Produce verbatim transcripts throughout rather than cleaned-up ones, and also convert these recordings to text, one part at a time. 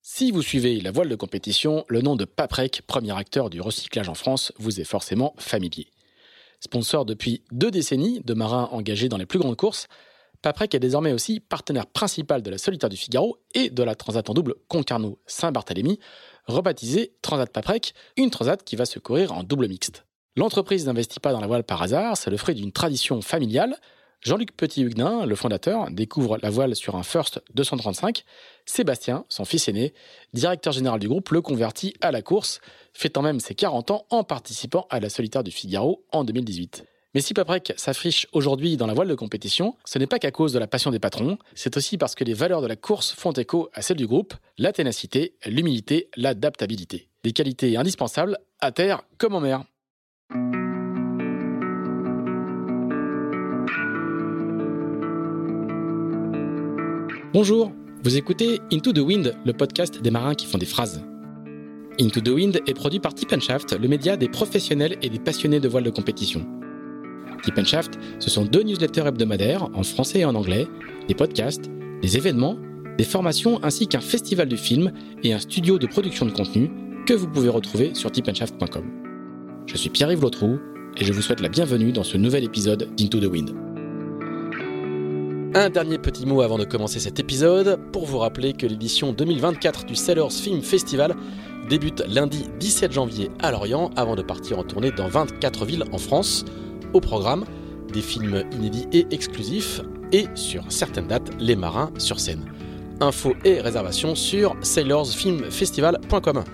Si vous suivez la voile de compétition, le nom de Paprec, premier acteur du recyclage en France, vous est forcément familier. Sponsor depuis deux décennies de marins engagés dans les plus grandes courses, Paprec est désormais aussi partenaire principal de la Solitaire du Figaro et de la Transat en double Concarneau-Saint-Barthélemy, rebaptisée Transat Paprec, une transat qui va se courir en double mixte. L'entreprise n'investit pas dans la voile par hasard, c'est le fruit d'une tradition familiale. Jean-Luc Petit-Huguenin, le fondateur, découvre la voile sur un First deux cent trente-cinq. Sébastien, son fils aîné, directeur général du groupe, le convertit à la course, fêtant même ses quarante ans en participant à la Solitaire du Figaro en deux mille dix-huit. Mais si Paprec s'affiche aujourd'hui dans la voile de compétition, ce n'est pas qu'à cause de la passion des patrons, c'est aussi parce que les valeurs de la course font écho à celles du groupe, la ténacité, l'humilité, l'adaptabilité. Des qualités indispensables à terre comme en mer. Bonjour, vous écoutez Into the Wind, le podcast des marins qui font des phrases. Into the Wind est produit par Tip and Shaft, le média des professionnels et des passionnés de voile de compétition. Tip and Shaft, ce sont deux newsletters hebdomadaires en français et en anglais, des podcasts, des événements, des formations ainsi qu'un festival du film et un studio de production de contenu que vous pouvez retrouver sur tip and shaft point com. Je suis Pierre-Yves Lautroux et je vous souhaite la bienvenue dans ce nouvel épisode d'Into the Wind. Un dernier petit mot avant de commencer cet épisode, pour vous rappeler que l'édition deux mille vingt-quatre du Sailors Film Festival débute lundi dix-sept janvier à Lorient avant de partir en tournée dans vingt-quatre villes en France. Au programme, des films inédits et exclusifs et sur certaines dates, les marins sur scène. Infos et réservations sur sailors film festival point com.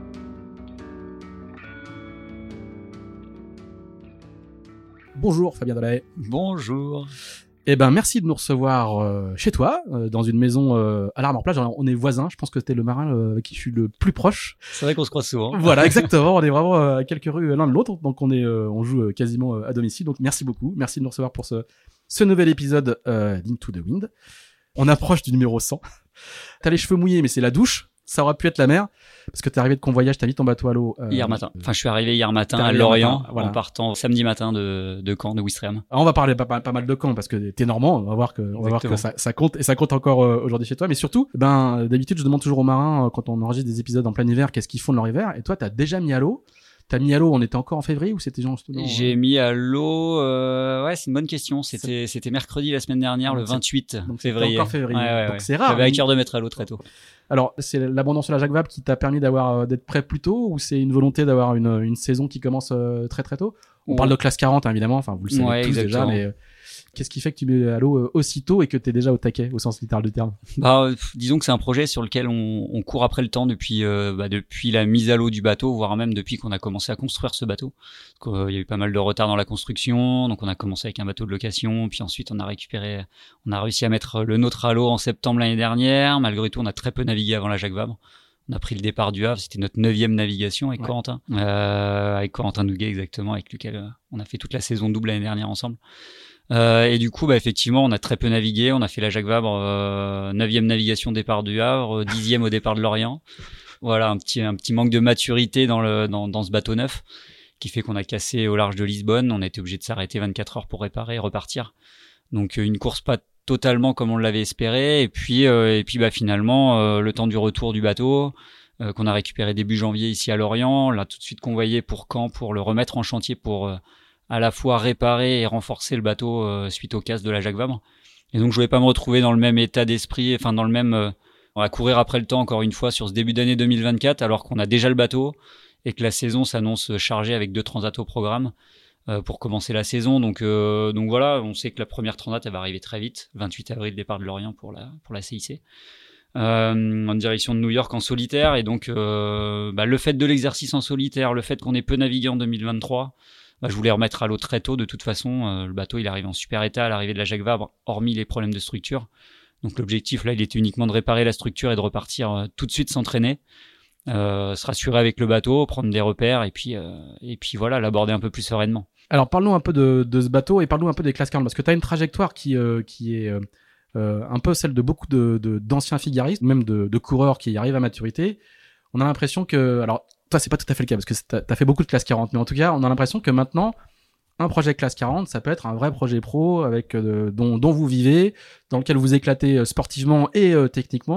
Bonjour Fabien Delahaye. Bonjour. Eh ben, merci de nous recevoir euh, chez toi, euh, dans une maison euh, à l'Armor-Plage. On est voisins, je pense que t'es le marin euh, avec qui je suis le plus proche. C'est vrai qu'on se croise souvent. Voilà, exactement. On est vraiment euh, à quelques rues l'un de l'autre, donc on est, euh, on joue euh, quasiment euh, à domicile. Donc merci beaucoup, merci de nous recevoir pour ce, ce nouvel épisode euh, d'Into the Wind. On approche du numéro cent. T'as les cheveux mouillés, mais c'est la douche. Ça aurait pu être la mer, parce que t'es arrivé de convoyage, t'as mis ton bateau à l'eau. Euh, hier matin. Enfin, je suis arrivé hier matin à Lorient, matin, voilà. En partant samedi matin de, de Caen, de Ouistreham. Alors, on va parler pas, pas, pas mal de Caen, parce que t'es normand, on va voir que, on va voir que ça, ça compte, et ça compte encore euh, aujourd'hui chez toi. Mais surtout, ben, d'habitude, je demande toujours aux marins, euh, quand on enregistre des épisodes en plein hiver, qu'est-ce qu'ils font de leur hiver. Et toi, t'as déjà mis à l'eau. T'as mis à l'eau, on était encore en février ou c'était genre justement... J'ai mis à l'eau, euh, ouais, c'est une bonne question. C'était, c'est... c'était mercredi la semaine dernière, donc le vingt-huit donc février. Encore février. Ouais, ouais, donc ouais. c'est rare. J'avais à cœur de mettre à l'eau très tôt. Alors, c'est l'abondance sur la Jacques Vabre qui t'a permis d'avoir, euh, d'être prêt plus tôt ou c'est une volonté d'avoir une, une saison qui commence euh, très très tôt? On ouais. parle de classe quarante, hein, évidemment. Enfin, vous le savez ouais, tous exactement. déjà, mais euh, qu'est-ce qui fait que tu mets à l'eau euh, aussitôt et que t'es déjà au taquet, au sens littéral du terme? Bah, euh, disons que c'est un projet sur lequel on, on court après le temps depuis, euh, bah, depuis la mise à l'eau du bateau, voire même depuis qu'on a commencé à construire ce bateau. Il euh, y a eu pas mal de retard dans la construction, donc on a commencé avec un bateau de location, puis ensuite on a récupéré, on a réussi à mettre le nôtre à l'eau en septembre l'année dernière. Malgré tout, on a très peu navigué avant la Jacques Vabre. On a pris le départ du Havre, c'était notre neuvième navigation avec ouais. Corentin, euh, avec Corentin Nouguet exactement, avec lequel euh, on a fait toute la saison double l'année dernière ensemble. Euh, et du coup, bah effectivement, on a très peu navigué. On a fait la Jacques Vabre, euh, neuvième navigation départ du Havre, dixième au départ de Lorient. Voilà, un petit un petit manque de maturité dans le dans dans ce bateau neuf, qui fait qu'on a cassé au large de Lisbonne. On a été obligé de s'arrêter vingt-quatre heures pour réparer et repartir. Donc une course pas totalement comme on l'avait espéré. Et puis euh, et puis bah finalement, euh, le temps du retour du bateau, euh, qu'on a récupéré début janvier ici à Lorient, on l'a tout de suite convoyé pour Caen pour le remettre en chantier pour euh, à la fois réparer et renforcer le bateau euh, suite au casse de la Jacques Vabre. Et donc je voulais pas me retrouver dans le même état d'esprit, enfin dans le même euh, on va courir après le temps encore une fois sur ce début d'année deux mille vingt-quatre alors qu'on a déjà le bateau et que la saison s'annonce chargée avec deux transats au programme euh, pour commencer la saison. Donc euh, donc voilà, on sait que la première transat elle va arriver très vite, vingt-huit avril départ de Lorient pour la pour la C I C. Euh, en direction de New York en solitaire et donc euh, bah, le fait de l'exercice en solitaire, le fait qu'on ait peu navigué en deux mille vingt-trois, bah, je voulais remettre à l'eau très tôt de toute façon. Euh, le bateau il arrive en super état à l'arrivée de la Jacques Vabre, hormis les problèmes de structure. Donc l'objectif là il était uniquement de réparer la structure et de repartir euh, tout de suite s'entraîner, euh, se rassurer avec le bateau, prendre des repères et puis euh, et puis voilà l'aborder un peu plus sereinement. Alors parle-nous un peu de, de ce bateau et parle-nous un peu des classes quarante parce que tu as une trajectoire qui euh, qui est euh, euh, un peu celle de beaucoup de, de d'anciens figaristes, même de, de coureurs qui arrivent à maturité. On a l'impression que alors toi c'est pas tout à fait le cas parce que t'as, t'as fait beaucoup de classe quarante, mais en tout cas on a l'impression que maintenant un projet classe quarante ça peut être un vrai projet pro avec euh, dont, dont vous vivez, dans lequel vous éclatez euh, sportivement et euh, techniquement.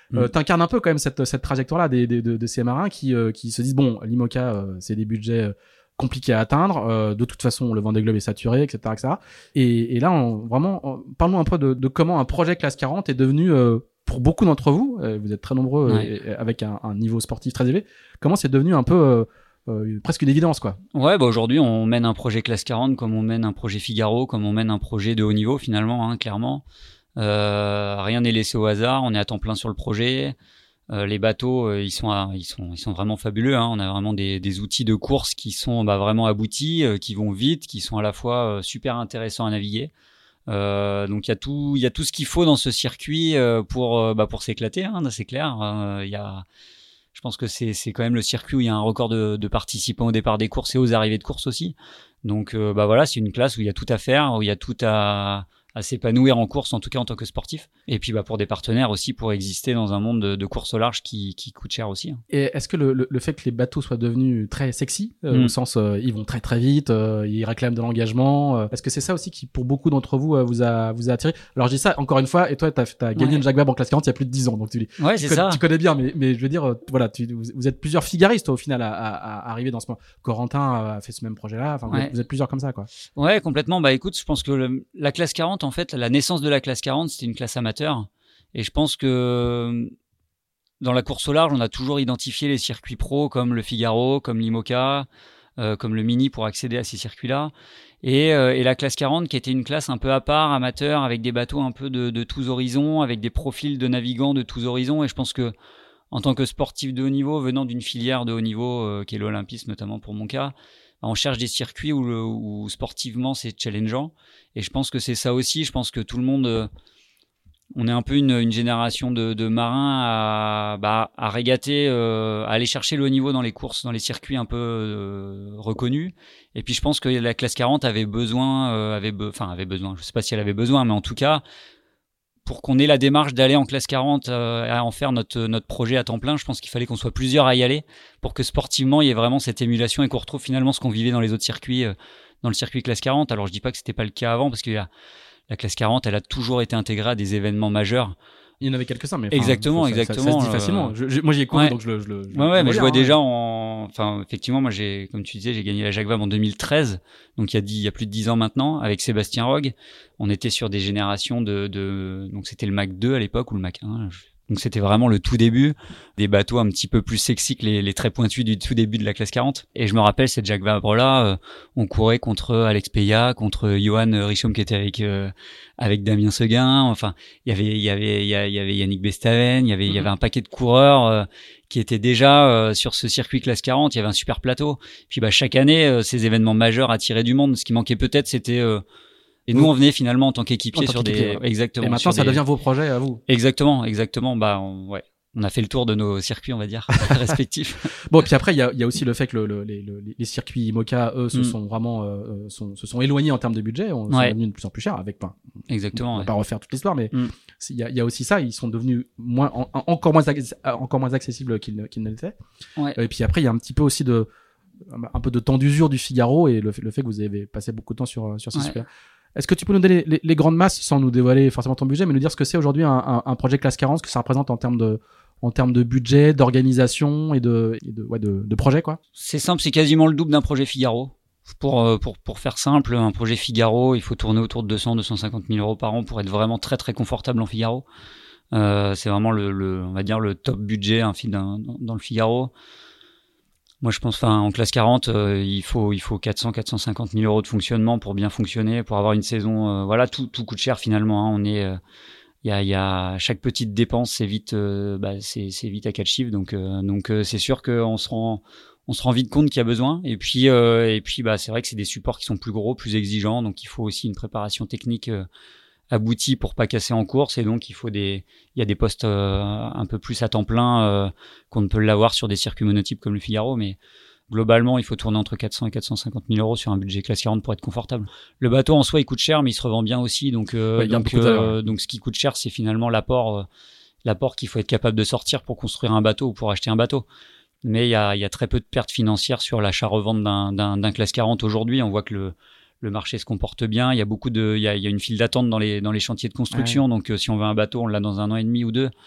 Euh, mmh. T'incarnes un peu quand même cette, cette trajectoire-là des, des, de, de ces marins qui, euh, qui se disent, bon, l'IMOCA, euh, c'est des budgets euh, compliqués à atteindre. Euh, de toute façon, le Vendée Globe est saturé, et cetera, et cetera. Et, et là, on, vraiment, on, parlons un peu de, de comment un projet Classe quarante est devenu, euh, pour beaucoup d'entre vous, euh, vous êtes très nombreux ouais. et, et avec un, un niveau sportif très élevé, comment c'est devenu un peu euh, euh, presque une évidence, quoi. Ouais, bah aujourd'hui, on mène un projet Classe quarante comme on mène un projet Figaro, comme on mène un projet de haut niveau, finalement, hein, clairement. Euh, rien n'est laissé au hasard, on est à temps plein sur le projet. Euh, les bateaux, euh, ils sont, à, ils sont, ils sont vraiment fabuleux. Hein. On a vraiment des, des outils de course qui sont bah, vraiment aboutis, euh, qui vont vite, qui sont à la fois euh, super intéressants à naviguer. Euh, donc il y a tout, il y a tout ce qu'il faut dans ce circuit euh, pour, euh, bah, pour s'éclater. Hein, c'est clair. Euh, il y a, je pense que c'est, c'est quand même le circuit où il y a un record de, de participants au départ des courses et aux arrivées de courses aussi. Donc euh, bah voilà, c'est une classe où il y a tout à faire, où il y a tout à à s'épanouir en course, en tout cas en tant que sportif. Et puis bah, pour des partenaires aussi, pour exister dans un monde de, de course au large qui, qui coûte cher aussi. Hein. Et est-ce que le, le, le fait que les bateaux soient devenus très sexy, euh, mm. au sens euh, ils vont très très vite, euh, ils réclament de l'engagement, euh, est-ce que c'est ça aussi qui pour beaucoup d'entre vous euh, vous a vous a attiré? Alors je dis ça encore une fois, et toi t'as, t'as gagné ouais. une Jacques Vabre en classe quarante il y a plus de dix ans, donc tu dis ouais, tu, c'est connais, ça. tu connais bien, mais, mais je veux dire, euh, voilà, tu, vous, vous êtes plusieurs figaristes au final à, à, à arriver dans ce moment. Corentin a fait ce même projet-là, enfin vous, ouais. êtes, vous êtes plusieurs comme ça, quoi. Ouais, complètement. Bah écoute, je pense que le, la classe quarante, en fait, la naissance de la classe quarante, c'était une classe amateur. Et je pense que dans la course au large, on a toujours identifié les circuits pro comme le Figaro, comme l'IMOCA, euh, comme le Mini pour accéder à ces circuits-là. Et, euh, et la classe quarante qui était une classe un peu à part, amateur, avec des bateaux un peu de, de tous horizons, avec des profils de navigants de tous horizons. Et je pense que en tant que sportif de haut niveau, venant d'une filière de haut niveau, euh, qui est l'olympisme notamment pour mon cas, on cherche des circuits où, le, où sportivement c'est challengeant, et je pense que c'est ça aussi. Je pense que tout le monde, euh, on est un peu une, une génération de, de marins à, bah, à régater, euh, à aller chercher le haut niveau dans les courses, dans les circuits un peu euh, reconnus. Et puis je pense que la classe quarante avait besoin, euh, avait, be- enfin avait besoin. Je sais pas si elle avait besoin, mais en tout cas, pour qu'on ait la démarche d'aller en classe quarante, euh, à en faire notre, notre projet à temps plein, je pense qu'il fallait qu'on soit plusieurs à y aller pour que sportivement, il y ait vraiment cette émulation et qu'on retrouve finalement ce qu'on vivait dans les autres circuits, euh, dans le circuit classe quarante. Alors, je dis pas que c'était pas le cas avant, parce que la, la classe quarante, elle a toujours été intégrée à des événements majeurs. Il y en avait quelques-uns, mais exactement, ça, exactement. Ça, ça, ça se dit facilement. Je, je, moi, j'y ai couru, ouais. donc je le. Je le je ouais, ouais, je mais je vois hein, déjà ouais. en. Enfin, effectivement, moi, j'ai, comme tu disais, j'ai gagné la Jacques Vabre en deux mille treize, donc il y a dix, il y a plus de dix ans maintenant, avec Sébastien Rogue. On était sur des générations de, de, donc c'était le Mac deux à l'époque ou le Mac un. Je... Donc c'était vraiment le tout début, des bateaux un petit peu plus sexy que les, les très pointus du tout début de la classe quarante. Et je me rappelle cette Jacques Vabre-là, euh, on courait contre Alex Peya, contre Johan Richaume qui était avec euh, avec Damien Seguin. Enfin, il y avait il y avait il y avait Yannick Bestaven, il y avait mm-hmm. il y avait un paquet de coureurs euh, qui étaient déjà euh, sur ce circuit classe quarante. Il y avait un super plateau. Puis bah chaque année, euh, ces événements majeurs attiraient du monde. Ce qui manquait peut-être, c'était euh, et nous, on venait finalement en tant qu'équipier en tant sur qu'équipier, des, ouais. exactement. Et maintenant, ça des... devient vos projets à vous. Exactement, exactement. Bah, on... ouais. On a fait le tour de nos circuits, on va dire, respectifs. Bon, puis après, il y a, il y a aussi le fait que le, le, les, les circuits IMOCA, eux, se mm. sont vraiment, euh, sont, se sont éloignés en termes de budget, on, ouais. sont devenus de plus en plus chers avec, enfin, exactement. On va ouais. pas refaire toute l'histoire, mais mm. il y a, il y a aussi ça, ils sont devenus moins, en, encore moins, encore moins accessibles qu'ils, qu'ils ne l'étaient. Ouais. Et puis après, il y a un petit peu aussi de, un peu de temps d'usure du Figaro et le, le fait que vous avez passé beaucoup de temps sur, sur ces ouais. circuits. Est-ce que tu peux nous donner les, les, les grandes masses sans nous dévoiler forcément ton budget, mais nous dire ce que c'est aujourd'hui un, un, un projet classe quarante, ce que ça représente en termes de, en termes de budget, d'organisation et de, et de, ouais, de, de projet, quoi? C'est simple, c'est quasiment le double d'un projet Figaro. Pour, pour, pour faire simple, un projet Figaro, il faut tourner autour de deux cents à deux cent cinquante mille euros par an pour être vraiment très très confortable en Figaro. Euh, c'est vraiment le, le, on va dire le top budget un film dans, dans le Figaro. Moi, je pense, enfin, en classe quarante, euh, il faut, il faut quatre cents à quatre cent cinquante mille euros de fonctionnement pour bien fonctionner, pour avoir une saison. Euh, voilà, tout, tout coûte cher finalement. Hein. On est, il euh, y a, il y a chaque petite dépense, c'est vite, euh, bah, c'est, c'est vite à quatre chiffres. Donc, euh, donc, euh, c'est sûr qu'on se rend, on se rend vite compte qu'il y a besoin. Et puis, euh, et puis, bah, c'est vrai que c'est des supports qui sont plus gros, plus exigeants. Donc, il faut aussi une préparation technique euh, aboutie pour pas casser en course. Et donc, il faut des, il y a des postes euh, un peu plus à temps plein euh, qu'on ne peut l'avoir sur des circuits monotypes comme le Figaro. Mais globalement, il faut tourner entre quatre cents et quatre cent cinquante mille euros sur un budget classe quarante pour être confortable. Le bateau en soi, il coûte cher, mais il se revend bien aussi. Donc, euh, ouais, donc, euh, donc, ce qui coûte cher, c'est finalement l'apport, euh, l'apport qu'il faut être capable de sortir pour construire un bateau ou pour acheter un bateau. Mais il y a, il y a très peu de pertes financières sur l'achat-revente d'un, d'un, d'un classe quarante aujourd'hui. On voit que le, le marché se comporte bien. Il y a beaucoup de, il y a, il y a une file d'attente dans les, dans les chantiers de construction. Ouais. Donc, euh, si on veut un bateau, on l'a dans un an et demi ou deux.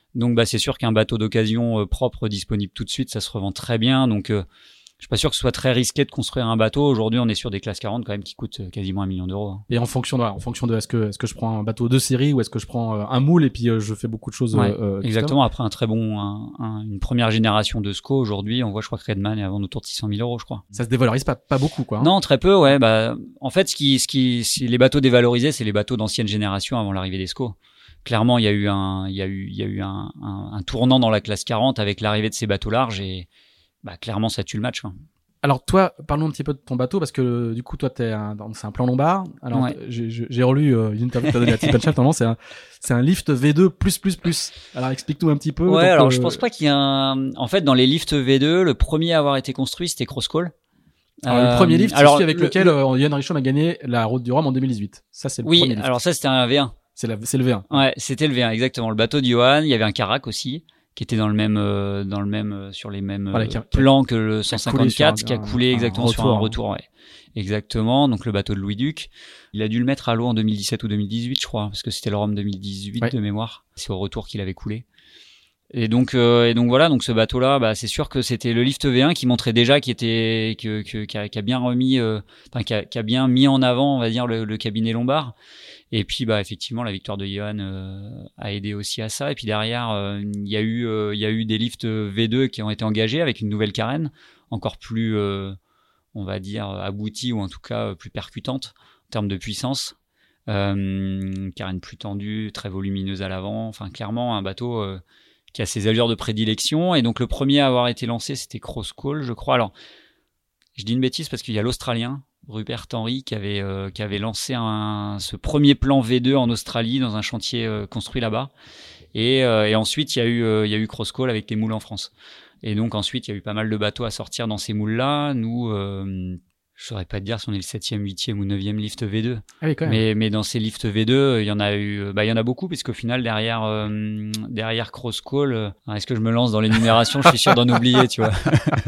Donc bah c'est sûr qu'un bateau d'occasion euh, propre disponible tout de suite, ça se revend très bien. Donc euh, je suis pas sûr que ce soit très risqué de construire un bateau. Aujourd'hui, on est sur des classes quarante quand même qui coûtent quasiment un million d'euros. Et en fonction de, en fonction de, est-ce que, est-ce que je prends un bateau de série ou est-ce que je prends euh, un moule et puis euh, je fais beaucoup de choses. Ouais, euh, exactement. Après un très bon, un, un, une première génération de S C O aujourd'hui, on voit, je crois que Redman est à vendre autour de six cent mille euros, je crois. Ça se dévalorise pas, pas beaucoup, quoi. Hein. Non, très peu. Ouais. Bah, en fait, ce qui, ce qui, c'est les bateaux dévalorisés, c'est les bateaux d'ancienne génération avant l'arrivée des S C O. Clairement, il y a eu un, il y a eu, il y a eu un, un, un tournant dans la classe quarante avec l'arrivée de ces bateaux larges et bah clairement, ça tue le match. Quoi. Alors toi, parlons un petit peu de ton bateau parce que du coup toi t'es un, c'est un plan lombard. Alors ouais. j'ai, j'ai relu euh, une interview que t'as donnée à Tip and Shaft, normalement c'est un c'est un lift V deux plus plus plus. Alors explique-nous un petit peu. Ouais, donc, alors euh... je pense pas qu'il y a un. En fait, dans les lifts V deux, le premier à avoir été construit c'était Crosscall. Alors, euh, le premier lift, c'est celui avec le, lequel le... euh, Yann Richomme a gagné la Route du Rhum en deux mille dix-huit. Ça c'est le oui, premier lift. alors ça c'était un V un. C'est la, c'est le V un. Ouais, c'était le V un exactement. Le bateau de Johan, il y avait un Carac aussi. Qui était dans le même, euh, dans le même, euh, sur les mêmes voilà, euh, plans que le cent cinquante-quatre, qui a coulé un, exactement un sur un retour, ouais. Exactement. Donc le bateau de Louis Duc, il a dû le mettre à l'eau en deux mille dix-sept ou deux mille dix-huit, je crois, parce que c'était le Rhum deux mille dix-huit ouais. de mémoire. C'est au retour qu'il avait coulé. Et donc, euh, et donc voilà, donc ce bateau-là, bah c'est sûr que c'était le lift V un qui montrait déjà, qui était, que, que, qui a, qui a bien remis, euh, enfin qui a, qui a bien mis en avant, on va dire le, le cabinet lombard. Et puis bah effectivement la victoire de Johan euh, a aidé aussi à ça. Et puis derrière il euh, y a eu il euh, y a eu des lifts V deux qui ont été engagés avec une nouvelle carène encore plus euh, on va dire aboutie ou en tout cas plus percutante en termes de puissance. Euh, carène plus tendue, très volumineuse à l'avant. Enfin clairement un bateau euh, qui a ses allures de prédilection. Et donc le premier à avoir été lancé c'était Crosscall je crois. Alors je dis une bêtise parce qu'il y a l'Australien Rupert Henry qui avait euh, qui avait lancé un, ce premier plan V deux en Australie dans un chantier euh, construit là-bas et, euh, et ensuite il y a eu euh, il y a eu Crosscall avec les moules en France et donc ensuite il y a eu pas mal de bateaux à sortir dans ces moules là nous euh, je saurais pas te dire si on est le septième, huitième ou neuvième lift V deux. Ah oui, quand même. Mais, mais dans ces lifts V deux, il y en a eu, bah, il y en a beaucoup, puisqu'au final, derrière, euh, derrière Crosscall, euh, est-ce que je me lance dans l'énumération? Je suis sûr d'en oublier, tu vois.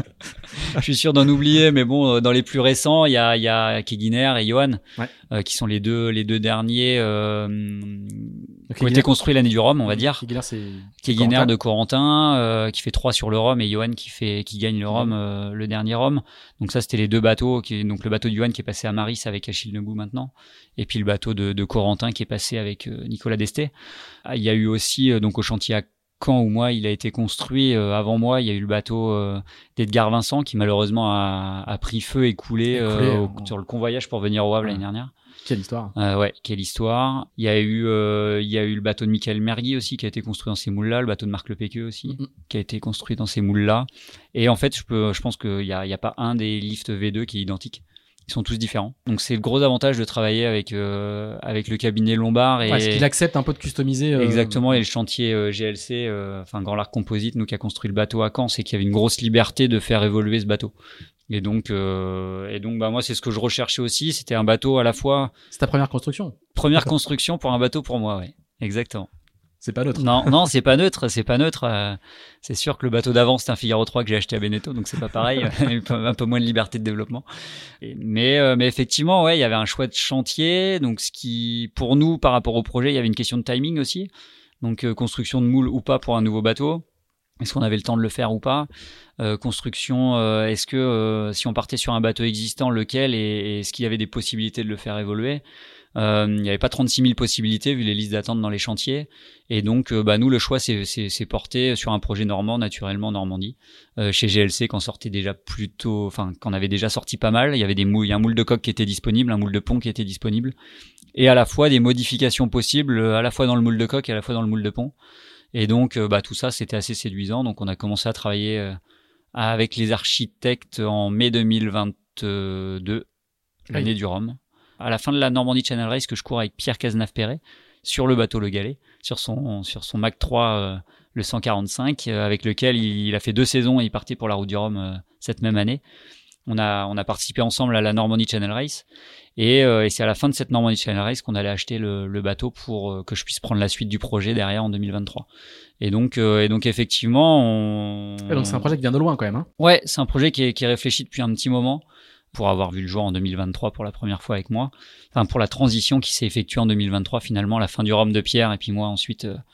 Je suis sûr d'en oublier, mais bon, dans les plus récents, il y a, il y a Keguiner et Johan, ouais. euh, qui sont les deux, les deux derniers, euh, qui ont été construits l'année du Rhum, on va dire. Keguiner, c'est Keguiner de Corentin, euh, qui fait trois sur le Rhum, et Johan qui fait, qui gagne le Rhum, euh, le dernier Rhum. Donc ça, c'était les deux bateaux, qui, donc le bateau de Johan qui est passé à Maris avec Achille Nebou maintenant, et puis le bateau de, de Corentin qui est passé avec euh, Nicolas Desté. Ah, il y a eu aussi, euh, donc au chantier à Caen où moi il a été construit, euh, avant moi, il y a eu le bateau euh, d'Edgar Vincent qui malheureusement a, a pris feu et coulé, euh, coulé au, on... sur le convoyage pour venir au Havre ouais. l'année dernière. Quelle histoire. Euh, ouais, quelle histoire. Il y a eu, euh, il y a eu le bateau de Michael Mergui aussi qui a été construit dans ces moules-là, le bateau de Marc Lepéqueux aussi mm-hmm. qui a été construit dans ces moules-là. Et en fait, je peux, je pense qu'il y a, il y a pas un des lifts V deux qui est identique. Ils sont tous différents. Donc c'est le gros avantage de travailler avec euh, avec le cabinet Lombard et ouais, est-ce qu'il accepte un peu de customiser. Euh... Exactement. Et le chantier euh, G L C, euh, enfin Grand Larc Composite, nous qui a construit le bateau à Caen, c'est qu'il y avait une grosse liberté de faire évoluer ce bateau. Et donc, euh, et donc, bah moi, c'est ce que je recherchais aussi. C'était un bateau à la fois. C'est ta première construction. Première D'accord. construction pour un bateau pour moi, ouais. Exactement. C'est pas neutre. Non, non, c'est pas neutre, c'est pas neutre. Euh, c'est sûr que le bateau d'avant, c'était un Figaro trois que j'ai acheté à Beneteau, donc c'est pas pareil. Un peu moins de liberté de développement. Et, mais, euh, mais effectivement, ouais, il y avait un chouette chantier. Donc, ce qui, pour nous, par rapport au projet, il y avait une question de timing aussi. Donc, euh, construction de moule ou pas pour un nouveau bateau. Est-ce qu'on avait le temps de le faire ou pas? euh, Construction, euh, est-ce que euh, si on partait sur un bateau existant, lequel et, et est-ce qu'il y avait des possibilités de le faire évoluer? Euh, il n'y avait pas trente-six mille possibilités vu les listes d'attente dans les chantiers. Et donc, euh, bah, nous, le choix c'est, c'est, c'est porté sur un projet normand, naturellement Normandie, euh, chez G L C, qu'on sortait déjà plutôt, enfin, qu'on avait déjà sorti pas mal. Il y avait des moules, il y a un moule de coque qui était disponible, un moule de pont qui était disponible, et à la fois des modifications possibles, à la fois dans le moule de coque et à la fois dans le moule de pont. Et donc, euh, bah, tout ça, c'était assez séduisant. Donc, on a commencé à travailler euh, avec les architectes en mai deux mille vingt-deux, l'année oui. du Rhum. À la fin de la Normandie Channel Race, que je cours avec Pierre Cazenave-Perret sur le bateau Le Galet, sur son sur son Mac trois, euh, le cent quarante-cinq, euh, avec lequel il, il a fait deux saisons et il partait pour la Route du Rhum euh, cette même année. On a on a participé ensemble à la Normandie Channel Race. Et, euh, et c'est à la fin de cette Normandie Channel Race qu'on allait acheter le, le bateau pour euh, que je puisse prendre la suite du projet derrière en deux mille vingt-trois. Et donc, euh, et donc effectivement, on... Et donc c'est un projet qui vient de loin quand même. Hein. Ouais, c'est un projet qui est, qui est réfléchi depuis un petit moment pour avoir vu le jour en deux mille vingt-trois pour la première fois avec moi. Enfin, pour la transition qui s'est effectuée en deux mille vingt-trois finalement, la fin du Rhum de Pierre et puis moi ensuite euh,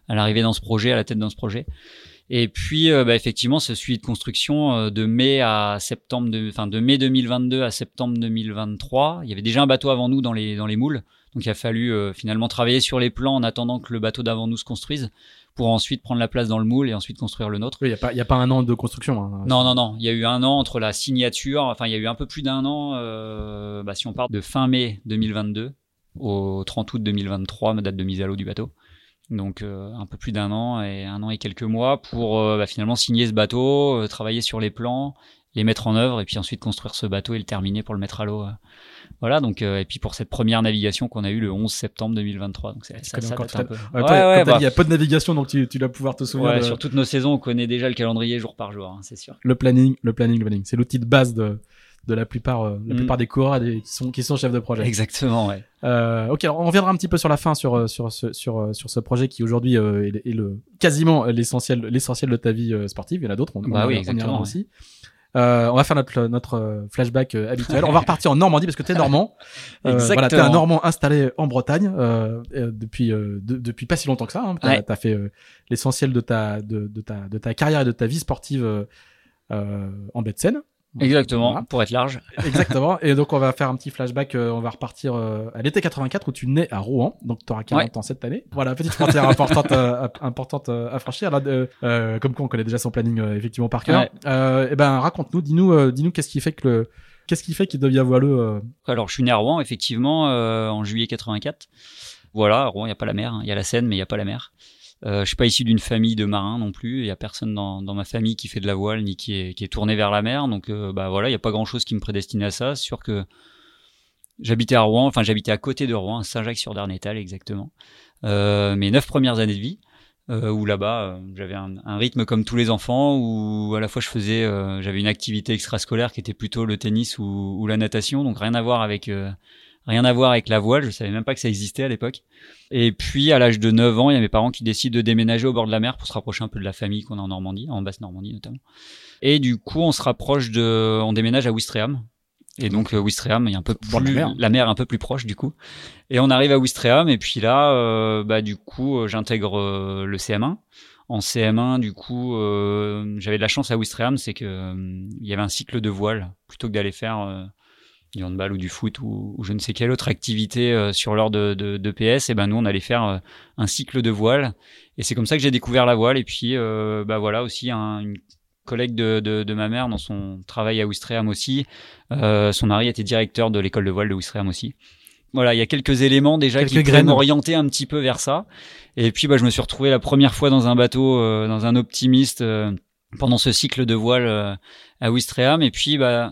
à l'arrivée dans ce projet, à la tête dans ce projet. Et puis, euh, bah, effectivement, ce suivi de construction euh, de mai à septembre, de, enfin de mai deux mille vingt-deux à septembre deux mille vingt-trois. Il y avait déjà un bateau avant nous dans les dans les moules, donc il a fallu euh, finalement travailler sur les plans en attendant que le bateau d'avant nous se construise, pour ensuite prendre la place dans le moule et ensuite construire le nôtre. Il oui, y a pas il y a pas un an de construction. Hein. Non non non, il y a eu un an entre la signature, enfin il y a eu un peu plus d'un an. Euh, bah, si on part de fin mai deux mille vingt-deux au trente août deux mille vingt-trois, ma date de mise à l'eau du bateau. Donc euh, un peu plus d'un an et un an et quelques mois pour euh, bah, finalement signer ce bateau, euh, travailler sur les plans, les mettre en œuvre et puis ensuite construire ce bateau et le terminer pour le mettre à l'eau. Euh. Voilà, donc euh, et puis pour cette première navigation qu'on a eue le onze septembre deux mille vingt-trois. Donc c'est, ça, ça date un peu. Ouais, ouais, ouais, bah, il y a peu de navigation, donc tu, tu dois pouvoir te souvenir. Ouais, de... sur toutes nos saisons, on connaît déjà le calendrier jour par jour, hein, c'est sûr. Le planning, le planning, le planning, c'est l'outil de base de de la plupart, euh, la mm. plupart des coureurs des, qui sont qui sont chefs de projet. Exactement, ouais. Euh, ok, alors on reviendra un petit peu sur la fin sur sur ce sur sur ce projet qui aujourd'hui euh, est, est le quasiment l'essentiel l'essentiel de ta vie euh, sportive. Il y en a d'autres, on, bah on, oui, on y reviendra ouais. aussi. Euh, on va faire notre notre flashback euh, habituel. On va repartir en Normandie parce que t'es normand. Euh, voilà, t'es un Normand installé en Bretagne euh, euh, depuis euh, de, depuis pas si longtemps que ça. Hein. T'as, ouais. t'as fait euh, l'essentiel de ta de, de ta de ta carrière et de ta vie sportive euh, euh, en baie de Seine. Exactement, voilà. Pour être large. Exactement. Et donc on va faire un petit flashback. Euh, on va repartir euh, à l'été quatre-vingt-quatre où tu nais à Rouen. Donc tu auras quarante ouais. ans cette année. Voilà, petite frontière importante, euh, importante euh, à franchir. Là, euh, euh, comme quoi on connaît déjà son planning euh, effectivement par cœur. Ouais. Euh, et ben raconte-nous, dis-nous, euh, dis-nous qu'est-ce qui fait que le, qu'est-ce qui fait qu'il devient voileux. Euh... Alors je suis né à Rouen effectivement euh, en juillet quatre-vingt-quatre. Voilà, à Rouen il y a pas la mer, il hein. y a la Seine mais il y a pas la mer. Euh, je suis pas issu d'une famille de marins non plus. Il y a personne dans, dans ma famille qui fait de la voile ni qui est, qui est tourné vers la mer. Donc, euh, bah voilà, il y a pas grand chose qui me prédestinait à ça. C'est sûr que j'habitais à Rouen, enfin j'habitais à côté de Rouen, à Saint-Jacques-sur-Darnétal exactement. Euh, mes neuf premières années de vie, euh, où là-bas euh, j'avais un, un rythme comme tous les enfants, où à la fois je faisais, euh, j'avais une activité extrascolaire qui était plutôt le tennis ou, ou la natation, donc rien à voir avec euh, Rien à voir avec la voile, je savais même pas que ça existait à l'époque. Et puis, à l'âge de neuf ans, il y a mes parents qui décident de déménager au bord de la mer pour se rapprocher un peu de la famille qu'on a en Normandie, en Basse-Normandie notamment. Et du coup, on se rapproche de, on déménage à Ouistreham. Et donc, euh, Ouistreham, il y a un peu plus, la mer. la mer un peu plus proche du coup. Et on arrive à Ouistreham, et puis là, euh, bah, du coup, j'intègre euh, le C M un. En C M un, du coup, euh, j'avais de la chance à Ouistreham, c'est que euh, il y avait un cycle de voile, plutôt que d'aller faire, euh, du handball ou du foot ou, ou je ne sais quelle autre activité euh, sur l'heure de, de, de P S, et ben nous on allait faire euh, un cycle de voile, et c'est comme ça que j'ai découvert la voile. Et puis euh, bah voilà aussi un, une collègue de, de, de ma mère dans son travail à Ouistreham aussi, euh, son mari était directeur de l'école de voile de Ouistreham aussi. Voilà, il y a quelques éléments déjà quelques qui pourraient m'orienter un petit peu vers ça. Et puis bah je me suis retrouvé la première fois dans un bateau, euh, dans un optimiste euh, pendant ce cycle de voile euh, à Ouistreham. Et puis bah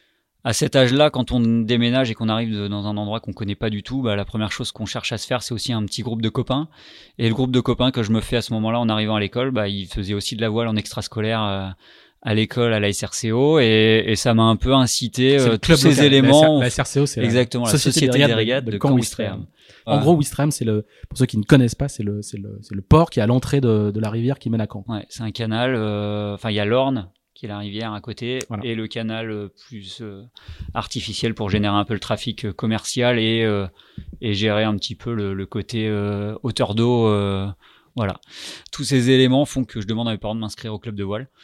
à cet âge-là, quand on déménage et qu'on arrive de, dans un endroit qu'on connaît pas du tout, bah, la première chose qu'on cherche à se faire, c'est aussi un petit groupe de copains. Et le groupe de copains que je me fais à ce moment-là en arrivant à l'école, bah, ils faisaient aussi de la voile en extrascolaire euh, à l'école, à la S R C O, et, et ça m'a un peu incité euh, tous ces local. éléments. La S R C O, c'est exactement la Société, Société des régates de, de, de Caen Ouistreham. En gros, Ouistreham, c'est le, pour ceux qui ne connaissent pas, c'est le, c'est le, c'est le port qui est à l'entrée de, de la rivière qui mène à Caen. Ouais, c'est un canal. Enfin, euh, il y a l'Orne, qui est la rivière à côté, voilà. Et le canal euh, plus euh, artificiel pour générer un peu le trafic euh, commercial et euh, et gérer un petit peu le, le côté euh, hauteur d'eau. Euh, voilà, tous ces éléments font que je demande à mes parents de m'inscrire au club de voile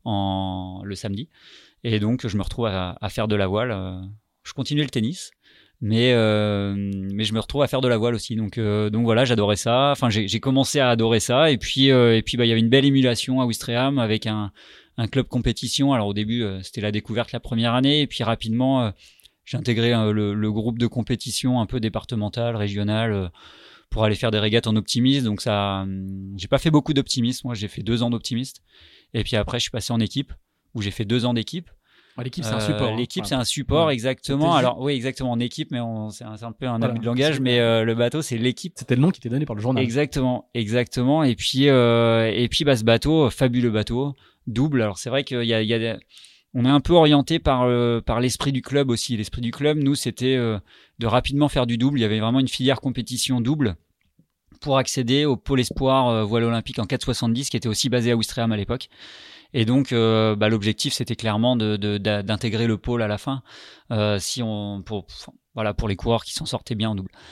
en le samedi, et donc je me retrouve à, à faire de la voile. Euh, je continuais le tennis, mais euh, mais je me retrouve à faire de la voile aussi. Donc euh, donc voilà, j'adorais ça. Enfin, j'ai j'ai commencé à adorer ça, et puis euh, et puis bah il y avait une belle émulation à Ouistreham avec un un club compétition. Alors au début, euh, c'était la découverte la première année, et puis rapidement, euh, j'ai intégré euh, le, le groupe de compétition un peu départemental, régional, euh, pour aller faire des régates en optimiste. Donc ça, euh, j'ai pas fait beaucoup d'optimiste. Moi, j'ai fait deux ans d'optimiste, et puis après, je suis passé en équipe, où j'ai fait deux ans d'équipe. Ouais, l'équipe, c'est un support. Euh, l'équipe, hein. c'est un support, ouais. Exactement. C'était... Alors oui, exactement, en équipe, mais on, c'est, un, c'est un peu un voilà. abus de langage, mais euh, le bateau, c'est l'équipe. C'était le nom qui était donné par le journal. Exactement, exactement. Et puis, euh, et puis, bah, ce bateau, fabuleux bateau. Double. Alors c'est vrai qu'il y a, il y a des... on est un peu orienté par euh, par l'esprit du club aussi. L'esprit du club, nous, c'était euh, de rapidement faire du double. Il y avait vraiment une filière compétition double pour accéder au pôle espoir euh, voile olympique en quatre soixante-dix, qui était aussi basé à Ouistreham à l'époque. Et donc, euh, bah, l'objectif, c'était clairement de, de, de d'intégrer le pôle à la fin, euh, si on pour voilà pour les coureurs qui s'en sortaient bien en double.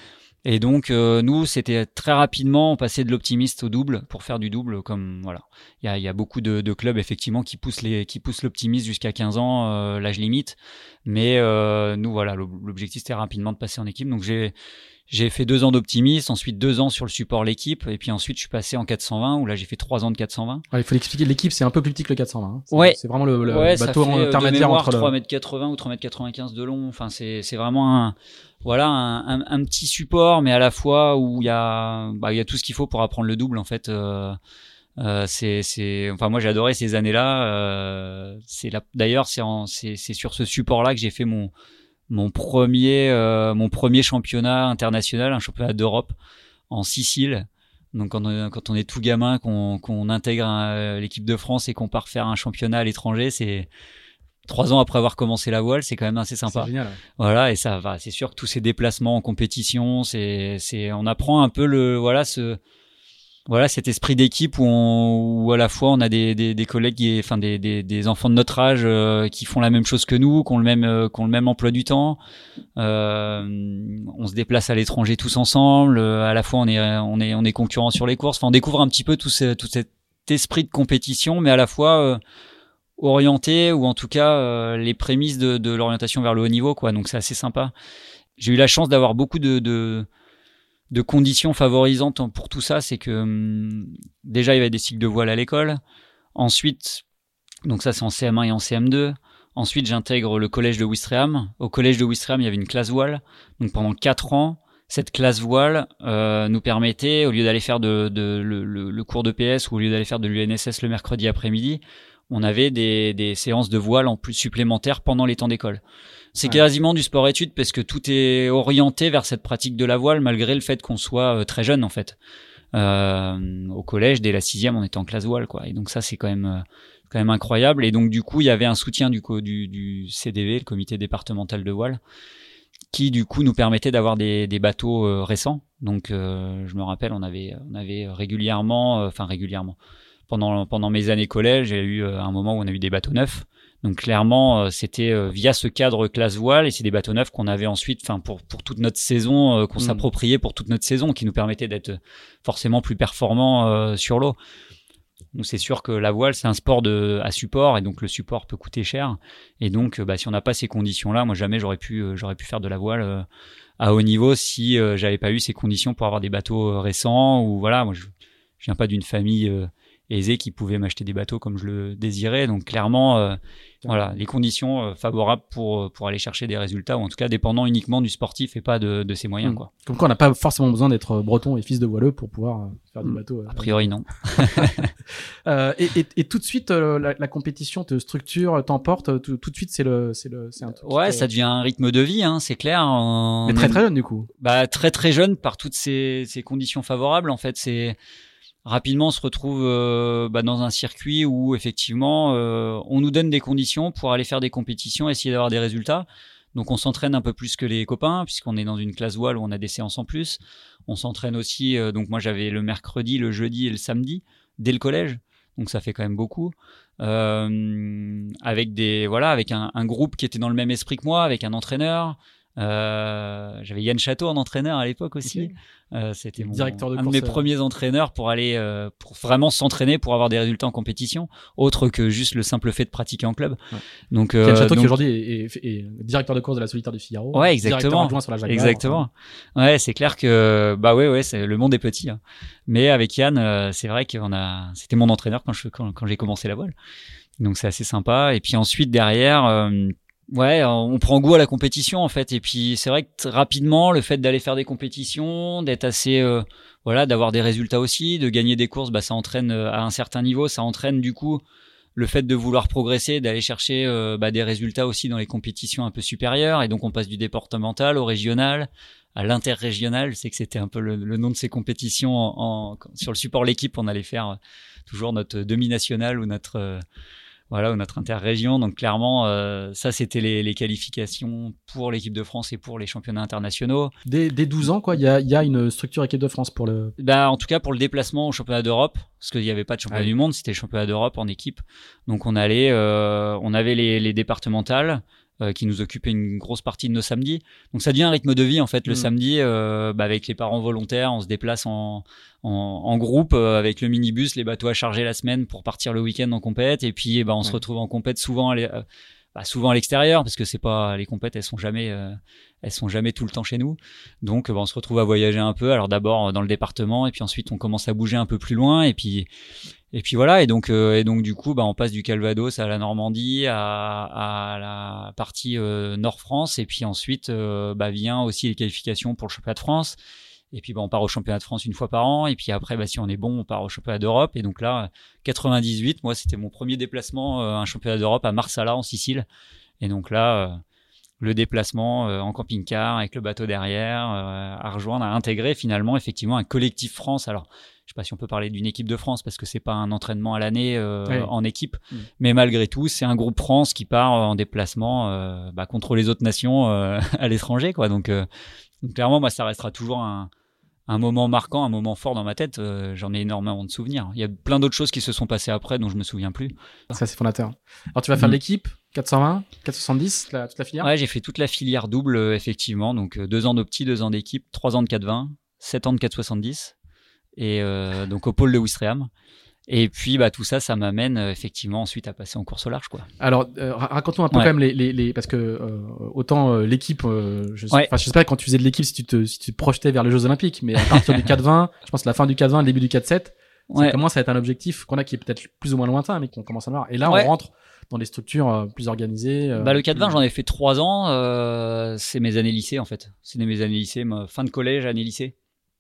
Et donc euh, nous, c'était très rapidement, on passait de l'optimiste au double pour faire du double. Comme voilà, il y a, y a beaucoup de, de clubs effectivement qui poussent les, qui poussent l'optimiste jusqu'à quinze ans, euh, l'âge limite. Mais euh, nous voilà, l'objectif c'était rapidement de passer en équipe. Donc j'ai J'ai fait deux ans d'optimiste, ensuite deux ans sur le support l'équipe, et puis ensuite je suis passé en quatre cent vingt, où là j'ai fait trois ans de quatre cent vingt. Ouais, il faut l'expliquer, l'équipe c'est un peu plus petit que le quatre cent vingt. Hein. C'est, ouais. C'est vraiment le, le ouais, bateau ça fait, intermédiaire de mémoire, entre le... trois mètres quatre-vingts ou trois mètres quatre-vingt-quinze de long. Enfin, c'est, c'est vraiment un, voilà, un, un, un petit support, mais à la fois où il y a, bah, il y a tout ce qu'il faut pour apprendre le double, en fait. Euh, euh, c'est, c'est, enfin, moi j'ai adoré ces années-là. Euh, c'est là, d'ailleurs, c'est, en, c'est, c'est sur ce support-là que j'ai fait mon, mon premier euh, mon premier championnat international, un championnat d'Europe en Sicile. Donc quand on, quand on est tout gamin, qu'on, qu'on intègre un, l'équipe de France et qu'on part faire un championnat à l'étranger, c'est trois ans après avoir commencé la voile, c'est quand même assez sympa. C'est génial. Ouais. Voilà, et ça va. C'est sûr que tous ces déplacements en compétition, c'est c'est on apprend un peu le voilà ce Voilà cet esprit d'équipe où, on, où à la fois on a des, des, des collègues, qui, enfin des, des, des enfants de notre âge euh, qui font la même chose que nous, qui ont le même, euh, qui ont le même emploi du temps. Euh, on se déplace à l'étranger tous ensemble. Euh, à la fois on est, on est, on est concurrents sur les courses. Enfin, on découvre un petit peu tout, ce, tout cet esprit de compétition, mais à la fois euh, orienté, ou en tout cas euh, les prémices de, de l'orientation vers le haut niveau, quoi. Donc c'est assez sympa. J'ai eu la chance d'avoir beaucoup de, de de conditions favorisantes pour tout ça. C'est que hum, déjà il y avait des cycles de voile à l'école. Ensuite, donc ça c'est en C M un et en C M deux. Ensuite j'intègre le collège de Ouistreham. Au collège de Ouistreham il y avait une classe voile. Donc pendant quatre ans, cette classe voile euh, nous permettait, au lieu d'aller faire de, de, le, le, le cours de P S, ou au lieu d'aller faire de l'U N S S le mercredi après-midi, on avait des, des séances de voile en plus supplémentaires pendant les temps d'école. C'est ouais. quasiment du sport-études parce que tout est orienté vers cette pratique de la voile, malgré le fait qu'on soit euh, très jeune en fait. Euh, au collège, dès la sixième, on était en classe voile, quoi. Et donc ça, c'est quand même, euh, quand même incroyable. Et donc du coup, il y avait un soutien du, du, du C D V, le comité départemental de voile, qui du coup nous permettait d'avoir des, des bateaux euh, récents. Donc euh, je me rappelle, on avait, on avait régulièrement, enfin euh, régulièrement, pendant pendant mes années collège, j'ai eu euh, un moment où on a eu des bateaux neufs. Donc clairement, euh, c'était euh, via ce cadre classe voile, et c'est des bateaux neufs qu'on avait ensuite, enfin pour pour toute notre saison, euh, qu'on mmh. s'appropriait pour toute notre saison, qui nous permettait d'être forcément plus performants euh, sur l'eau. Nous, c'est sûr que la voile, c'est un sport de à support, et donc le support peut coûter cher. Et donc, bah, si on n'a pas ces conditions-là, moi jamais j'aurais pu euh, j'aurais pu faire de la voile euh, à haut niveau si euh, j'avais pas eu ces conditions pour avoir des bateaux euh, récents. Ou voilà, moi je, je viens pas d'une famille euh, aisée qui pouvait m'acheter des bateaux comme je le désirais. Donc clairement, euh, voilà, les conditions euh, favorables pour pour aller chercher des résultats, ou en tout cas dépendant uniquement du sportif et pas de de ses moyens, mmh. quoi. Comme quoi, on n'a pas forcément besoin d'être breton et fils de voileux pour pouvoir euh, faire mmh. du bateau. Euh, a priori, non. euh, et, et, et tout de suite, euh, la, la compétition te structure, t'emporte. Tout, tout de suite, c'est le c'est le c'est un truc. Ouais, te... ça devient un rythme de vie, hein, c'est clair. On... Mais très très jeune du coup. Bah très très jeune par toutes ces ces conditions favorables. En fait, c'est rapidement on se retrouve euh, bah, dans un circuit où effectivement euh, on nous donne des conditions pour aller faire des compétitions, essayer d'avoir des résultats. Donc on s'entraîne un peu plus que les copains, puisqu'on est dans une classe voile où on a des séances en plus. On s'entraîne aussi, euh, donc moi j'avais le mercredi, le jeudi et le samedi dès le collège, donc ça fait quand même beaucoup. Euh, avec des voilà, avec un, un groupe qui était dans le même esprit que moi, avec un entraîneur. Euh, j'avais Yann Chateau en entraîneur à l'époque aussi. Okay. Euh, c'était mon, directeur de un course, de mes premiers entraîneurs pour aller euh, pour vraiment s'entraîner pour avoir des résultats en compétition, autre que juste le simple fait de pratiquer en club. Ouais. Donc Yann Chateau donc, qui aujourd'hui est, est, est directeur de course de la Solitaire du Figaro. Ouais, exactement. Directeur adjoint sur la Jacques Vabre. Exactement. Ouais, c'est clair que bah ouais ouais, c'est le monde est petit. Hein. Mais avec Yann, euh, c'est vrai qu'on a, c'était mon entraîneur quand je quand, quand j'ai commencé la voile. Donc c'est assez sympa. Et puis ensuite derrière. Euh, Ouais, on prend goût à la compétition en fait, et puis c'est vrai que rapidement le fait d'aller faire des compétitions, d'être assez, euh, voilà, d'avoir des résultats aussi, de gagner des courses, bah ça entraîne euh, à un certain niveau, ça entraîne du coup le fait de vouloir progresser, d'aller chercher euh, bah, des résultats aussi dans les compétitions un peu supérieures, et donc on passe du départemental au régional, à l'interrégional. Je sais que c'était un peu le, le nom de ces compétitions en, en, sur le support l'équipe, on allait faire euh, toujours notre demi-national ou notre euh, Voilà, ou notre interrégion. Donc clairement, euh, ça c'était les, les qualifications pour l'équipe de France et pour les championnats internationaux. Dès, dès douze ans, quoi, il y a, y a une structure équipe de France pour le. Bah, en tout cas pour le déplacement au championnat d'Europe, parce qu'il n'y avait pas de championnat ah oui. du monde, c'était le championnat d'Europe en équipe. Donc on allait, euh, on avait les, les départementales. euh, qui nous occupait une grosse partie de nos samedis. Donc ça devient un rythme de vie en fait. Le mmh. samedi, euh, bah, avec les parents volontaires, on se déplace en, en, en groupe euh, avec le minibus, les bateaux à charger la semaine pour partir le week-end en compète. Et puis bah, on ouais. se retrouve en compète souvent à euh, bah, souvent à l'extérieur parce que c'est pas les compètes, elles sont jamais euh, elles sont jamais tout le temps chez nous. Donc bah, on se retrouve à voyager un peu. Alors d'abord dans le département et puis ensuite on commence à bouger un peu plus loin et puis Et puis voilà, et donc euh, et donc du coup, bah on passe du Calvados à la Normandie, à, à la partie euh, Nord France, et puis ensuite euh, bah vient aussi les qualifications pour le championnat de France. Et puis bah on part au championnat de France une fois par an, et puis après bah si on est bon, on part au championnat d'Europe. Et donc là, quatre-vingt-dix-huit, moi c'était mon premier déplacement, euh, un championnat d'Europe à Marsala en Sicile. Et donc là, euh, le déplacement euh, en camping-car avec le bateau derrière, euh, à rejoindre, à intégrer finalement effectivement un collectif France. Alors je sais pas si on peut parler d'une équipe de France parce que c'est pas un entraînement à l'année euh, oui. en équipe, mmh. mais malgré tout, c'est un groupe France qui part en déplacement euh, bah, contre les autres nations euh, à l'étranger, quoi. Donc, euh, donc clairement, moi, ça restera toujours un, un moment marquant, un moment fort dans ma tête. Euh, j'en ai énormément de souvenirs. Il y a plein d'autres choses qui se sont passées après dont je me souviens plus. Ça, c'est fondateur. Alors, tu vas faire mmh. l'équipe quatre cent vingt, quatre cent soixante-dix, la, toute la filière. Ouais, j'ai fait toute la filière double, euh, effectivement. Donc euh, deux ans d'opti, deux ans d'équipe, trois ans de quatre cent vingt, sept ans de quatre cent soixante-dix. Et euh, donc au pôle de Ouistreham. Et puis bah tout ça, ça m'amène euh, effectivement ensuite à passer en course au large, quoi. Alors euh, raconte-nous un peu ouais. quand même les, les, les parce que euh, autant euh, l'équipe, euh, je sais, ouais. enfin je sais pas quand tu faisais de l'équipe si tu te si tu te projetais vers les Jeux Olympiques, mais à partir du quatre cent vingt, je pense la fin du quatre cent vingt, le début du quatre cent sept, ouais. ça commence à être un objectif qu'on a qui est peut-être plus ou moins lointain, mais qu'on commence à voir. Et là ouais. on rentre dans des structures euh, plus organisées. Euh, bah le quatre cent vingt, plus... j'en ai fait trois ans. Euh, c'est mes années lycée en fait. C'est mes années lycée, ma fin de collège, année lycée.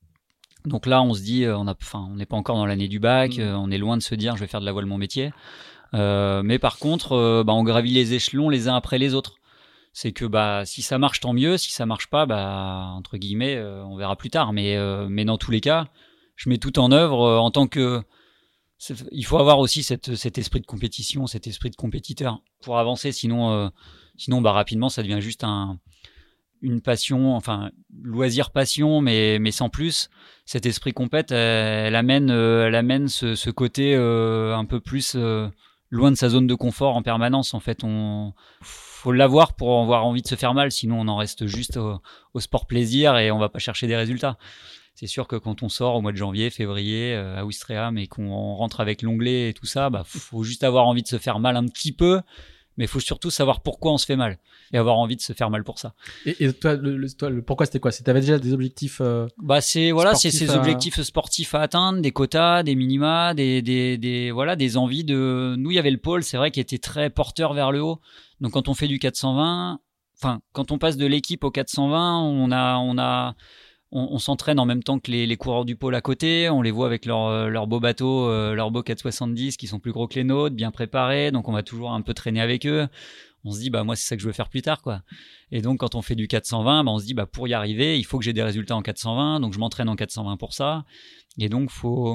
Donc là, on se dit, on a, enfin, on n'est pas encore dans l'année du bac, mmh. euh, on est loin de se dire, je vais faire de la voile mon métier. Euh, mais par contre, euh, bah, on gravit les échelons les uns après les autres. C'est que bah, si ça marche, tant mieux. Si ça marche pas, bah, entre guillemets, euh, on verra plus tard. Mais, euh, mais dans tous les cas, je mets tout en œuvre euh, en tant que. C'est, il faut avoir aussi cette, cet esprit de compétition, cet esprit de compétiteur pour avancer. Sinon, euh, sinon, bah, rapidement, ça devient juste un. une passion, enfin loisir passion, mais mais sans plus. Cet esprit compète, elle, elle amène, euh, elle amène ce, ce côté euh, un peu plus euh, loin de sa zone de confort en permanence. En fait, on faut l'avoir pour avoir envie de se faire mal, sinon on en reste juste au, au sport plaisir et on va pas chercher des résultats. C'est sûr que quand on sort au mois de janvier, février euh, à Ouistreham et qu'on rentre avec l'onglet et tout ça, bah faut juste avoir envie de se faire mal un petit peu. Mais il faut surtout savoir pourquoi on se fait mal et avoir envie de se faire mal pour ça. Et, et toi, le, le, toi, le pourquoi c'était quoi? C'était t'avais déjà des objectifs euh, Bah c'est voilà, c'est ces à... objectifs sportifs à atteindre, des quotas, des minima, des des des voilà, des envies de. Nous, il y avait le pôle, c'est vrai, qui était très porteur vers le haut. Donc quand on fait du quatre cent vingt, enfin quand on passe de l'équipe au quatre cent vingt, on a on a On, on s'entraîne en même temps que les, les coureurs du pôle à côté. On les voit avec leurs leur beaux bateaux, euh, leurs beaux quatre cent soixante-dix qui sont plus gros que les nôtres, bien préparés. Donc, on va toujours un peu traîner avec eux. On se dit, bah moi, c'est ça que je veux faire plus tard, quoi. Et donc, quand on fait du quatre cent vingt, bah, on se dit, bah pour y arriver, il faut que j'ai des résultats en quatre cent vingt. Donc, je m'entraîne en quatre cent vingt pour ça. Et donc, faut,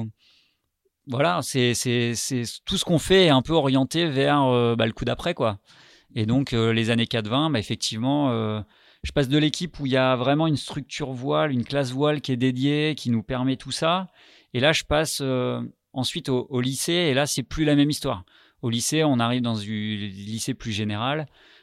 voilà, c'est c'est c'est tout ce qu'on fait est un peu orienté vers euh, bah, le coup d'après, quoi. Et donc, euh, les années quatre cent vingt, bah effectivement. Euh, Je passe de l'équipe où il y a vraiment une structure voile, une classe voile qui est dédiée, qui nous permet tout ça. Et là, je passe euh, ensuite au, au lycée. Et là, c'est plus la même histoire. Au lycée, on arrive dans un lycée plus général.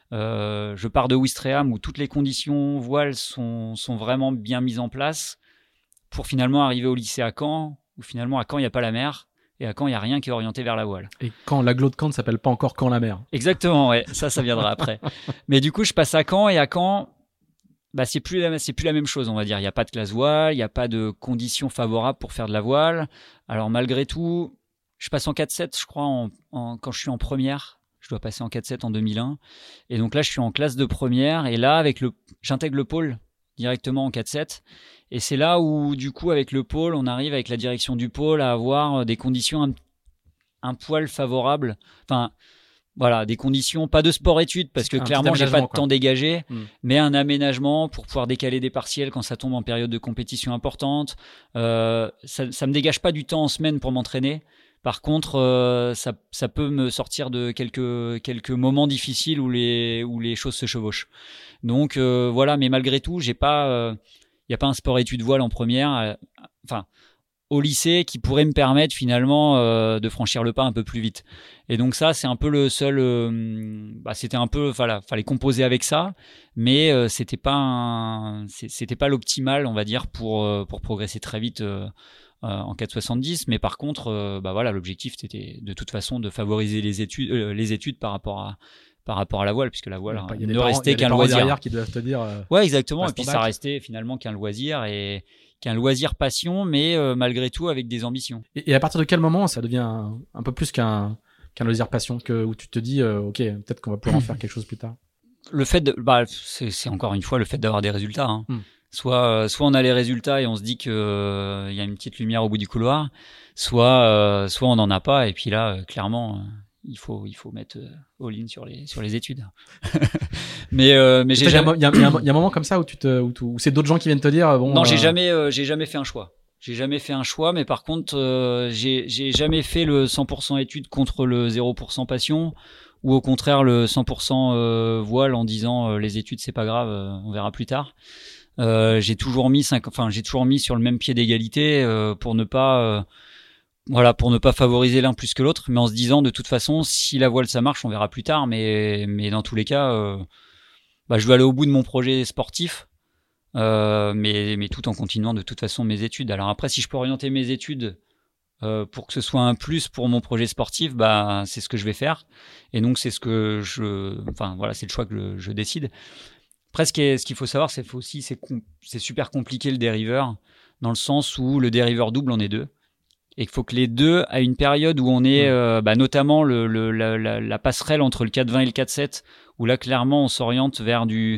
Euh, je pars de Ouistreham où toutes les conditions voile sont, sont vraiment bien mises en place pour finalement arriver au lycée à Caen, où finalement à Caen, il n'y a pas la mer. Et à Caen, il n'y a rien qui est orienté vers la voile. Et quand l'agglo de Caen ne s'appelle pas encore Caen-la-Mer. Exactement, ouais. Ça, ça viendra après. Mais du coup, je passe à Caen et à Caen, bah c'est plus la, c'est plus la même chose, on va dire. Il n'y a pas de classe voile, il n'y a pas de conditions favorables pour faire de la voile. Alors malgré tout, je passe en quatre sept, je crois, en, en, quand je suis en première. Je dois passer en quatre sept en deux mille un. Et donc là, je suis en classe de première. Et là, avec le, j'intègre le pôle directement en quatre sept. Et c'est là où, du coup, avec le pôle, on arrive avec la direction du pôle à avoir des conditions un, un poil favorables. Enfin... Voilà, des conditions, pas de sport-études, parce que clairement, j'ai pas de quoi. temps dégagé, mmh. mais un aménagement pour pouvoir décaler des partiels quand ça tombe en période de compétition importante. Euh, ça, ça me dégage pas du temps en semaine pour m'entraîner. Par contre, euh, ça, ça peut me sortir de quelques, quelques moments difficiles où les, où les choses se chevauchent. Donc, euh, voilà, mais malgré tout, j'ai pas, il euh, y a pas un sport-études voile en première. Euh, enfin, au lycée qui pourrait me permettre finalement euh, de franchir le pas un peu plus vite. Et donc ça, c'est un peu le seul. Euh, bah, c'était un peu, voilà, fallait composer avec ça, mais euh, c'était pas, un, c'était pas l'optimal, on va dire, pour euh, pour progresser très vite euh, euh, en quatre soixante-dix. Mais par contre, euh, bah voilà, l'objectif c'était de toute façon de favoriser les études, euh, les études par rapport à par rapport à la voile, puisque la voile il y a ne des parents, restait il y a des qu'un parents loisir. derrière qui doivent te dire. Euh, ouais, exactement. Et puis ton ça bac. restait finalement qu'un loisir et qu'un loisir passion, mais euh, malgré tout avec des ambitions. Et, et à partir de quel moment ça devient un, un peu plus qu'un qu'un loisir passion, que où tu te dis euh, ok, peut-être qu'on va pouvoir en faire quelque chose plus tard. Le fait de, bah, c'est, c'est encore une fois le fait d'avoir des résultats. Hein. Mm. Soit, euh, soit on a les résultats et on se dit que euh, y a une petite lumière au bout du couloir, soit, euh, soit on n'en a pas et puis là, euh, clairement, euh, il faut, il faut mettre euh, all-in sur les, sur les études. mais, euh, mais j'ai Il y, jamais. a- il y, a- il y a un- il y a un moment comme ça où tu te, où, tu- où c'est d'autres gens qui viennent te dire bon. Non, euh, j'ai jamais, euh, j'ai jamais fait un choix. J'ai jamais fait un choix, mais par contre, euh, j'ai, j'ai jamais fait le cent pour cent études contre le zéro pour cent passion, ou au contraire le cent pour cent euh, voile en disant euh, les études c'est pas grave, euh, on verra plus tard. Euh, j'ai toujours mis cinq, enfin j'ai toujours mis sur le même pied d'égalité euh, pour ne pas, euh, voilà, pour ne pas favoriser l'un plus que l'autre, mais en se disant de toute façon si la voile ça marche, on verra plus tard, mais mais dans tous les cas, euh, bah je veux aller au bout de mon projet sportif. Euh, mais, mais tout en continuant de toute façon mes études. Alors après, si je peux orienter mes études euh, pour que ce soit un plus pour mon projet sportif, bah c'est ce que je vais faire. Et donc c'est ce que je, enfin voilà, c'est le choix que je, je décide. Après, ce, qui est, ce qu'il faut savoir, c'est aussi c'est, com- c'est super compliqué le dériveur, dans le sens où le dériveur double, on est deux. Et qu'il faut que les deux, à une période où on est, euh, bah, notamment le, le, la, la, la passerelle entre le quatre vingt et le quatre sept, où là clairement on s'oriente vers du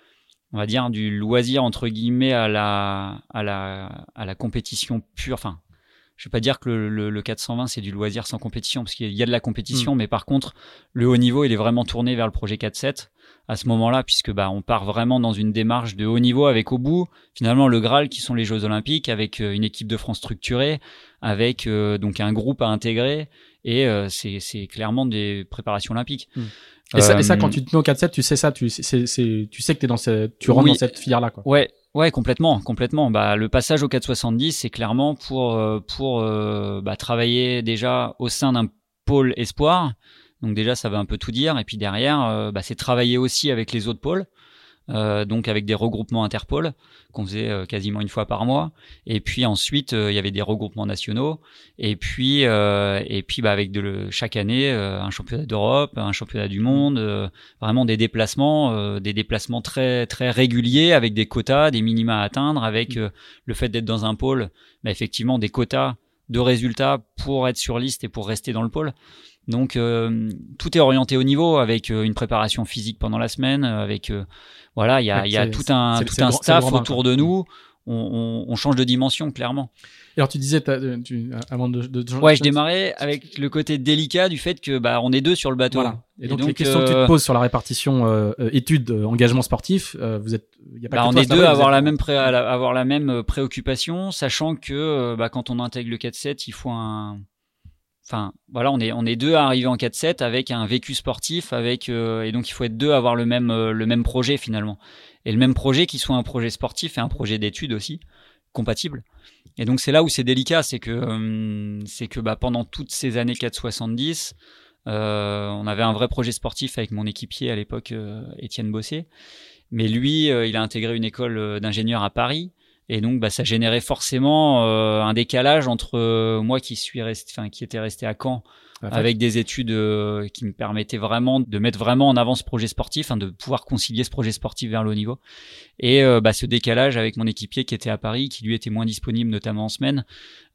on va dire du loisir entre guillemets à la à la à la compétition pure. Enfin, je vais pas dire que le, le, le quatre cent vingt c'est du loisir sans compétition, parce qu'il y a de la compétition, mmh. mais par contre le haut niveau il est vraiment tourné vers le projet quatre sept à ce moment-là, puisque bah on part vraiment dans une démarche de haut niveau avec au bout finalement le Graal qui sont les Jeux Olympiques, avec euh, une équipe de France structurée, avec euh, donc un groupe à intégrer, et euh, c'est c'est clairement des préparations olympiques. Mmh. Et ça, euh, et ça, quand tu te mets au quatre sept, tu sais ça, tu, c'est, c'est, tu sais que t'es dans cette, tu rentres oui, dans cette filière-là, quoi. Ouais, ouais, complètement, complètement. Bah, le passage au quatre soixante-dix, c'est clairement pour, pour, euh, bah, travailler déjà au sein d'un pôle espoir. Donc déjà, ça veut un peu tout dire. Et puis derrière, euh, bah, c'est travailler aussi avec les autres pôles. Euh, donc avec des regroupements interpôles qu'on faisait euh, quasiment une fois par mois, et puis ensuite euh, il y avait des regroupements nationaux, et puis euh, et puis bah avec de le, chaque année euh, un championnat d'Europe, un championnat du monde, euh, vraiment des déplacements, euh, des déplacements très très réguliers avec des quotas, des minima à atteindre, avec euh, le fait d'être dans un pôle, bah effectivement des quotas de résultats pour être sur liste et pour rester dans le pôle. Donc euh, tout est orienté au niveau, avec euh, une préparation physique pendant la semaine, avec euh, voilà, il y a, ouais, il y a tout un, c'est, tout c'est un grand, staff autour de nous. On, on, on change de dimension, clairement. Et alors, tu disais, tu, avant de, de, de... Ouais, je démarrais avec le côté délicat du fait que, bah, on est deux sur le bateau. Voilà. Et, et donc, donc, les questions euh... que tu te poses sur la répartition, euh, études, euh, engagement sportif, euh, vous êtes, y a pas bah, que on toi, est deux à avoir êtes... la même pré, à la, avoir la même préoccupation, sachant que, bah, quand on intègre le quatre sept, il faut un, Enfin, voilà, on est on est deux à arriver en quatre sept avec un vécu sportif, avec euh, et donc il faut être deux à avoir le même euh, le même projet finalement, et le même projet qui soit un projet sportif et un projet d'études aussi compatible. Et donc c'est là où c'est délicat, c'est que euh, c'est que bah pendant toutes ces années quatre soixante-dix, euh, on avait un vrai projet sportif avec mon équipier à l'époque, euh, Étienne Bossé, mais lui euh, il a intégré une école d'ingénieur à Paris. Et donc, bah, ça générait forcément euh, un décalage entre euh, moi qui suis resté, enfin, qui était resté à Caen avec des études euh, qui me permettaient vraiment de mettre vraiment en avant ce projet sportif, hein, de pouvoir concilier ce projet sportif vers le haut niveau. Et euh, bah, ce décalage avec mon équipier qui était à Paris, qui lui était moins disponible, notamment en semaine,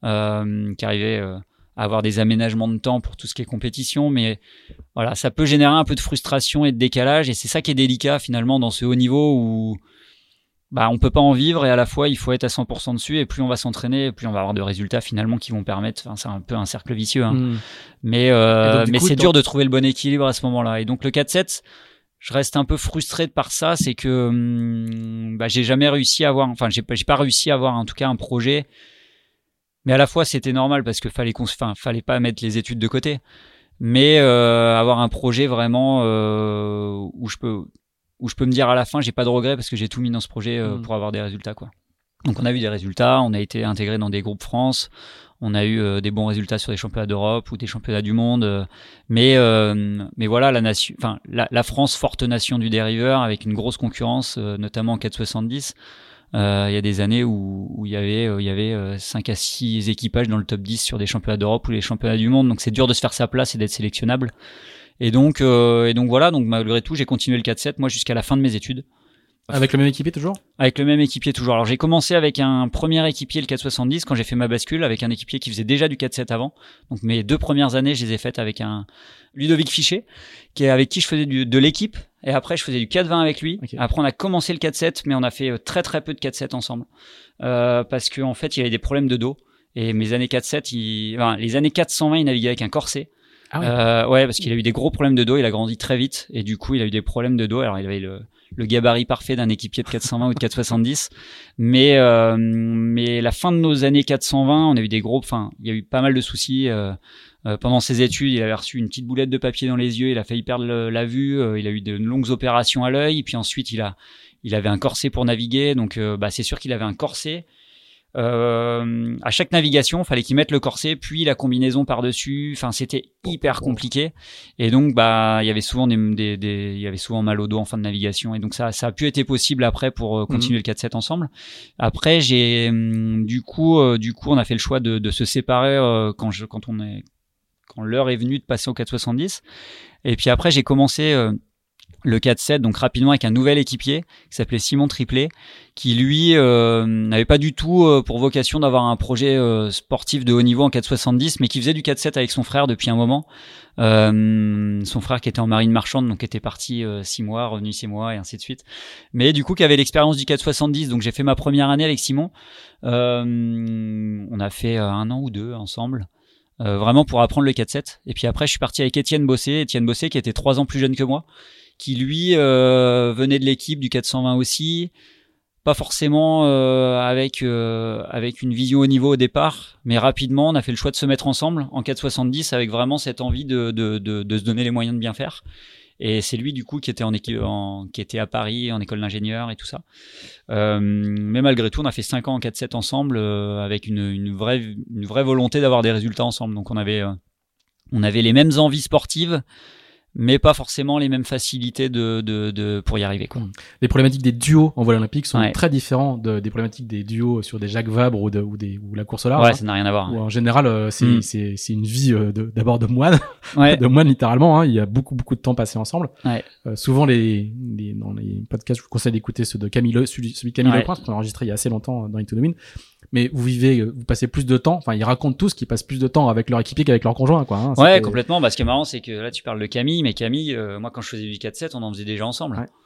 euh, qui arrivait euh, à avoir des aménagements de temps pour tout ce qui est compétition. Mais voilà, ça peut générer un peu de frustration et de décalage. Et c'est ça qui est délicat finalement dans ce haut niveau où bah on peut pas en vivre, et à la fois il faut être à cent pour cent dessus, et plus on va s'entraîner, plus on va avoir de résultats finalement qui vont permettre, enfin c'est un peu un cercle vicieux, hein. Mmh. mais euh, donc, mais coup, c'est dur de trouver le bon équilibre à ce moment-là. Et donc le quatre sept, je reste un peu frustré par ça, c'est que hum, bah j'ai jamais réussi à avoir, enfin j'ai pas j'ai pas réussi à avoir en tout cas un projet, mais à la fois c'était normal parce que fallait qu'on enfin fallait pas mettre les études de côté, mais euh, avoir un projet vraiment euh, où je peux où je peux me dire à la fin j'ai pas de regrets parce que j'ai tout mis dans ce projet euh, mmh. pour avoir des résultats, quoi. Donc on a eu des résultats, on a été intégré dans des groupes France, on a eu euh, des bons résultats sur des championnats d'Europe ou des championnats du monde, euh, mais euh, mais voilà la nation, enfin la, la France, forte nation du dériveur avec une grosse concurrence, euh, notamment en quatre soixante-dix. Euh, il y a des années où où il y avait euh, il y avait euh, cinq à six équipages dans le top dix sur des championnats d'Europe ou les championnats du monde, donc c'est dur de se faire sa place et d'être sélectionnable. Et donc euh, et donc voilà, donc malgré tout j'ai continué le quatre sept moi jusqu'à la fin de mes études. Avec le même équipier toujours? Avec le même équipier toujours. Alors j'ai commencé avec un premier équipier, le quatre soixante-dix, quand j'ai fait ma bascule, avec un équipier qui faisait déjà du quatre sept avant. Donc mes deux premières années, je les ai faites avec un Ludovic Fichet, qui est avec qui je faisais du, de l'équipe. Et après, je faisais du quatre vingt avec lui. Okay. Après, on a commencé le quatre sept, mais on a fait très très peu de quatre sept ensemble. Euh, parce qu'en fait, il y avait des problèmes de dos. Et mes années quatre sept, il... enfin, les années quatre cent vingt, il naviguait avec un corset. Ah ouais. Euh, ouais, parce qu'il a eu des gros problèmes de dos, il a grandi très vite. Et du coup, il a eu des problèmes de dos. Alors, il avait le... le gabarit parfait d'un équipier de quatre cent vingt ou de quatre soixante-dix, mais euh, mais la fin de nos années quatre cent vingt, on a eu des gros, enfin il y a eu pas mal de soucis euh, euh, pendant ses études. Il avait reçu une petite boulette de papier dans les yeux, il a failli perdre le, la vue, euh, il a eu de longues opérations à l'œil, puis ensuite il a il avait un corset pour naviguer, donc euh, bah c'est sûr qu'il avait un corset. Euh, à chaque navigation, fallait qu'il mette le corset, puis la combinaison par-dessus. Enfin, c'était hyper compliqué. Et donc, bah, il y avait souvent des, des, des, il y avait souvent mal au dos en fin de navigation. Et donc, ça, ça a pu être possible après pour continuer mmh. le quatre sept ensemble. Après, j'ai, du coup, euh, du coup, on a fait le choix de, de se séparer euh, quand je, quand on est, quand l'heure est venue de passer au quatre soixante-dix. Et puis après, j'ai commencé. Euh, le quatre sept, donc rapidement avec un nouvel équipier qui s'appelait Simon Triplet, qui lui euh, n'avait pas du tout euh, pour vocation d'avoir un projet euh, sportif de haut niveau en quatre soixante-dix, mais qui faisait du quatre sept avec son frère depuis un moment. Euh, son frère qui était en marine marchande, donc était parti euh, six mois, revenu six mois et ainsi de suite. Mais du coup, qui avait l'expérience du quatre soixante-dix, donc j'ai fait ma première année avec Simon. Euh, on a fait euh, un an ou deux ensemble. Euh, vraiment pour apprendre le quatre sept. Et puis après, je suis parti avec Étienne Bossé, Étienne Bossé qui était trois ans plus jeune que moi, qui lui euh, venait de l'équipe du quatre cent vingt aussi, pas forcément euh, avec euh, avec une vision au niveau au départ, mais rapidement on a fait le choix de se mettre ensemble en quatre soixante-dix avec vraiment cette envie de de de, de se donner les moyens de bien faire. Et c'est lui du coup qui était en équipe, en, qui était à Paris en école d'ingénieur et tout ça. Euh, mais malgré tout, on a fait cinq ans en quatre sept ensemble euh, avec une une vraie une vraie volonté d'avoir des résultats ensemble. Donc on avait euh, on avait les mêmes envies sportives, mais pas forcément les mêmes facilités de, de, de, pour y arriver, quoi. Les problématiques des duos en vol olympique sont ouais. très différentes de, des problématiques des duos sur des Jacques Vabre ou, de, ou, des, ou la course au large. Ouais, hein, ça n'a rien à voir. Où en général, euh, c'est, mm. c'est, c'est une vie euh, de, d'abord de moine, ouais. de moine littéralement. Hein, il y a beaucoup, beaucoup de temps passé ensemble. Ouais. Euh, souvent, les, les, dans les podcasts, je vous conseille d'écouter ceux de Camille, celui, celui de Camille ouais. Leprince, qu'on a enregistré il y a assez longtemps dans Into the Wind. Mais vous vivez, vous passez plus de temps, enfin ils racontent tous qu'ils passent plus de temps avec leur équipier qu'avec leur conjoint, quoi. Hein, ouais, complètement. Bah, ce qui est marrant, c'est que là tu parles de Camille, mais Camille, euh, moi quand je faisais du quatre sept, on en faisait déjà ensemble. Ouais.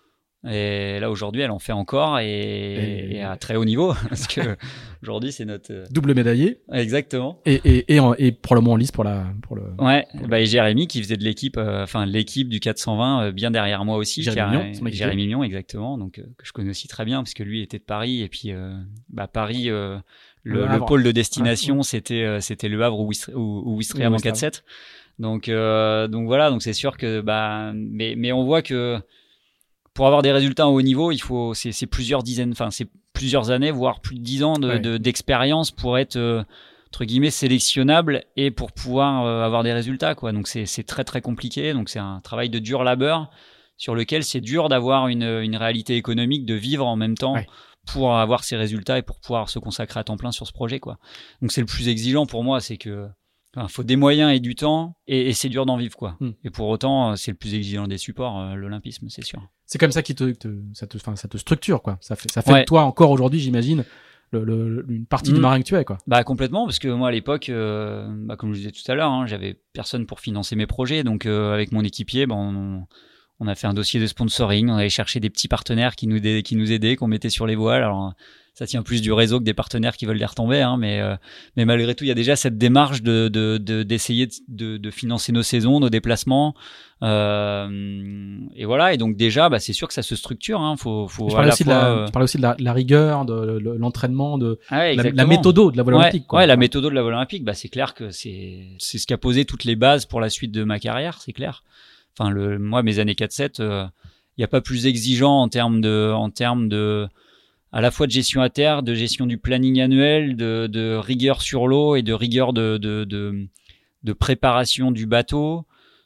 Et là aujourd'hui, elle en fait encore et, et... et à très haut niveau, parce que aujourd'hui c'est notre euh... double médaillé. Exactement. Et et et, en, et probablement en lice pour la pour le. Ouais. Pour le... Bah et Jérémy qui faisait de l'équipe, enfin euh, l'équipe du quatre cent vingt euh, bien derrière moi aussi. Jérémy a... Mignon, Jérémy Mignon, exactement. Donc euh, que je connais aussi très bien parce que lui était de Paris et puis euh, bah Paris. Euh, Le, le, le pôle de destination, ouais. c'était euh, c'était Le Havre ou Ouistreham ou, ou Ouistreham en quatre sept. Donc euh, donc voilà, donc c'est sûr que bah mais mais on voit que pour avoir des résultats au haut niveau, il faut c'est c'est plusieurs dizaines, enfin c'est plusieurs années, voire plus de dix ans de, ouais. de d'expérience pour être euh, entre guillemets sélectionnable et pour pouvoir euh, avoir des résultats, quoi. Donc c'est c'est très très compliqué. Donc c'est un travail de dur labeur sur lequel c'est dur d'avoir une une réalité économique, de vivre en même temps. Ouais. Pour avoir ces résultats et pour pouvoir se consacrer à temps plein sur ce projet, quoi. Donc c'est le plus exigeant pour moi, c'est que enfin, faut des moyens et du temps et, et c'est dur d'en vivre, quoi. Mm. Et pour autant, c'est le plus exigeant des supports, euh, l'olympisme, c'est sûr. C'est comme ça qui te, te ça te enfin ça te structure, quoi. Ça fait ça fait ouais. de toi encore aujourd'hui, j'imagine, le, le, une partie mm. du marin que tu es, quoi. Bah complètement, parce que moi à l'époque, euh, bah, comme je disais tout à l'heure, hein, j'avais personne pour financer mes projets, donc euh, avec mon équipier, ben bah, on, on a fait un dossier de sponsoring, on allait chercher des petits partenaires qui nous aidaient, qui nous aidaient, qu'on mettait sur les voiles. Alors ça tient plus du réseau que des partenaires qui veulent les retomber, hein, mais euh, mais malgré tout, il y a déjà cette démarche de de, de d'essayer de, de, de financer nos saisons, nos déplacements, euh, et voilà. Et donc déjà, bah c'est sûr que ça se structure. Hein, faut faut. Je parlais aussi, fois, de la, euh... tu parlais aussi de la, la rigueur, de l'entraînement, de ah ouais, la, la méthodo de la voile ouais, olympique. Quoi. Ouais, la méthodo de la voile olympique, bah c'est clair que c'est c'est ce qui a posé toutes les bases pour la suite de ma carrière, c'est clair. Enfin, le, moi, mes années quatre sept, il euh, n'y a pas plus exigeant en termes de, en termes de, à la fois de gestion à terre, de gestion du planning annuel, de, de rigueur sur l'eau et de rigueur de, de, de, de préparation du bateau,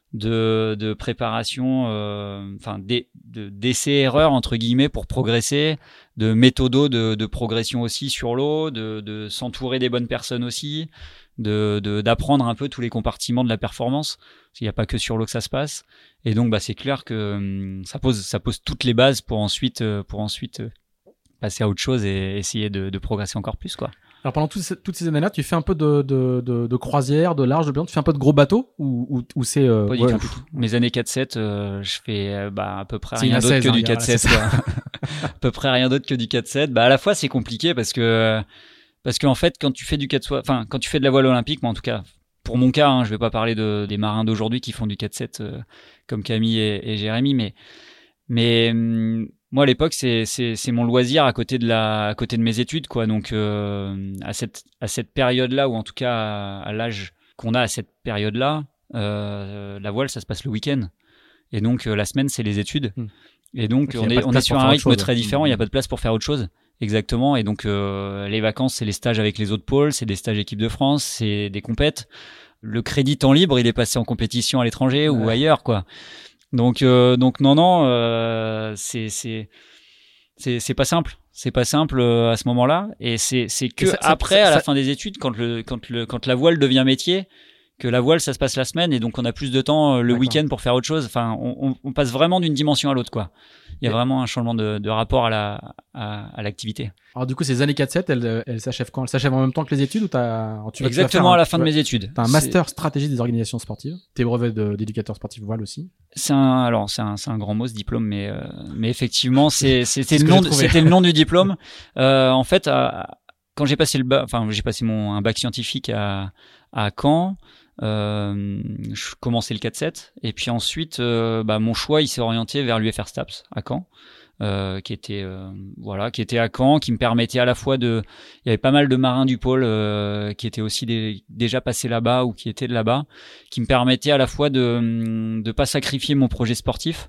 de, de préparation, euh, enfin, de, de, d'essais-erreurs, entre guillemets, pour progresser, de méthodo de, de progression aussi sur l'eau, de, de s'entourer des bonnes personnes aussi, de, de, d'apprendre un peu tous les compartiments de la performance. Parce qu'il n'y a pas que sur l'eau que ça se passe. Et donc, bah, c'est clair que hum, ça pose, ça pose toutes les bases pour ensuite, euh, pour ensuite euh, passer à autre chose et essayer de, de progresser encore plus, quoi. Alors pendant toutes ces, toutes ces années-là, tu fais un peu de, de, de, de croisière, de large, de bilan, tu fais un peu de gros bateaux ou, ou, ou c'est euh, pas du ouais, tout. tout. Mes années quatre sept, euh, je fais euh, bah, à peu près c'est rien d'autre seize, que hein, du gars, quatre sept. Quoi. À peu près rien d'autre que du quatre sept. Bah à la fois c'est compliqué parce que parce qu'en fait quand tu fais du quatre enfin quand tu fais de la voile olympique, moi en tout cas pour mon cas, hein, je vais pas parler de des marins d'aujourd'hui qui font du quatre sept euh, comme Camille et, et Jérémy, mais mais hum, moi à l'époque c'est c'est c'est mon loisir à côté de la à côté de mes études, quoi. Donc euh, à cette à cette période là, ou en tout cas à, à l'âge qu'on a à cette période là, euh, la voile ça se passe le week-end et donc euh, la semaine c'est les études. Hmm. Et donc okay, on est on est sur un rythme chose. très différent, il y a pas de place pour faire autre chose. Exactement. Et donc euh, les vacances c'est les stages avec les autres pôles, c'est des stages équipe de France, c'est des compètes. Le crédit temps libre il est passé en compétition à l'étranger ouais. ou ailleurs, quoi. Donc euh, donc non non euh, c'est c'est c'est c'est pas simple c'est pas simple euh, à ce moment-là et c'est c'est que ça, après ça, ça, à la ça... fin des études quand le quand le quand la voile devient métier que la voile ça se passe la semaine et donc on a plus de temps euh, le D'accord. week-end pour faire autre chose. Enfin on, on, on passe vraiment d'une dimension à l'autre, quoi. Il y a et... vraiment un changement de, de rapport à la à, à l'activité. Alors du coup ces années quatre sept elles elles s'achèvent quand? Elles s'achèvent en même temps que les études ou t'as tu vas, Exactement tu vas à un... la fin de mes études. T'as un master c'est... stratégie des organisations sportives. T'es brevet de, d'éducateur sportif voile aussi. C'est un alors c'est un c'est un grand mot ce diplôme, mais euh, mais effectivement c'est c'était le nom de, c'était le nom du diplôme. Euh, en fait à, quand j'ai passé le bac, enfin j'ai passé mon un bac scientifique à à Caen. Euh, je commençais le quatre sept et puis ensuite euh, bah, mon choix il s'est orienté vers l'U F R STAPS à Caen, euh, qui était euh, voilà qui était à Caen, qui me permettait à la fois de il y avait pas mal de marins du pôle euh, qui étaient aussi des, déjà passés là-bas ou qui étaient de là-bas, qui me permettait à la fois de de pas sacrifier mon projet sportif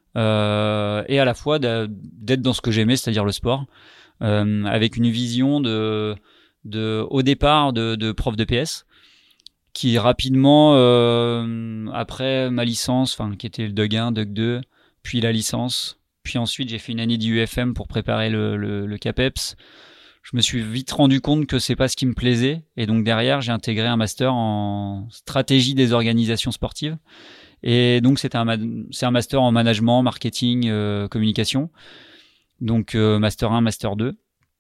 euh, et à la fois de, d'être dans ce que j'aimais, c'est-à-dire le sport, euh, avec une vision de de au départ de, de prof de P S qui rapidement, euh, après ma licence, enfin qui était le D U G un, D U G deux, puis la licence, puis ensuite j'ai fait une année d'I U F M pour préparer le, le, le CAPEPS. Je me suis vite rendu compte que c'est pas ce qui me plaisait, et donc derrière j'ai intégré un master en stratégie des organisations sportives. Et donc c'était un ma- c'est un master en management, marketing, euh, communication. Donc euh, master un, master deux.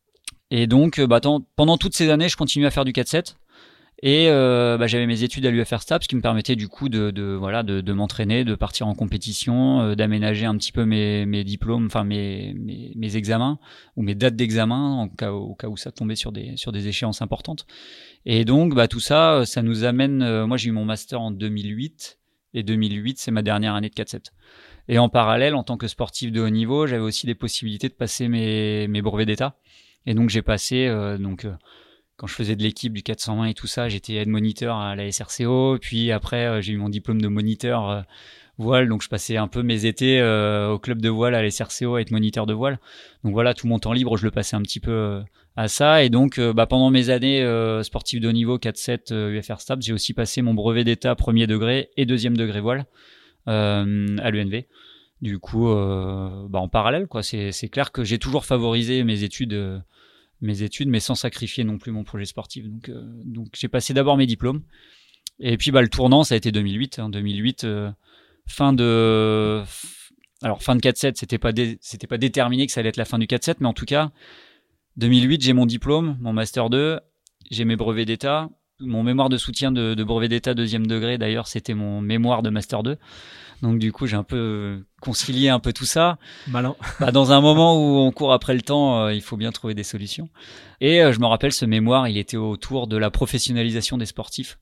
Et donc bah, tant, pendant toutes ces années, je continuais à faire du quatre sept. Et euh, bah, j'avais mes études à l'U F R STAPS qui me permettaient du coup de, de voilà de, de m'entraîner, de partir en compétition, euh, d'aménager un petit peu mes, mes diplômes, enfin mes, mes mes examens ou mes dates d'examen en cas au cas où ça tombait sur des sur des échéances importantes. Et donc bah tout ça, ça nous amène. Euh, moi j'ai eu mon master en deux mille huit et deux mille huit c'est ma dernière année de quatre sept. Et en parallèle, en tant que sportif de haut niveau, j'avais aussi des possibilités de passer mes mes brevets d'état. Et donc j'ai passé euh, donc euh, quand je faisais de l'équipe du quatre cent vingt et tout ça, j'étais aide moniteur à la S R C O. Puis après, euh, j'ai eu mon diplôme de moniteur euh, voile. Donc, je passais un peu mes étés euh, au club de voile à la S R C O à être moniteur de voile. Donc voilà, tout mon temps libre, je le passais un petit peu euh, à ça. Et donc, euh, bah, pendant mes années euh, sportives de haut niveau, quatre sept, euh, U F R STAPS, j'ai aussi passé mon brevet d'état premier degré et deuxième degré voile euh, à l'U N V. Du coup, euh, bah, en parallèle, quoi. C'est, c'est clair que j'ai toujours favorisé mes études euh, mes études, mais sans sacrifier non plus mon projet sportif. Donc, euh, donc j'ai passé d'abord mes diplômes. Et puis, bah, le tournant, ça a été deux mille huit. En deux mille huit, euh, fin de, alors fin de quatre sept, c'était pas dé... c'était pas déterminé que ça allait être la fin du quatre sept, mais en tout cas, deux mille huit, j'ai mon diplôme, mon master deux, j'ai mes brevets d'état, mon mémoire de soutien de, de brevet d'état deuxième degré. D'ailleurs, c'était mon mémoire de master deux. Donc du coup, j'ai un peu concilié un peu tout ça. Malin. Bah, dans un moment où on court après le temps, euh, il faut bien trouver des solutions. Et euh, je me rappelle, ce mémoire, il était autour de la professionnalisation des sportifs.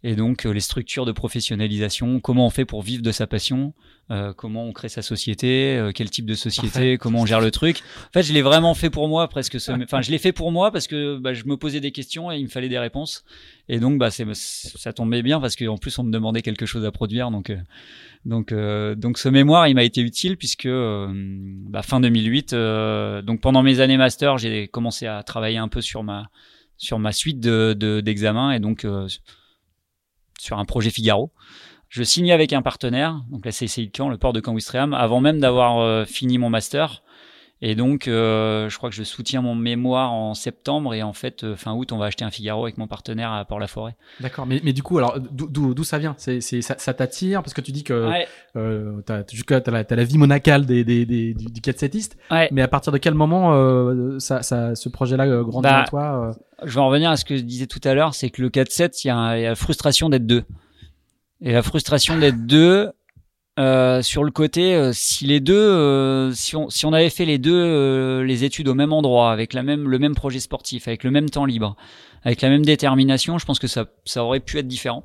Et donc, euh, les structures de professionnalisation, comment on fait pour vivre de sa passion, euh, comment on crée sa société, euh, quel type de société, Parfait. Comment on gère le truc. En fait, je l'ai vraiment fait pour moi, presque. Ce... Enfin, je l'ai fait pour moi parce que bah, je me posais des questions et il me fallait des réponses. Et donc, bah, c'est, ça tombait bien parce qu'en plus, on me demandait quelque chose à produire. Donc, euh, donc, euh, donc, ce mémoire, il m'a été utile puisque euh, bah, fin deux mille huit, euh, donc pendant mes années master, j'ai commencé à travailler un peu sur ma sur ma suite de, de d'examens et donc euh, sur un projet Figaro. Je signais avec un partenaire, donc la C C I de Caen, le port de Caen-Ouistreham, avant même d'avoir euh, fini mon master. Et donc, euh, je crois que je soutiens mon mémoire en septembre et en fait, euh, fin août, on va acheter un Figaro avec mon partenaire à Port-la-Forêt. D'accord, mais, mais du coup, alors d'où, d'où, d'où ça vient c'est, c'est, ça, ça t'attire parce que tu dis que ouais. euh, t'as, t'as, la, t'as la vie monacale des, des, des, du, du quatre-settiste, ouais. Mais à partir de quel moment euh, ça, ça, ce projet-là euh, grandit bah, en toi euh... Je vais en revenir à ce que je disais tout à l'heure, c'est que le quatre sept, il y, y a la frustration d'être deux. Et la frustration d'être deux, euh, sur le côté, euh, si les deux, euh, si on si on avait fait les deux euh, les études au même endroit, avec la même le même projet sportif, avec le même temps libre, avec la même détermination, je pense que ça ça aurait pu être différent.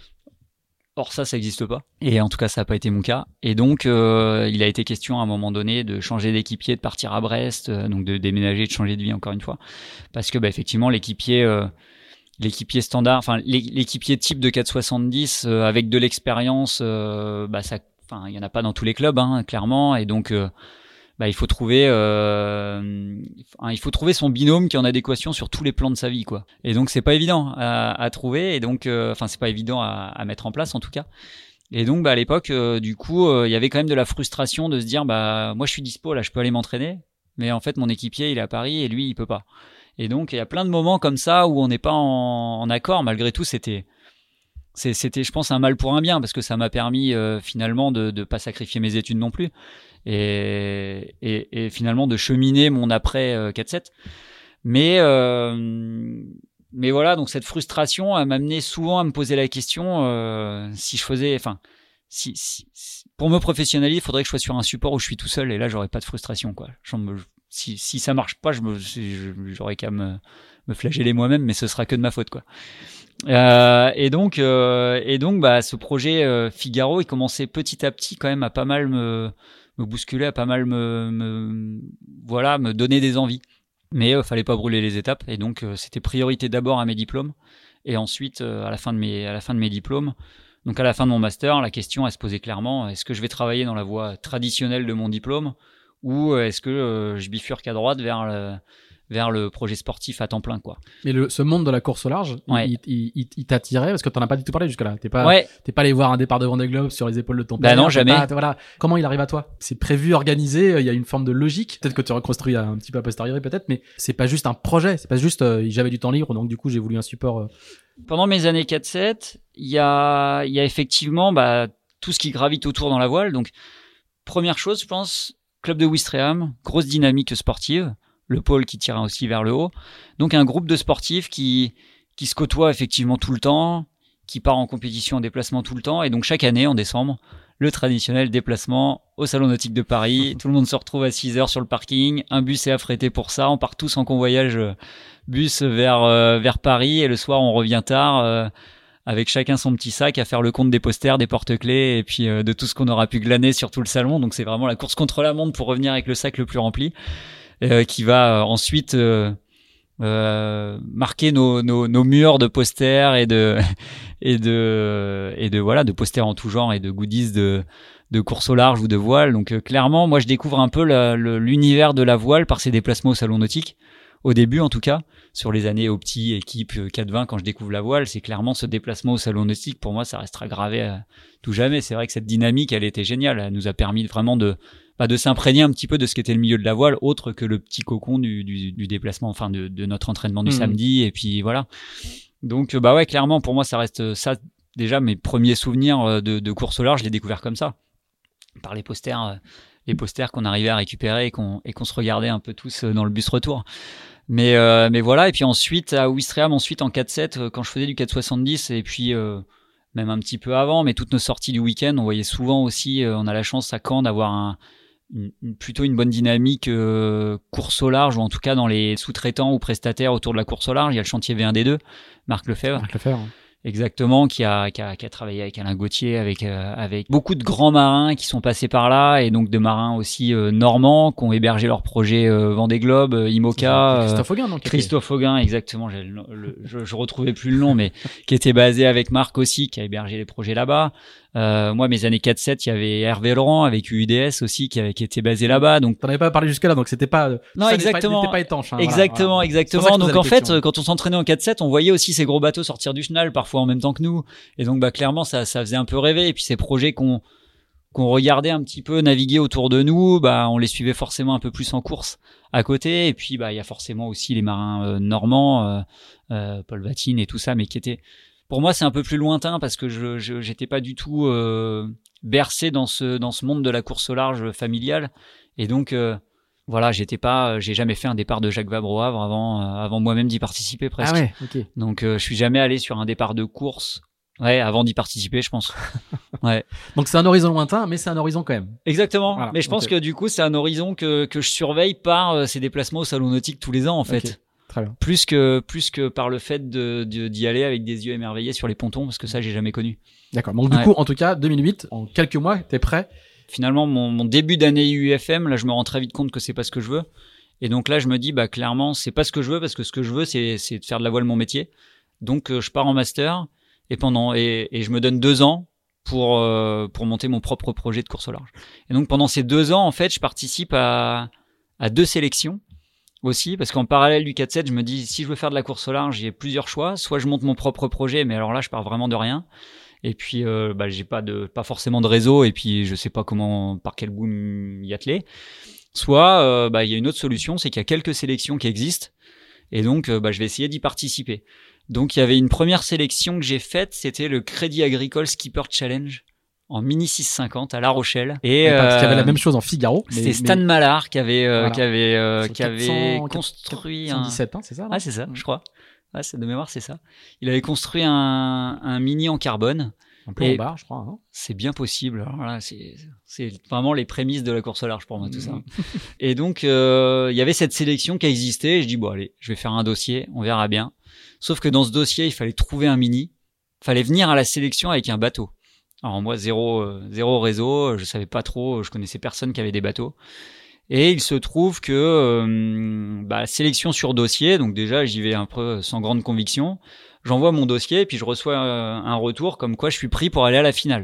Or ça, ça n'existe pas. Et en tout cas, ça n'a pas été mon cas. Et donc, euh, il a été question à un moment donné de changer d'équipier, de partir à Brest, euh, donc de déménager, de changer de vie encore une fois, parce que bah effectivement, l'équipier euh, l'équipier standard, enfin l'équipier type de quatre soixante-dix euh, avec de l'expérience, euh, bah ça, enfin il y en a pas dans tous les clubs, hein, clairement, et donc euh, bah il faut trouver, euh, il faut trouver son binôme qui est en adéquation sur tous les plans de sa vie, quoi. Et donc c'est pas évident à, à trouver, et donc euh, enfin c'est pas évident à, à mettre en place en tout cas. Et donc bah à l'époque, euh, du coup, il euh, y avait quand même de la frustration de se dire bah moi je suis dispo là, je peux aller m'entraîner, mais en fait mon équipier il est à Paris et lui il peut pas. Et donc il y a plein de moments comme ça où on n'est pas en, en accord. Malgré tout, c'était, c'était, je pense, un mal pour un bien parce que ça m'a permis euh, finalement de ne pas sacrifier mes études non plus et, et, et finalement de cheminer mon après euh, quatre sept. Mais euh, mais voilà, donc cette frustration elle m'amenait souvent à me poser la question euh, si je faisais, enfin, si, si, si pour me professionnaliser, il faudrait que je sois sur un support où je suis tout seul et là j'aurais pas de frustration, quoi. Je me, Si, si ça marche pas, je me, j'aurais qu'à me, me flageller moi-même, mais ce sera que de ma faute, quoi. Euh, et donc, euh, et donc, bah, ce projet euh, Figaro, il commençait petit à petit quand même à pas mal me, me bousculer, à pas mal me, me, voilà, me donner des envies. Mais euh, fallait pas brûler les étapes, et donc euh, c'était priorité d'abord à mes diplômes, et ensuite euh, à la fin de mes, à la fin de mes diplômes. Donc à la fin de mon master, la question elle se posait clairement: est-ce que je vais travailler dans la voie traditionnelle de mon diplôme? Ou est-ce que euh, je bifurque à droite vers le, vers le projet sportif à temps plein, quoi. Mais le, ce monde de la course au large, ouais. il, il, il, il t'attirait parce que t'en as pas du tout parlé jusque-là. T'es pas, ouais. t'es pas allé voir un départ de Vendée Globe sur les épaules de ton père. Bah non, jamais. Pas, voilà. Comment il arrive à toi? C'est prévu, organisé, il y a une forme de logique. Peut-être que tu reconstruis un petit peu a posteriori, peut-être, mais c'est pas juste un projet. C'est pas juste, euh, j'avais du temps libre, donc du coup, j'ai voulu un support. Euh... Pendant mes années quatre sept, il y a, il y a effectivement, bah, tout ce qui gravite autour dans la voile. Donc, première chose, je pense, club de Ouistreham, grosse dynamique sportive, le pôle qui tire aussi vers le haut. Donc un groupe de sportifs qui qui se côtoient effectivement tout le temps, qui part en compétition, en déplacement tout le temps. Et donc chaque année, en décembre, le traditionnel déplacement au Salon Nautique de Paris. Tout le monde se retrouve à six heures sur le parking. Un bus est affrété pour ça. On part tous en convoyage bus vers euh, vers Paris. Et le soir, on revient tard euh, avec chacun son petit sac à faire le compte des posters, des porte-clés et puis euh, de tout ce qu'on aura pu glaner sur tout le salon. Donc c'est vraiment la course contre la montre pour revenir avec le sac le plus rempli, euh, qui va euh, ensuite euh, euh, marquer nos, nos, nos murs de posters et de et de et de voilà de posters en tout genre et de goodies de de course au large ou de voile. Donc euh, clairement, moi je découvre un peu la, le, l'univers de la voile par ces déplacements au salon nautique. Au début, en tout cas, sur les années Opti, équipe quatre vingt, quand je découvre la voile, c'est clairement ce déplacement au salon nautique. Pour moi, ça restera gravé à tout jamais. C'est vrai que cette dynamique, elle était géniale. Elle nous a permis vraiment de, bah, de s'imprégner un petit peu de ce qu'était le milieu de la voile, autre que le petit cocon du, du, du déplacement, enfin, de, de notre entraînement du mmh. samedi. Et puis, voilà. Donc, bah ouais, clairement, pour moi, ça reste ça. Déjà, mes premiers souvenirs de, de course au large, je l'ai découvert comme ça. Par les posters, les posters qu'on arrivait à récupérer et qu'on, et qu'on se regardait un peu tous dans le bus retour. Mais euh, mais voilà, et puis ensuite à Ouistreham, ensuite en quatre sept, quand je faisais du quatre soixante-dix, et puis euh, même un petit peu avant, mais toutes nos sorties du week-end, on voyait souvent aussi, euh, on a la chance à Caen d'avoir un, une, plutôt une bonne dynamique euh, course au large, ou en tout cas dans les sous-traitants ou prestataires autour de la course au large. Il y a le chantier V un D deux, Marc Lefebvre, Marc Lefebvre. exactement, qui a, qui a, qui a travaillé avec Alain Gauthier, avec, euh, avec beaucoup de grands marins qui sont passés par là, et donc de marins aussi euh, normands qui ont hébergé leur projet euh, Vendée Globe, euh, IMOCA. Christophe Auguin, non? Christophe Auguin, exactement. J'ai le, le, je, je retrouvais plus le nom, mais qui était basé avec Marc aussi, qui a hébergé les projets là-bas. Euh, moi, mes années quatre sept, il y avait Hervé Laurent avec U D S aussi qui, avait, qui était basé là-bas. Donc, t'en avais pas parlé jusque-là, donc c'était pas. Non, ça exactement. N'était pas, pas étanche. Hein, exactement, voilà, voilà. exactement. Donc en fait, quand on s'entraînait en quatre sept, on voyait aussi ces gros bateaux sortir du chenal, parfois en même temps que nous. Et donc, bah clairement, ça, ça faisait un peu rêver. Et puis ces projets qu'on qu'on regardait un petit peu naviguer autour de nous, bah on les suivait forcément un peu plus en course à côté. Et puis bah il y a forcément aussi les marins euh, normands, euh, euh, Paul Vatine et tout ça, mais qui étaient, pour moi c'est un peu plus lointain parce que je, je j'étais pas du tout euh, bercé dans ce dans ce monde de la course au large familiale. Et donc euh, voilà, j'étais pas, j'ai jamais fait un départ de Jacques Vabre au Havre avant euh, avant moi-même d'y participer presque. Ah ouais, ok. Donc euh, je suis jamais allé sur un départ de course. Ouais, avant d'y participer, je pense. Ouais. Donc c'est un horizon lointain, mais c'est un horizon quand même. Exactement. Voilà, mais je pense okay. que du coup, c'est un horizon que que je surveille par euh, ces déplacements au salon nautique tous les ans, en fait. Okay. Très bien. Plus que plus que par le fait de, de d'y aller avec des yeux émerveillés sur les pontons, parce que ça, j'ai jamais connu. D'accord. Donc du ouais. coup, en tout cas, deux mille huit, en quelques mois, t'es prêt. Finalement, mon, mon début d'année U F M, là, je me rends très vite compte que c'est pas ce que je veux. Et donc là, je me dis, bah clairement, c'est pas ce que je veux, parce que ce que je veux, c'est c'est de faire de la voile mon métier. Donc euh, je pars en master. Et pendant et, et je me donne deux ans pour euh, pour monter mon propre projet de course au large. Et donc pendant ces deux ans, en fait, je participe à à deux sélections aussi, parce qu'en parallèle du quatre sept, je me dis si je veux faire de la course au large, j'ai plusieurs choix. Soit je monte mon propre projet, mais alors là, je pars vraiment de rien. Et puis euh, bah j'ai pas de pas forcément de réseau, et puis je sais pas comment par quel bout m'y atteler. Soit euh, bah il y a une autre solution, c'est qu'il y a quelques sélections qui existent, et donc euh, bah je vais essayer d'y participer. Donc, il y avait une première sélection que j'ai faite, c'était le Crédit Agricole Skipper Challenge en mini six cent cinquante à La Rochelle. Et, et euh, parce qu'il y avait la euh, même chose en Figaro. C'était Stan mais... Mallard qui avait, euh, voilà. qui avait, euh, qui quatre cents, avait construit quatre cent dix-sept, un... hein, c'est ça? Ah, c'est ça, je crois. Ah, c'est de mémoire, c'est ça. Il avait construit un, un mini en carbone. Un peu en bas, je crois. Hein. C'est bien possible. Alors là, c'est, c'est vraiment les prémices de la course au large pour moi, tout ça. Et donc, euh, il y avait cette sélection qui a existé. Et je dis, bon, allez, je vais faire un dossier, on verra bien. Sauf que dans ce dossier, il fallait trouver un mini. Il fallait venir à la sélection avec un bateau. Alors moi, zéro, euh, zéro réseau, je savais pas trop, je connaissais personne qui avait des bateaux. Et il se trouve que euh, bah, sélection sur dossier, donc déjà j'y vais un peu sans grande conviction. J'envoie mon dossier et puis je reçois euh, un retour comme quoi je suis pris pour aller à la finale.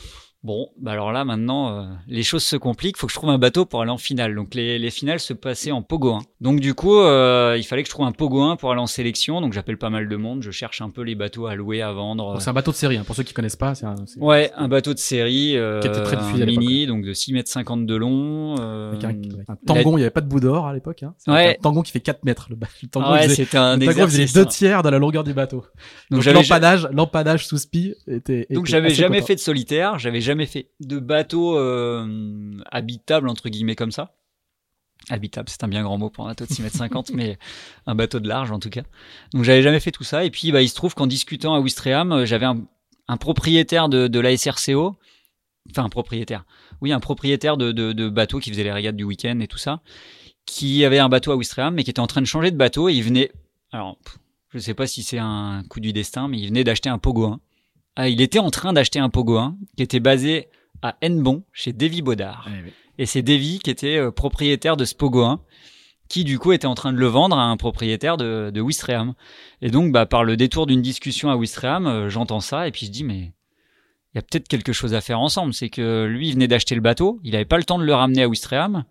Bon, bah alors là maintenant euh, les choses se compliquent, faut que je trouve un bateau pour aller en finale. Donc les, les finales se passaient en Pogo un. Donc du coup, euh, il fallait que je trouve un Pogo un pour aller en sélection. Donc j'appelle pas mal de monde, je cherche un peu les bateaux à louer, à vendre. Donc c'est un bateau de série, hein, pour ceux qui connaissent pas. C'est un, c'est... Ouais, un bateau de série, euh, qui était très diffusé un à l'époque, mini, donc de six mètres cinquante de long. Euh, avec un, avec un tangon, la... il y avait pas de bout d'or à l'époque. Hein. Ouais. Un tangon qui fait quatre mètres. Le, le tangon, ouais, faisait, c'était un le tangon faisait les deux tiers de la longueur du bateau. Donc, donc l'empadage, ja... l'empadage sous spi était. Donc était j'avais jamais content. fait de solitaire, j'avais jamais fait de bateau euh, habitable entre guillemets comme ça. Habitable, c'est un bien grand mot pour un bateau de six mètres cinquante, mais un bateau de large en tout cas. Donc j'avais jamais fait tout ça. Et puis bah il se trouve qu'en discutant à Ouistreham, j'avais un, un propriétaire de, de l'A S R C O, enfin un propriétaire, oui un propriétaire de, de, de bateau qui faisait les régates du week-end et tout ça, qui avait un bateau à Ouistreham, mais qui était en train de changer de bateau. Et il venait, alors je sais pas si c'est un coup du destin, mais il venait d'acheter un Pogo un. Ah, il était en train d'acheter un Pogo un qui était basé à Hennebon chez Davy Baudard. Oui, oui. Et c'est Davy qui était euh, propriétaire de ce Pogo un, qui du coup était en train de le vendre à un propriétaire de, de Ouistreham. Et donc, bah, par le détour d'une discussion à Ouistreham, euh, j'entends ça et puis je dis, mais il y a peut-être quelque chose à faire ensemble. C'est que lui, il venait d'acheter le bateau, il avait pas le temps de le ramener à Ouistreham,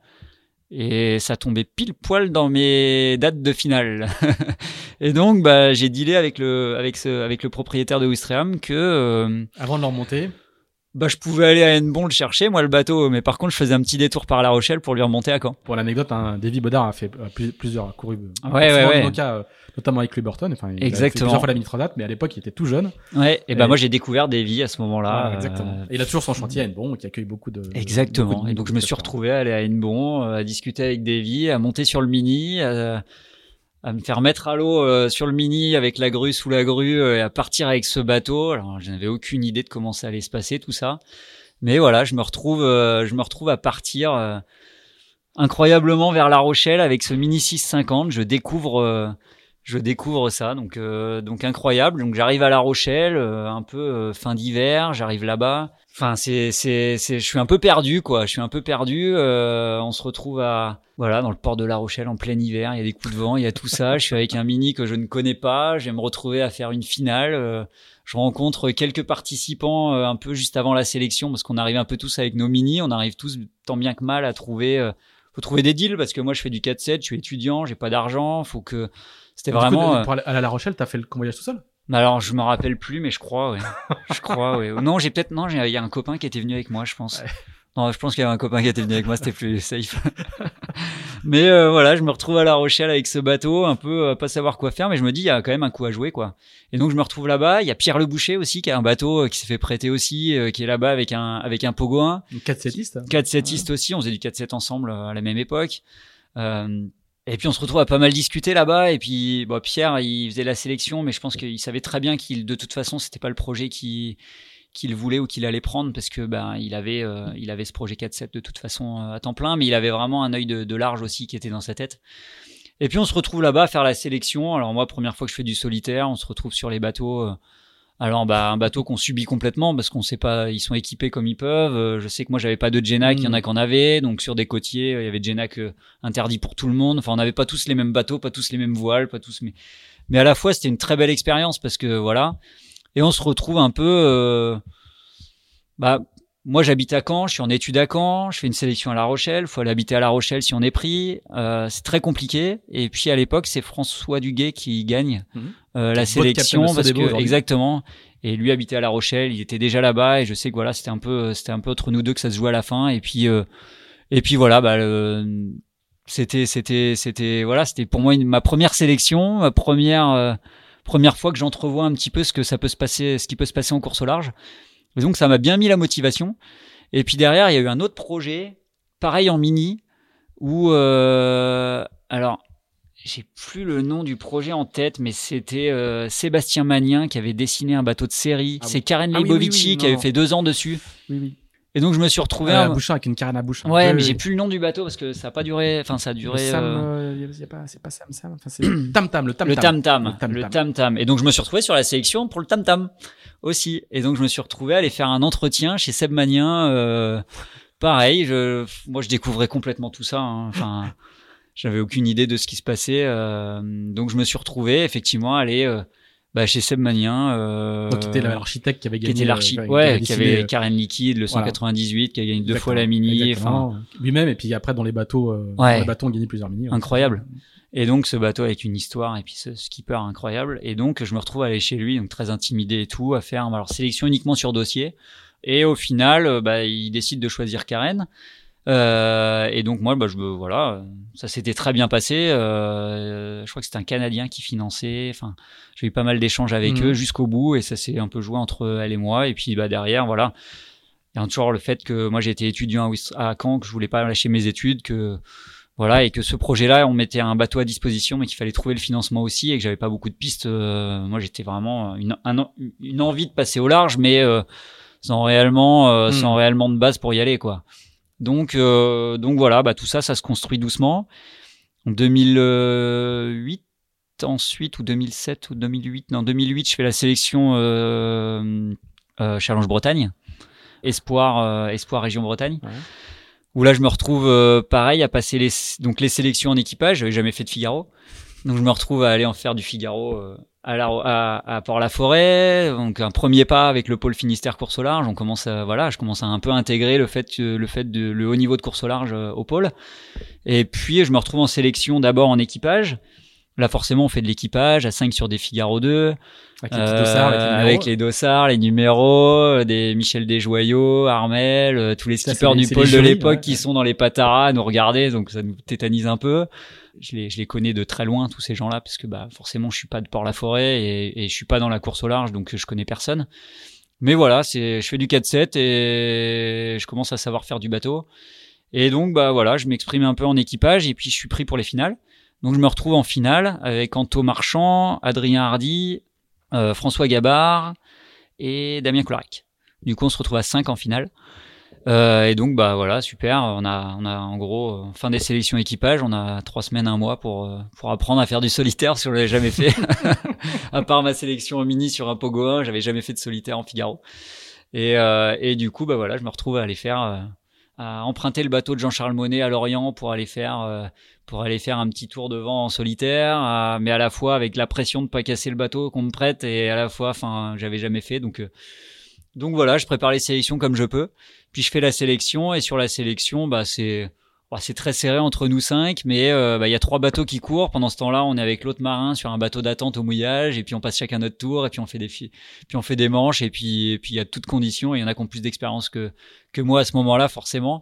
et ça tombait pile poil dans mes dates de finale. Et donc, bah, j'ai dealé avec le, avec ce, avec le propriétaire de Ouistreham que, euh, avant de le remonter, bah, je pouvais aller à Hennebon le chercher, moi, le bateau, mais par contre, je faisais un petit détour par La Rochelle pour lui remonter à Caen. Pour l'anecdote, hein, Davy Baudard a fait euh, plusieurs courus, ouais, ouais, ouais. Imoca, euh, notamment avec Cliburton. Enfin, il exactement. a fait plusieurs fois la mini-transat, mais à l'époque, il était tout jeune. Ouais, et, et bah, moi, j'ai découvert Davy à ce moment-là. Voilà, exactement. Euh... Et il a toujours son chantier à Hennebon, qui accueille beaucoup de. Exactement. Beaucoup de et donc, je me suis retrouvé à aller à Hennebon, à discuter avec Davy, à monter sur le mini, à, à me faire mettre à l'eau euh, sur le mini avec la grue sous la grue euh, et à partir avec ce bateau. Alors, je n'avais aucune idée de comment ça allait se passer, tout ça. Mais voilà, je me retrouve, euh, je me retrouve à partir euh, incroyablement vers La Rochelle avec ce mini six cent cinquante. Je découvre, euh, je découvre ça, donc euh, donc incroyable. Donc j'arrive à La Rochelle, euh, un peu euh, fin d'hiver, j'arrive là-bas. Enfin c'est c'est c'est, je suis un peu perdu quoi. Je suis un peu perdu. Euh, on se retrouve à voilà dans le port de La Rochelle en plein hiver. Il y a des coups de vent, il y a tout ça. Je suis avec un mini que je ne connais pas. Je vais me retrouver à faire une finale. Euh, je rencontre quelques participants euh, un peu juste avant la sélection parce qu'on arrive un peu tous avec nos mini. On arrive tous tant bien que mal à trouver. Euh, faut trouver des deals parce que moi je fais du quatre sept, je suis étudiant, j'ai pas d'argent. Faut que c'était Alors, vraiment. Du coup, pour aller à La Rochelle, t'as fait le convoyage tout seul? Alors, je me rappelle plus, mais je crois, ouais. Je crois, ouais. Non, j'ai peut-être, non, il y a un copain qui était venu avec moi, je pense. Ouais. Non, je pense qu'il y avait un copain qui était venu avec moi, c'était plus safe. Mais euh, voilà, je me retrouve à La Rochelle avec ce bateau, un peu euh, pas savoir quoi faire, mais je me dis, il y a quand même un coup à jouer, quoi. Et donc, je me retrouve là-bas. Il y a Pierre Le Boucher aussi, qui a un bateau euh, qui s'est fait prêter aussi, euh, qui est là-bas avec un avec un Pogo un. quatre sept-iste. quatre sept-iste aussi, on faisait du quatre sept ensemble euh, à la même époque. Euh, Et puis on se retrouve à pas mal discuter là-bas. Et puis bon, Pierre, il faisait la sélection, mais je pense qu'il savait très bien qu'il, de toute façon, c'était pas le projet qu'il qu'il voulait ou qu'il allait prendre parce que ben il avait euh, il avait ce projet quatre sept de toute façon euh, à temps plein, mais il avait vraiment un œil de, de large aussi qui était dans sa tête. Et puis on se retrouve là-bas à faire la sélection. Alors moi, première fois que je fais du solitaire, on se retrouve sur les bateaux. Euh, Alors bah un bateau qu'on subit complètement parce qu'on sait pas, ils sont équipés comme ils peuvent. Je sais que moi j'avais pas de Genac, il y en a qui en avaient, donc sur des côtiers il y avait Genac euh, interdit pour tout le monde. Enfin on n'avait pas tous les mêmes bateaux, pas tous les mêmes voiles, pas tous mais mais à la fois c'était une très belle expérience parce que voilà. Et on se retrouve un peu euh, bah moi j'habite à Caen, je suis en études à Caen, je fais une sélection à La Rochelle, faut aller habiter à La Rochelle si on est pris, euh, c'est très compliqué. Et puis à l'époque c'est François Duguay qui gagne mmh. euh, la sélection parce que exactement. Et lui habitait à La Rochelle, il était déjà là-bas et je sais que voilà c'était un peu c'était un peu entre nous deux que ça se jouait à la fin. Et puis euh, et puis voilà bah le, c'était c'était c'était voilà c'était pour moi une, ma première sélection, ma première euh, première fois que j'entrevois un petit peu ce que ça peut se passer, ce qui peut se passer en course au large. Et donc ça m'a bien mis la motivation. Et puis derrière il y a eu un autre projet, pareil en mini, où euh, alors j'ai plus le nom du projet en tête, mais c'était euh, Sébastien Magnien qui avait dessiné un bateau de série. Ah c'est bon. Karen ah Leibovici oui, oui, oui, qui non. avait fait deux ans dessus. Oui oui. Et donc je me suis retrouvé à un... la bouche avec une carène à bouche. Ouais, oui, mais oui. j'ai plus le nom du bateau parce que ça a pas duré. Enfin, ça a duré. Le Sam, euh... euh, y a pas, c'est pas Sam Sam. Enfin, c'est Tam Tam, le Tam le Tam. Tam Tam. Le Tam Tam. Et donc je me suis retrouvé sur la sélection pour le Tam Tam aussi. Et donc je me suis retrouvé à aller faire un entretien chez Seb Magnien. Euh... Pareil, je, moi je découvrais complètement tout ça. Hein. Enfin, j'avais aucune idée de ce qui se passait. Euh... Donc je me suis retrouvé effectivement à aller. Euh... Bah, chez Seb Magnien, euh, donc, qui était l'architecte qui avait gagné, qui était l'architecte, euh, ouais, qui avait Karen Liquide, le cent quatre-vingt-dix-huit, voilà. Qui a gagné deux fois la mini, enfin. Lui-même, et puis après, dans les bateaux, euh, ouais. dans les bateaux, on gagnait plusieurs mini. Incroyable. Et donc, ce bateau avec une histoire, et puis ce skipper incroyable. Et donc, je me retrouve à aller chez lui, donc très intimidé et tout, à faire, alors, sélection uniquement sur dossier. Et au final, bah, il décide de choisir Karen. Euh, et donc moi, bah, je, voilà, ça s'était très bien passé. Euh, je crois que c'était un Canadien qui finançait. Enfin, j'ai eu pas mal d'échanges avec mmh. eux jusqu'au bout, et ça s'est un peu joué entre elle et moi. Et puis bah derrière, voilà, il y a toujours le fait que moi j'ai été étudiant à Caen, que je voulais pas lâcher mes études, que voilà, et que ce projet-là, on mettait un bateau à disposition, mais qu'il fallait trouver le financement aussi, et que j'avais pas beaucoup de pistes. Euh, moi, j'étais vraiment une, un, une envie de passer au large, mais euh, sans réellement, euh, mmh. sans réellement de base pour y aller, quoi. Donc, euh, donc voilà, bah tout ça, ça se construit doucement. En deux mille huit, ensuite, ou deux mille sept ou deux mille huit, non deux mille huit, je fais la sélection euh, euh, Challenge Bretagne, Espoir, euh, Espoir Région Bretagne, ouais. Où là je me retrouve euh, pareil à passer les donc les sélections en équipage. J'avais jamais fait de Figaro, donc je me retrouve à aller en faire du Figaro. Euh, à, la, à, à Port-la-Forêt, donc un premier pas avec le pôle Finistère course au large. On commence à, voilà, je commence à un peu intégrer le fait que, le fait de le haut niveau de course au large euh, au pôle. Et puis je me retrouve en sélection d'abord en équipage. Là forcément on fait de l'équipage à cinq sur des Figaro deux, avec les, euh, dossards, avec, les avec les dossards, les numéros, des Michel Desjoyaux, Armel, euh, tous les skippers du pôle de l'époque ouais, qui ouais. sont dans les Pataras à nous regarder, donc ça nous tétanise un peu. Je les, je les connais de très loin, tous ces gens-là, parce que bah forcément je suis pas de Port-la-Forêt et, et je suis pas dans la course au large, donc je connais personne. Mais voilà, c'est, je fais du quatre sept et je commence à savoir faire du bateau. Et donc bah voilà, je m'exprime un peu en équipage et puis je suis pris pour les finales. Donc je me retrouve en finale avec Anto Marchand, Adrien Hardy, euh, François Gabard et Damien Cloirec. Du coup on se retrouve à cinq en finale. Euh, et donc bah voilà, super. On a, on a en gros euh, fin des sélections équipage, on a trois semaines, un mois pour euh, pour apprendre à faire du solitaire, si on l'avait jamais fait. À part ma sélection en mini sur un Pogo un, j'avais jamais fait de solitaire en Figaro. Et euh, et du coup bah voilà, je me retrouve à aller faire, euh, à emprunter le bateau de Jean-Charles Monnet à Lorient pour aller faire euh, pour aller faire un petit tour de vent en solitaire, euh, mais à la fois avec la pression de pas casser le bateau qu'on me prête, et à la fois, enfin, j'avais jamais fait, donc euh, donc voilà, je prépare les sélections comme je peux. Puis je fais la sélection, et sur la sélection, bah c'est bah, c'est très serré entre nous cinq, mais euh, bah il y a trois bateaux qui courent. Pendant ce temps-là, on est avec l'autre marin sur un bateau d'attente au mouillage, et puis on passe chacun notre tour, et puis on fait des fi- puis on fait des manches, et puis et puis il y a toutes conditions, et il y en a qui ont plus d'expérience que que moi à ce moment-là, forcément.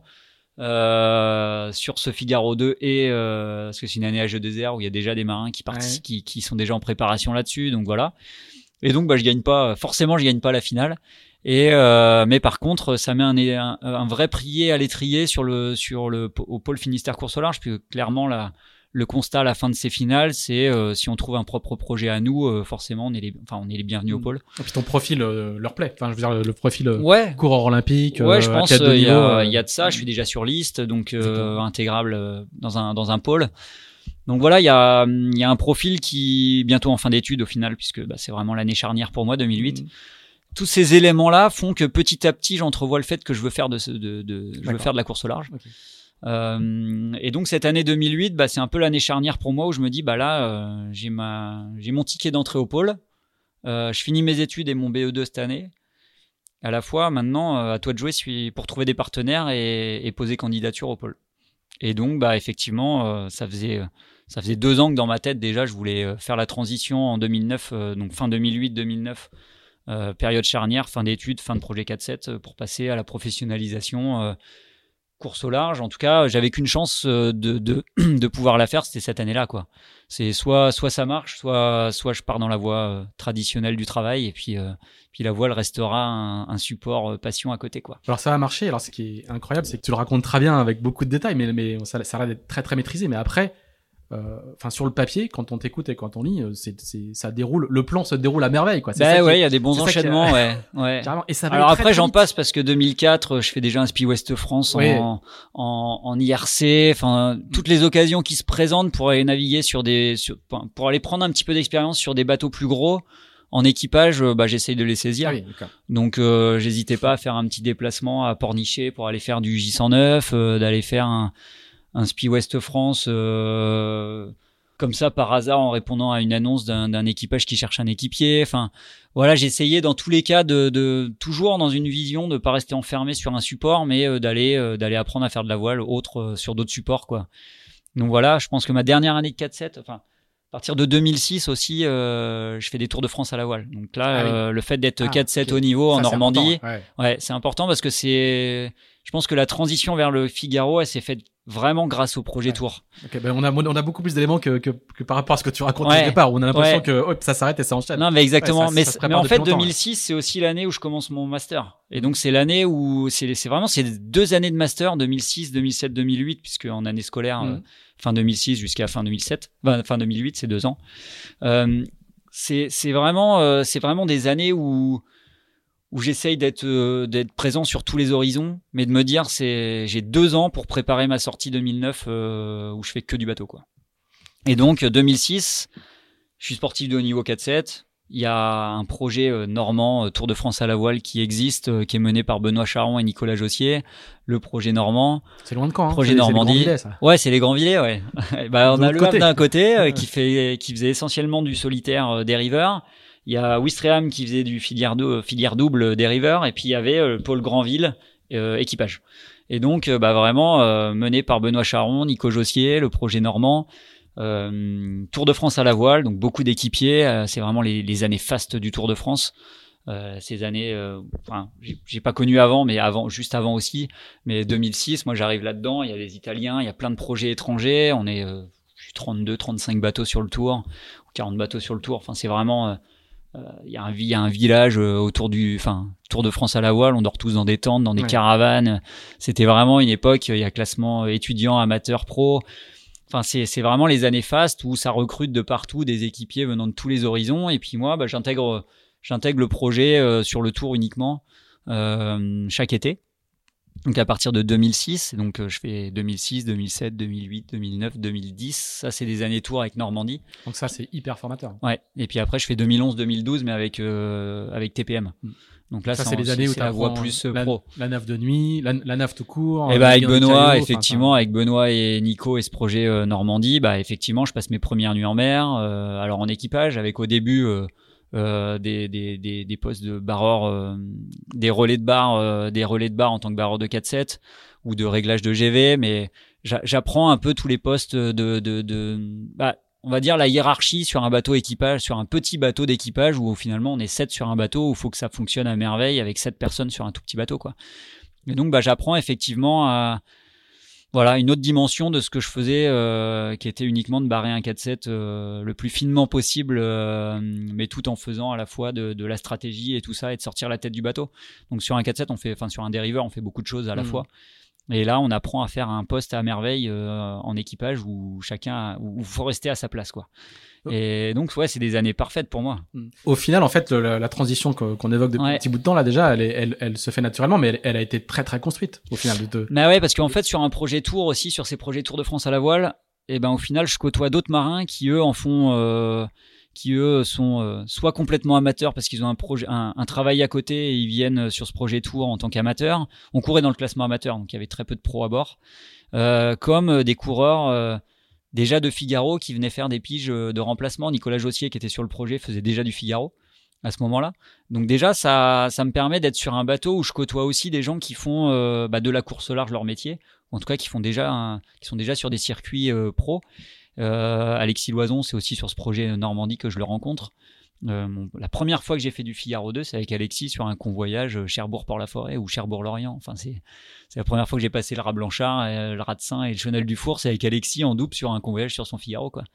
Euh, sur ce Figaro deux, et euh, parce que c'est une année à jeu désert où il y a déjà des marins qui participent, ouais. qui, qui sont déjà en préparation là-dessus, donc voilà. Et donc bah je gagne pas, forcément je gagne pas la finale. Et euh, mais par contre, ça met un, un, un vrai prier à l'étrier sur le sur le au pôle Finistère course au large, puisque clairement la le constat à la fin de ces finales, c'est euh, si on trouve un propre projet à nous, euh, forcément on est les enfin on est les bienvenus au pôle. Et puis ton profil euh, leur plaît. Enfin je veux dire le, le profil euh, ouais. coureur olympique. Ouais, je euh, pense il euh, y, euh... y a de ça. Je suis déjà sur liste, donc euh, intégrable euh, dans un dans un pôle. Donc voilà, il y a il y a un profil qui bientôt en fin d'études au final, puisque bah, c'est vraiment l'année charnière pour moi, deux mille huit. Mmh. Tous ces éléments-là font que petit à petit, j'entrevois le fait que je veux faire de, ce, de, de je veux faire de la course au large. Okay. Euh, et donc cette année deux mille huit, bah, c'est un peu l'année charnière pour moi où je me dis bah là, euh, j'ai ma, j'ai mon ticket d'entrée au pôle. Euh, je finis mes études et mon B E deux cette année. À la fois, maintenant, euh, à toi de jouer suis, pour trouver des partenaires et, et poser candidature au pôle. Et donc, bah effectivement, euh, ça faisait ça faisait deux ans que dans ma tête déjà, je voulais faire la transition en deux mille neuf, euh, donc fin deux mille huit deux mille neuf. Euh, période charnière, fin d'études, fin de projet quatre sept, euh, pour passer à la professionnalisation, euh, course au large. En tout cas, j'avais qu'une chance euh, de, de, de pouvoir la faire, c'était cette année-là, quoi. C'est soit, soit ça marche, soit, soit je pars dans la voie euh, traditionnelle du travail, et puis, euh, puis la voile restera un, un support euh, passion à côté, quoi. Alors ça va marcher. Alors ce qui est incroyable, c'est que tu le racontes très bien avec beaucoup de détails, mais, mais ça, ça a l'air d'être très très maîtrisé. Mais après, enfin euh, sur le papier, quand on t'écoute et quand on lit, c'est, c'est, ça déroule, le plan se déroule à merveille, quoi. C'est bah ça ouais, il y a des bons enchaînements, ouais, ouais. Carrément. Et ça va alors très, après, très j'en vite. passe parce que deux mille quatre, je fais déjà un Spi West France en, ouais. en, en I R C, enfin, toutes les occasions qui se présentent pour aller naviguer sur des, sur, pour aller prendre un petit peu d'expérience sur des bateaux plus gros. En équipage, bah, j'essaye de les saisir. Ah oui, donc, euh, j'hésitais pas à faire un petit déplacement à Pornichet pour aller faire du J cent neuf, euh, d'aller faire un, un Spi West France, euh, comme ça par hasard en répondant à une annonce d'un, d'un équipage qui cherche un équipier. Enfin, voilà, j'essayais dans tous les cas de, de toujours dans une vision de pas rester enfermé sur un support, mais euh, d'aller euh, d'aller apprendre à faire de la voile autre euh, sur d'autres supports, quoi. Donc voilà, je pense que ma dernière année de quatre sept, enfin à partir de deux mille six aussi, euh, je fais des Tours de France à la voile. Donc là, ah oui. euh, le fait d'être ah, quatre sept okay. au niveau ça, en Normandie, c'est ouais. ouais, c'est important parce que c'est, je pense que la transition vers le Figaro, elle s'est faite vraiment grâce au projet ouais. Tour. Okay, ben on a on a beaucoup plus d'éléments que que, que par rapport à ce que tu racontes ouais. au départ. On a l'impression ouais. que oh, ça s'arrête et ça enchaîne. Non, mais exactement. Ouais, ça, mais ça, ça mais en fait, longtemps, deux mille six, ouais. c'est aussi l'année où je commence mon master. Et donc c'est l'année où c'est c'est vraiment c'est deux années de master, deux mille six, deux mille sept, deux mille huit, puisque en année scolaire, mmh. euh, fin deux mille six jusqu'à fin deux mille sept, enfin, fin deux mille huit, c'est deux ans. Euh, c'est c'est vraiment euh, c'est vraiment des années où où j'essaye d'être euh, d'être présent sur tous les horizons, mais de me dire c'est j'ai deux ans pour préparer ma sortie deux mille neuf euh, où je fais que du bateau, quoi. Et donc deux mille six, je suis sportif de haut niveau quatre sept. Il y a un projet euh, normand euh, Tour de France à la voile qui existe, euh, qui est mené par Benoît Charon et Nicolas Jossier. Le projet normand. C'est loin de Caen. Hein. Projet c'est, Normandie. C'est ça. Ouais, c'est les Grands Villets, ouais. bah on de a le Havre d'un côté euh, ouais. qui fait qui faisait essentiellement du solitaire euh, dériveur. Il y a Ouistreham qui faisait du filière, do, filière double dériveur, et puis il y avait euh, Paul Granville, euh, équipage. Et donc, euh, bah vraiment euh, mené par Benoît Charon, Nico Jossier, le projet normand, euh, Tour de France à la voile, donc beaucoup d'équipiers. Euh, c'est vraiment les, les années fastes du Tour de France. Euh, ces années, euh, enfin, j'ai, j'ai pas connu avant, mais avant, juste avant aussi. Mais deux mille six, moi j'arrive là-dedans. Il y a les Italiens, il y a plein de projets étrangers. On est euh, trente-deux, trente-cinq bateaux sur le Tour, quarante bateaux sur le Tour. Enfin, c'est vraiment euh, il euh, y a un il y a un village euh, autour du enfin Tour de France à la voile, on dort tous dans des tentes, dans des ouais. caravanes. C'était vraiment une époque, il y a classement étudiants, amateurs, pro. Enfin c'est c'est vraiment les années fastes où ça recrute de partout des équipiers venant de tous les horizons, et puis moi bah j'intègre j'intègre le projet euh, sur le Tour uniquement euh, chaque été. Donc à partir de deux mille six, donc euh, je fais deux mille six, deux mille sept, deux mille huit, deux mille neuf, deux mille dix. Ça, c'est des années tour avec Normandie. Donc ça, c'est hyper formateur. Ouais. Et puis après, je fais deux mille onze, deux mille douze, mais avec euh, avec T P M. Mm. Donc là, ça, c'est, c'est les années où tu la voie plus euh, la, pro. La naf de nuit, la, la naf tout court. Et bah avec Benoît, Caillot, effectivement, avec Benoît et Nico et ce projet euh, Normandie, bah effectivement, je passe mes premières nuits en mer. Euh, alors en équipage, avec au début. Euh, Euh, des, des, des, des postes de barreur, euh, des relais de barre, euh, des relais de barre en tant que barreur de quatre sept ou de réglage de G V, mais j'a, j'apprends un peu tous les postes de, de, de bah, on va dire la hiérarchie sur un bateau équipage, sur un petit bateau d'équipage où finalement on est sept sur un bateau où il faut que ça fonctionne à merveille avec sept personnes sur un tout petit bateau, quoi. Et donc, bah, j'apprends effectivement à, voilà, une autre dimension de ce que je faisais, euh, qui était uniquement de barrer un quatre sept euh, le plus finement possible, euh, mais tout en faisant à la fois de, de la stratégie et tout ça, et de sortir la tête du bateau. Donc sur un quatre sept, on fait, enfin sur un dériveur, on fait beaucoup de choses à la mmh. fois. Et là, on apprend à faire un poste à merveille euh, en équipage où chacun, où il faut rester à sa place, quoi. Et donc, ouais, c'est des années parfaites pour moi. Au final, en fait, le, la, la transition que, qu'on évoque depuis ouais. un petit bout de temps, là, déjà, elle, est, elle, elle se fait naturellement, mais elle, elle a été très, très construite, au final. De... Bah ouais, parce qu'en fait, sur un projet tour aussi, sur ces projets Tour de France à la voile, et ben, au final, je côtoie d'autres marins qui, eux, en font, euh, qui, eux, sont euh, soit complètement amateurs parce qu'ils ont un projet, un, un travail à côté et ils viennent sur ce projet tour en tant qu'amateurs. On courait dans le classement amateur, donc il y avait très peu de pros à bord, euh, comme des coureurs, euh, déjà de Figaro qui venaient faire des piges de remplacement. Nicolas Jossier qui était sur le projet faisait déjà du Figaro à ce moment-là. Donc déjà ça ça me permet d'être sur un bateau où je côtoie aussi des gens qui font euh, bah, de la course au large leur métier, en tout cas qui font déjà un, qui sont déjà sur des circuits euh, pro. Euh, Alexis Loison, c'est aussi sur ce projet Normandie que je le rencontre. Euh, mon, la première fois que j'ai fait du Figaro deux, c'est avec Alexis sur un convoyage Cherbourg-Port-la-Forêt ou Cherbourg-Lorient. Enfin, c'est, c'est la première fois que j'ai passé le Rat Blanchard, euh, le Rat de Saint et le Chenel du Four. C'est avec Alexis en double sur un convoyage sur son Figaro, quoi.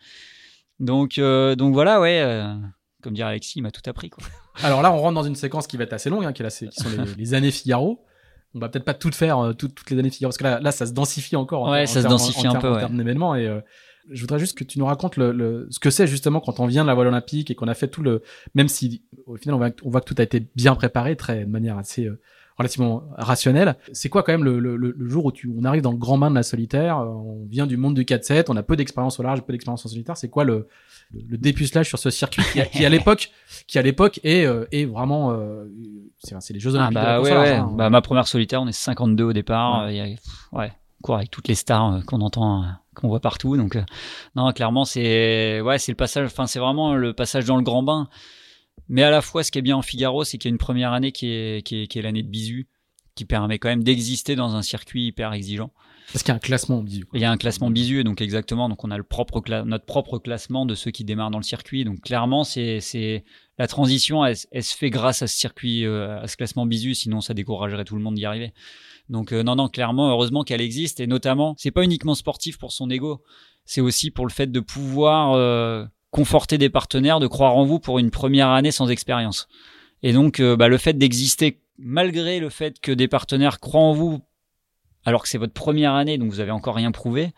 Donc, euh, donc voilà, ouais. Euh, comme dirait Alexis, il m'a tout appris, quoi. Alors là, on rentre dans une séquence qui va être assez longue, hein, qui, est là, c'est, qui sont les, les années Figaro. On va peut-être pas toutes faire, euh, toutes, toutes les années Figaro, parce que là, là, ça se densifie encore. En ouais, ter- ça en se ter- densifie en, en un ter- peu, en ouais. termes d'événements et. Euh, Je voudrais juste que tu nous racontes le, le, ce que c'est justement quand on vient de la voile olympique et qu'on a fait tout le, même si au final on voit, on voit que tout a été bien préparé, très de manière assez euh, relativement rationnelle. C'est quoi quand même le, le, le jour où tu, on arrive dans le grand bain de la solitaire, on vient du monde du quatre sept, on a peu d'expérience au large, peu d'expérience en solitaire. C'est quoi le, le, le dépucelage sur ce circuit qui, a, qui à l'époque, qui à l'époque est, euh, est vraiment, euh, c'est, c'est les Jeux olympiques. Ah bah de la ouais, course ouais. large, hein. Bah ma première solitaire, on est cinquante-deux au départ. Ouais. Il y a, ouais. Court avec toutes les stars euh, qu'on entend, euh, qu'on voit partout. Donc, euh, non, clairement, c'est, ouais, c'est le passage, enfin, c'est vraiment le passage dans le grand bain. Mais à la fois, ce qui est bien en Figaro, c'est qu'il y a une première année qui est, qui est, qui est l'année de Bisu, qui permet quand même d'exister dans un circuit hyper exigeant. Parce qu'il y a un classement en Bisu. Il y a un classement Bisu, donc exactement. Donc, on a le propre cla- notre propre classement de ceux qui démarrent dans le circuit. Donc, clairement, c'est, c'est, la transition, elle, elle se fait grâce à ce circuit, euh, à ce classement Bisu. Sinon, ça découragerait tout le monde d'y arriver. Donc euh, non, non, clairement, heureusement qu'elle existe. Et notamment, c'est pas uniquement sportif pour son ego, c'est aussi pour le fait de pouvoir euh, conforter des partenaires, de croire en vous pour une première année sans expérience. Et donc, euh, bah, le fait d'exister, malgré le fait que des partenaires croient en vous, alors que c'est votre première année, donc vous avez encore rien prouvé,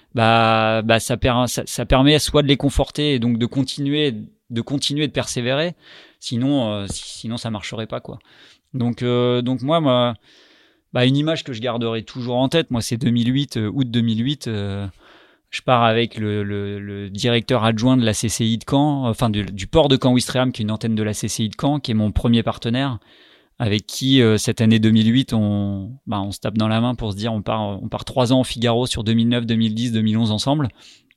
bah, bah ça, per- ça, ça permet soit de les conforter et donc de continuer, de continuer de persévérer. Sinon, euh, sinon ça marcherait pas, quoi. Donc, euh, donc moi, moi. Bah, une image que je garderai toujours en tête, moi, c'est deux mille huit, euh, août deux mille huit. Euh, je pars avec le, le, le directeur adjoint de la C C I de Caen, enfin du, du port de Caen-Ouistreham, qui est une antenne de la C C I de Caen, qui est mon premier partenaire, avec qui euh, cette année deux mille huit, on, bah, on se tape dans la main pour se dire, on part, on part trois ans au Figaro sur deux mille neuf, deux mille dix, deux mille onze ensemble,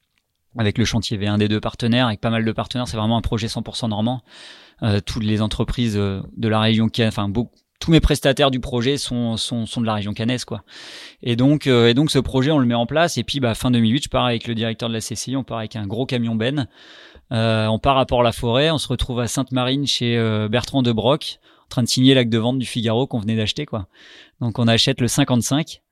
avec le chantier V un des deux partenaires, avec pas mal de partenaires. C'est vraiment un projet cent pour cent normand. Euh, toutes les entreprises euh, de la région, enfin beaucoup. Tous mes prestataires du projet sont, sont, sont de la région caennaise, quoi. Et donc, euh, et donc, ce projet, on le met en place. Et puis, bah, fin deux mille huit, je pars avec le directeur de la C C I. On part avec un gros camion Ben. Euh, on part à Port-la-Forêt. On se retrouve à Sainte-Marine chez euh, Bertrand de Broc, en train de signer l'acte de vente du Figaro qu'on venait d'acheter, quoi. Donc, on achète le cinquante-cinq,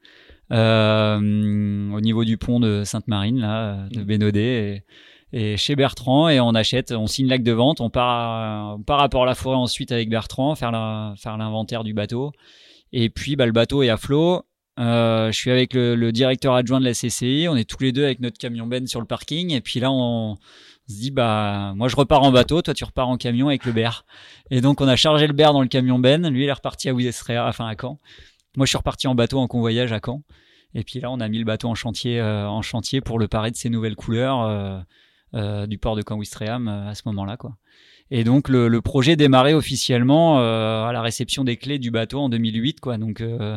euh, au niveau du pont de Sainte-Marine, là, de Bénodet. Et, Et chez Bertrand, et on achète, on signe l'acte de vente, on part, à, on part à Port-la-Forêt ensuite avec Bertrand, faire la, faire l'inventaire du bateau. Et puis, bah, le bateau est à flot. Euh, je suis avec le, le directeur adjoint de la C C I. On est tous les deux avec notre camion Ben sur le parking. Et puis là, on, on se dit, bah, moi, je repars en bateau, toi, tu repars en camion avec le B E R. Et donc, on a chargé le B E R dans le camion Ben. Lui, il est reparti à Ouistreham, enfin, à Caen. Moi, je suis reparti en bateau en convoyage à Caen. Et puis là, on a mis le bateau en chantier, euh, en chantier pour le parer de ses nouvelles couleurs euh, euh, du port de Caen-Ouistreham euh, à ce moment-là, quoi. Et donc le, le projet démarrait officiellement euh, à la réception des clés du bateau en deux mille huit, quoi. Donc euh,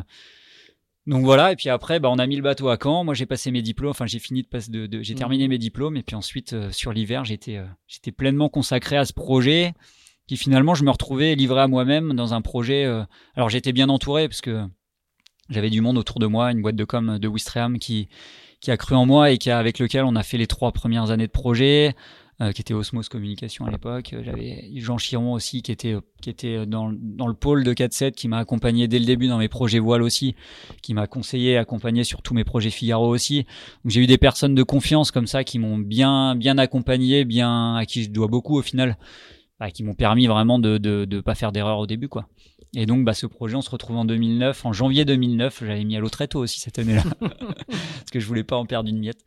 donc voilà. Et puis après, bah, on a mis le bateau à Caen. Moi, j'ai passé mes diplômes. Enfin, j'ai fini de passer, de, de j'ai terminé mes diplômes. Et puis ensuite, euh, sur l'hiver, j'étais euh, j'étais pleinement consacré à ce projet. Qui finalement, je me retrouvais livré à moi-même dans un projet. Euh... Alors, j'étais bien entouré parce que j'avais du monde autour de moi, une boîte de com de Ouistreham qui qui a cru en moi et qui a, avec lequel on a fait les trois premières années de projet, euh, qui était Osmose Communication à l'époque. J'avais Jean Chiron aussi qui était qui était dans dans le pôle de quatre sept, qui m'a accompagné dès le début dans mes projets voile aussi, qui m'a conseillé, accompagné sur tous mes projets Figaro aussi. Donc j'ai eu des personnes de confiance comme ça qui m'ont bien bien accompagné, bien à qui je dois beaucoup au final. Qui m'ont permis vraiment de de de pas faire d'erreur au début, quoi. Et donc bah ce projet, on se retrouve en deux mille neuf, en janvier deux mille neuf, j'avais mis à l'eau très tôt aussi cette année-là parce que je voulais pas en perdre une miette.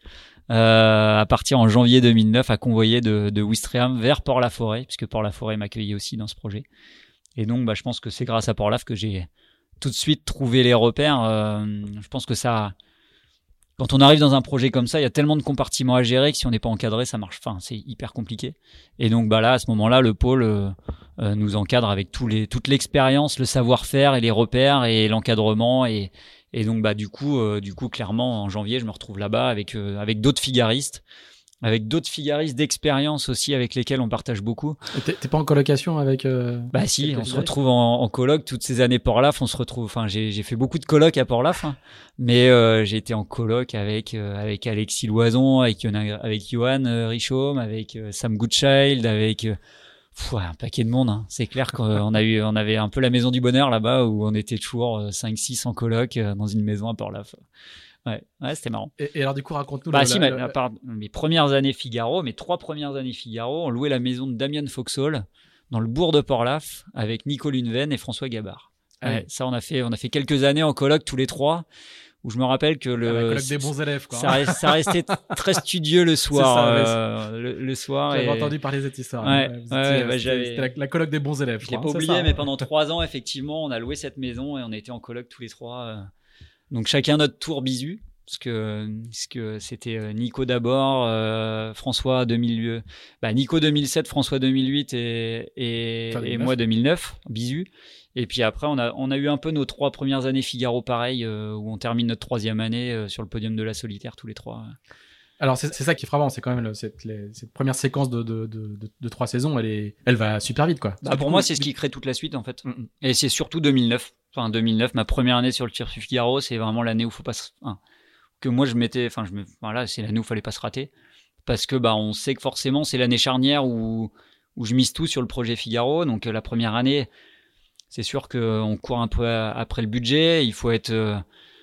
Euh, à partir en janvier deux mille neuf à convoyer de de Ouistreham vers Port-la-Forêt, puisque Port-la-Forêt m'accueillait aussi dans ce projet. Et donc bah je pense que c'est grâce à Port-la que j'ai tout de suite trouvé les repères. Euh, je pense que ça Quand on arrive dans un projet comme ça, il y a tellement de compartiments à gérer que si on n'est pas encadré, ça marche. Enfin, c'est hyper compliqué. Et donc, bah là, à ce moment-là, le pôle euh, euh, nous encadre avec tous les, toute l'expérience, le savoir-faire et les repères et l'encadrement. Et, et donc, bah du coup, euh, du coup, clairement, en janvier, je me retrouve là-bas avec euh, avec d'autres figaristes, avec d'autres figaristes d'expérience aussi avec lesquels on partage beaucoup. T'es, t'es pas en colocation avec euh, Bah si, on se retrouve en, en coloc toutes ces années Port-Laf, on se retrouve. Enfin, j'ai j'ai fait beaucoup de colocs à Port-Laf, hein, mais euh, j'ai été en coloc avec euh, avec Alexis Loison, avec Yona, avec Johan euh, Richaume, avec euh, Sam Goodchild, avec euh, pff, ouais, un paquet de monde. Hein. C'est clair qu'on a eu, on avait un peu la maison du bonheur là-bas où on était toujours euh, cinq six en coloc euh, dans une maison à Port-Laf. Ouais, ouais, c'était marrant. Et, et alors du coup, raconte-nous. Bah le, si, la, mais, le... à part mes premières années Figaro, mes trois premières années Figaro, on louait la maison de Damien Foxhall dans le bourg de Port-Laf avec Nico Luneven et François Gabard. Ah ouais, oui. Ça, on a fait, on a fait quelques années en coloc tous les trois, où je me rappelle que le. Ah, la coloc des bons élèves, quoi. Ça, rest, ça restait très studieux le soir. C'est ça, euh, le, le soir. J'avais et... entendu parler de cette histoire. Ouais, ouais, ouais, étiez, ouais bah, c'était, c'était la, la coloc des bons élèves. Je, je l'ai pas oublié, ça, mais hein. Pendant trois ans, effectivement, on a loué cette maison et on était en coloc tous les trois. Euh... Donc chacun notre tour bisu. Parce que, parce que c'était Nico d'abord, euh, François deux mille, bah Nico deux mille sept, François deux mille huit et, et, et moi deux mille neuf, bisu. Et puis après, on a, on a eu un peu nos trois premières années Figaro pareil, euh, où on termine notre troisième année euh, sur le podium de la solitaire tous les trois. Alors c'est, c'est ça qui est frappant, c'est quand même le, cette, les, cette première séquence de, de, de, de, de trois saisons, elle est, elle va super vite, quoi. Bah pour coup, moi, c'est ce qui crée toute la suite en fait. Mm-hmm. Et c'est surtout deux mille neuf. Enfin deux mille neuf, ma première année sur le circuit Figaro, c'est vraiment l'année où faut pas se... Enfin, que moi je m'étais, enfin je me, voilà, c'est l'année où il fallait pas se rater, parce que bah on sait que forcément c'est l'année charnière où où je mise tout sur le projet Figaro. Donc la première année, c'est sûr que on court un peu après le budget, il faut être, euh,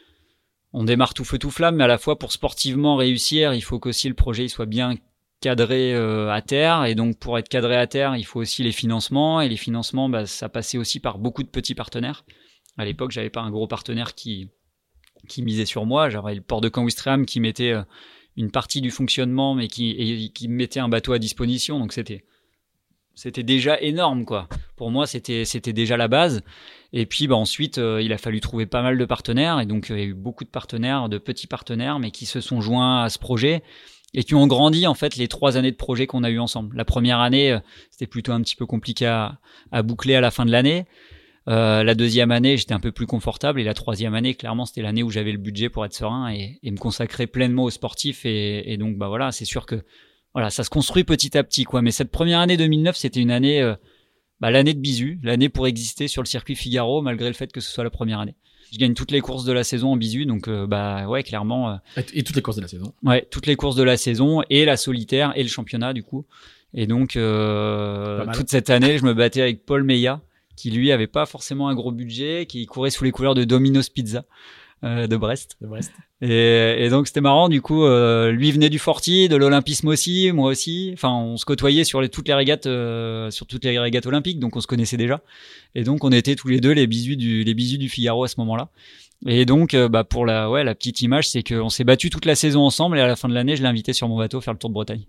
on démarre tout feu tout flamme, mais à la fois pour sportivement réussir, il faut qu'aussi le projet il soit bien cadré euh, à terre, et donc pour être cadré à terre, il faut aussi les financements, et les financements, bah ça passait aussi par beaucoup de petits partenaires. À l'époque, j'avais pas un gros partenaire qui qui misait sur moi. J'avais le port de Caen-Ouistreham qui mettait une partie du fonctionnement, mais qui, et, qui mettait un bateau à disposition. Donc c'était, c'était déjà énorme, quoi. Pour moi, c'était, c'était déjà la base. Et puis, bah, ensuite, euh, il a fallu trouver pas mal de partenaires. Et donc, euh, il y a eu beaucoup de partenaires, de petits partenaires, mais qui se sont joints à ce projet et qui ont grandi, en fait, les trois années de projet qu'on a eu ensemble. La première année, euh, c'était plutôt un petit peu compliqué à, à boucler à la fin de l'année. Euh, la deuxième année, j'étais un peu plus confortable, et la troisième année, clairement, c'était l'année où j'avais le budget pour être serein et, et me consacrer pleinement aux sportifs. Et, et donc, bah voilà, c'est sûr que voilà, ça se construit petit à petit, quoi. Mais cette première année deux mille neuf, c'était une année, euh, bah, l'année de bisu, l'année pour exister sur le circuit Figaro, malgré le fait que ce soit la première année. Je gagne toutes les courses de la saison en bisu, donc euh, bah ouais, clairement. Euh, et, et toutes les courses de la saison. Ouais, toutes les courses de la saison et la solitaire et le championnat du coup. Et donc euh, toute cette année, je me battais avec Paul Meillat, qui lui avait pas forcément un gros budget, qui courait sous les couleurs de Domino's Pizza euh, de Brest. De Brest. Et, et donc c'était marrant, du coup, euh, lui venait du Forti, de l'Olympisme aussi, moi aussi. Enfin, on se côtoyait sur les, toutes les régates, euh, sur toutes les régates olympiques, donc on se connaissait déjà. Et donc on était tous les deux les bisous du, les bisous du Figaro à ce moment-là. Et donc, euh, bah pour la, ouais, la petite image, c'est qu'on s'est battu toute la saison ensemble et à la fin de l'année, je l'ai invité sur mon bateau faire le Tour de Bretagne.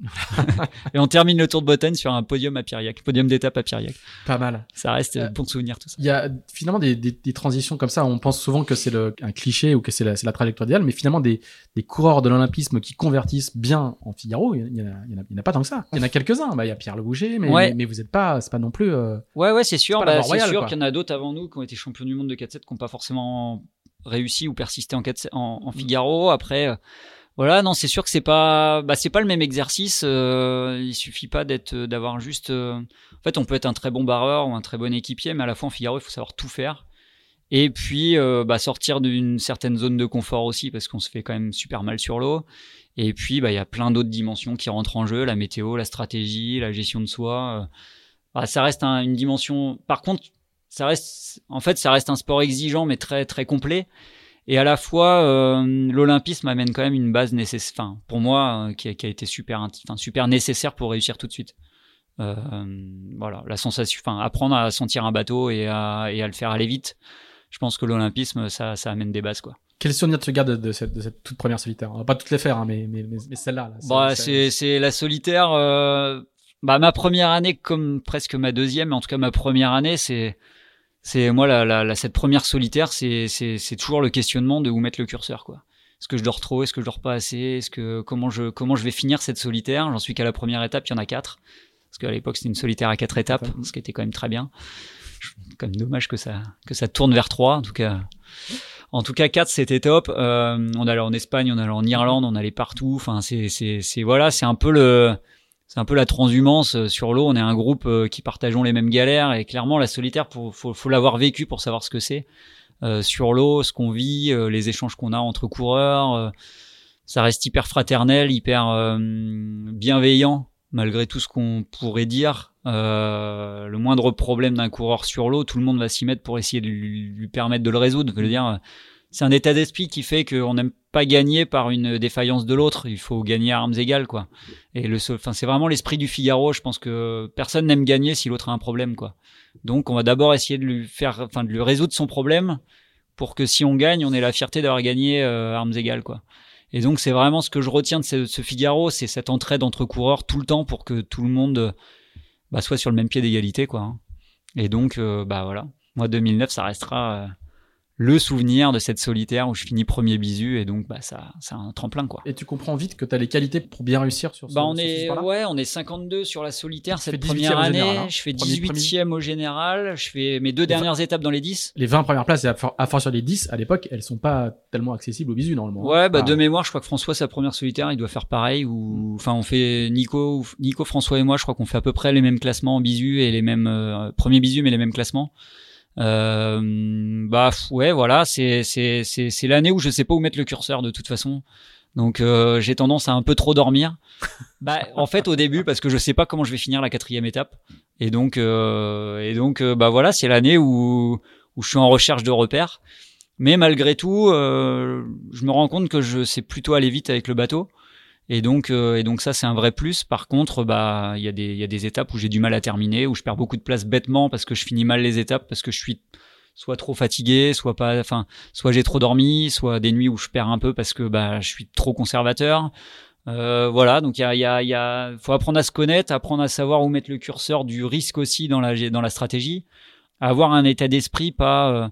Et on termine le Tour de Bretagne sur un podium à Piriac, podium d'étape à Piriac. Pas mal. Ça reste Euh, bon souvenir tout ça. Il y a finalement des, des, des transitions comme ça. On pense souvent que c'est le, un cliché ou que c'est la, c'est la trajectoire idéale, mais finalement des, des coureurs de l'olympisme qui convertissent bien en Figaro, il y en a, il y en a, il y en a pas tant que ça. Il y en a quelques-uns. Bah, il y a Pierre Le Bouger, mais, Ouais. mais, mais vous êtes pas, c'est pas non plus. Euh... Ouais, ouais, c'est sûr. C'est pas la Bah, voie c'est royale, sûr quoi. qu'il y en a d'autres avant nous qui ont été champions du monde de quatre sept, qui n'ont pas forcément réussi ou persisté en, quatre sept, en, en Figaro. Après, euh, voilà, non, c'est sûr que c'est pas, bah, c'est pas le même exercice. Euh, il suffit pas d'être, d'avoir juste. Euh... En fait, on peut être un très bon barreur ou un très bon équipier, mais à la fois en Figaro, il faut savoir tout faire. Et puis, euh, bah, sortir d'une certaine zone de confort aussi, parce qu'on se fait quand même super mal sur l'eau. Et puis, bah, il y a plein d'autres dimensions qui rentrent en jeu, la météo, la stratégie, la gestion de soi. Euh, bah, ça reste un, une dimension. Par contre, ça reste, en fait, ça reste un sport exigeant, mais très, très complet. Et à la fois, euh, l'olympisme amène quand même une base nécessaire, enfin, pour moi, euh, qui, a, qui a été super, enfin, super nécessaire pour réussir tout de suite. Euh, voilà, la sensation, enfin, apprendre à sentir un bateau et à, et à le faire aller vite. Je pense que l'olympisme, ça, ça amène des bases, quoi. Quel souvenir tu gardes de, de, cette, de cette toute première solitaire? On va pas toutes les faire, hein, mais, mais, mais, mais celle-là. Là, c'est, bah, c'est, c'est, c'est la solitaire. Euh, bah, ma première année, comme presque ma deuxième, mais en tout cas ma première année, c'est, c'est moi la, la, la cette première solitaire, c'est, c'est, c'est toujours le questionnement de où mettre le curseur, quoi. Est-ce que je dors trop? Est-ce que je dors pas assez? Est-ce que comment je comment je vais finir cette solitaire? J'en suis qu'à la première étape, il y en a quatre, parce qu'à l'époque c'était une solitaire à quatre étapes, ce qui était quand même très bien. C'est quand même dommage que ça que ça tourne vers trois, en tout cas. En tout cas, quatre, c'était top. Euh, on allait en Espagne, on allait en Irlande, on allait partout. Enfin, c'est, c'est, c'est, voilà, c'est un peu le, c'est un peu la transhumance sur l'eau. On est un groupe qui partageons les mêmes galères et clairement, la solitaire, pour, faut, faut l'avoir vécu pour savoir ce que c'est. Euh, sur l'eau, ce qu'on vit, euh, les échanges qu'on a entre coureurs. Euh, ça reste hyper fraternel, hyper euh, bienveillant, malgré tout ce qu'on pourrait dire. Euh, le moindre problème d'un coureur sur l'eau, tout le monde va s'y mettre pour essayer de lui, lui permettre de le résoudre. Je veux dire, c'est un état d'esprit qui fait qu'on n'aime pas gagner par une défaillance de l'autre. Il faut gagner à armes égales, quoi. Et le, enfin, c'est vraiment l'esprit du Figaro. Je pense que personne n'aime gagner si l'autre a un problème, quoi. Donc, on va d'abord essayer de lui faire, enfin, de lui résoudre son problème pour que si on gagne, on ait la fierté d'avoir gagné euh, à armes égales, quoi. Et donc, c'est vraiment ce que je retiens de ce, ce Figaro, c'est cette entraide entre coureurs tout le temps pour que tout le monde bah, soit sur le même pied d'égalité, quoi. Et donc, euh, bah voilà. Moi, deux mille neuf, ça restera euh, le souvenir de cette solitaire où je finis premier bisu, et donc, bah, ça, c'est un tremplin, quoi. Et tu comprends vite que tu as les qualités pour bien réussir sur ce, bah, on sur ce est, sport-là? ouais, on est cinquante-deux sur la solitaire Tu cette fais première dix-huitième au année. général, hein. Je fais Premier- dix-huitième au général. Je fais mes deux dernières étapes dans les dix. Les vingt premières places, et à for- à force sur les dix, à l'époque, elles sont pas tellement accessibles au bisu, normalement. Ouais, bah, Enfin, de mémoire, je crois que François, sa première solitaire, il doit faire pareil, ou, enfin, on fait Nico, Nico, François et moi, je crois qu'on fait à peu près les mêmes classements en bisu et les mêmes, euh, premiers bisu, mais les mêmes classements. Euh, bah, ouais, voilà, c'est, c'est, c'est, c'est l'année où je sais pas où mettre le curseur, de toute façon. Donc, euh, j'ai tendance à un peu trop dormir. Bah, en fait, au début, parce que je sais pas comment je vais finir la quatrième étape. Et donc, euh, et donc, euh, bah, voilà, c'est l'année où, où je suis en recherche de repères. Mais malgré tout, euh, je me rends compte que je sais plutôt aller vite avec le bateau. Et donc, euh, et donc ça, c'est un vrai plus. Par contre, bah, il y a des, il y a des étapes où j'ai du mal à terminer, où je perds beaucoup de place bêtement parce que je finis mal les étapes, parce que je suis soit trop fatigué, soit pas, enfin, soit j'ai trop dormi, soit des nuits où je perds un peu parce que, bah, je suis trop conservateur. Euh, voilà. Donc, il y a, il y a, il y a, faut apprendre à se connaître, apprendre à savoir où mettre le curseur du risque aussi dans la, dans la stratégie, avoir un état d'esprit pas, euh,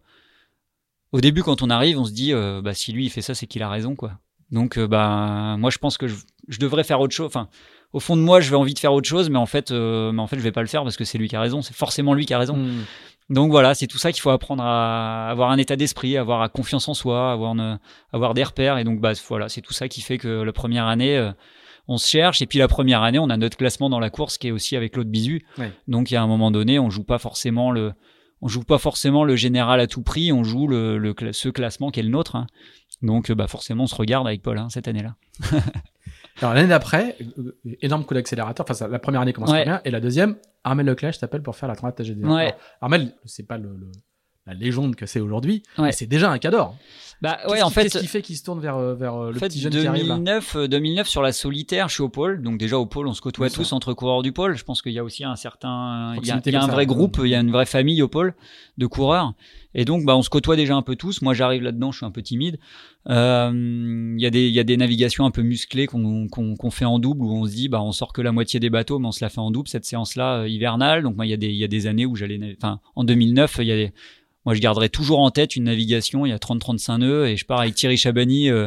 au début, quand on arrive, on se dit, euh, bah, si lui, il fait ça, c'est qu'il a raison, quoi. Donc, euh, bah, moi, je pense que je, je devrais faire autre chose. Enfin, au fond de moi, je vais envie de faire autre chose, mais en fait, euh, mais en fait, je vais pas le faire parce que c'est lui qui a raison. C'est forcément lui qui a raison. hmm. Donc voilà, c'est tout ça qu'il faut apprendre à avoir un état d'esprit, avoir confiance en soi, avoir, une, avoir des repères. Et donc, bah, voilà, c'est tout ça qui fait que la première année, euh, on se cherche. Et puis la première année, on a notre classement dans la course qui est aussi avec l'autre bisu. Ouais. Donc, il y a un moment donné, on joue pas forcément le, on joue pas forcément le général à tout prix. On joue le, le ce classement qui est le nôtre, hein. Donc, bah, forcément, on se regarde avec Paul, hein, cette année-là. Alors, l'année d'après, euh, énorme coup d'accélérateur. Enfin, ça, la première année commence Ouais. très bien. Et la deuxième, Armel Leclerc t'appelle pour faire la Transat T G D. Ouais. Alors, Armel, c'est pas le, le- la légende que c'est aujourd'hui, Ouais. mais c'est déjà un cador. Bah, ouais, Qu'est-ce en qui- fait. Qu'est-ce qui fait qu'il se tourne vers, euh, vers euh, le En fait, petit jeune qui arrive là? deux mille neuf, euh, deux mille neuf sur la solitaire, je suis au pôle. Donc déjà au pôle, on se côtoie Bien tous sûr. entre coureurs du pôle. Je pense qu'il y a aussi un certain, il y a, Proximité il y a comme un ça, vrai quoi. groupe, il y a une vraie famille au pôle de coureurs. Et donc, bah, on se côtoie déjà un peu tous. Moi, j'arrive là-dedans, je suis un peu timide. Il euh, y a des, il y a des navigations un peu musclées qu'on, qu'on, qu'on fait en double, où on se dit, bah, on sort que la moitié des bateaux, mais on se la fait en double cette séance-là euh, hivernale. Donc, moi, il y a des, il y a des années où j'allais, enfin, en deux mille neuf, il y a des, moi, je garderai toujours en tête une navigation. Il y a trente à trente-cinq nœuds, et je pars avec Thierry Chabani. Euh,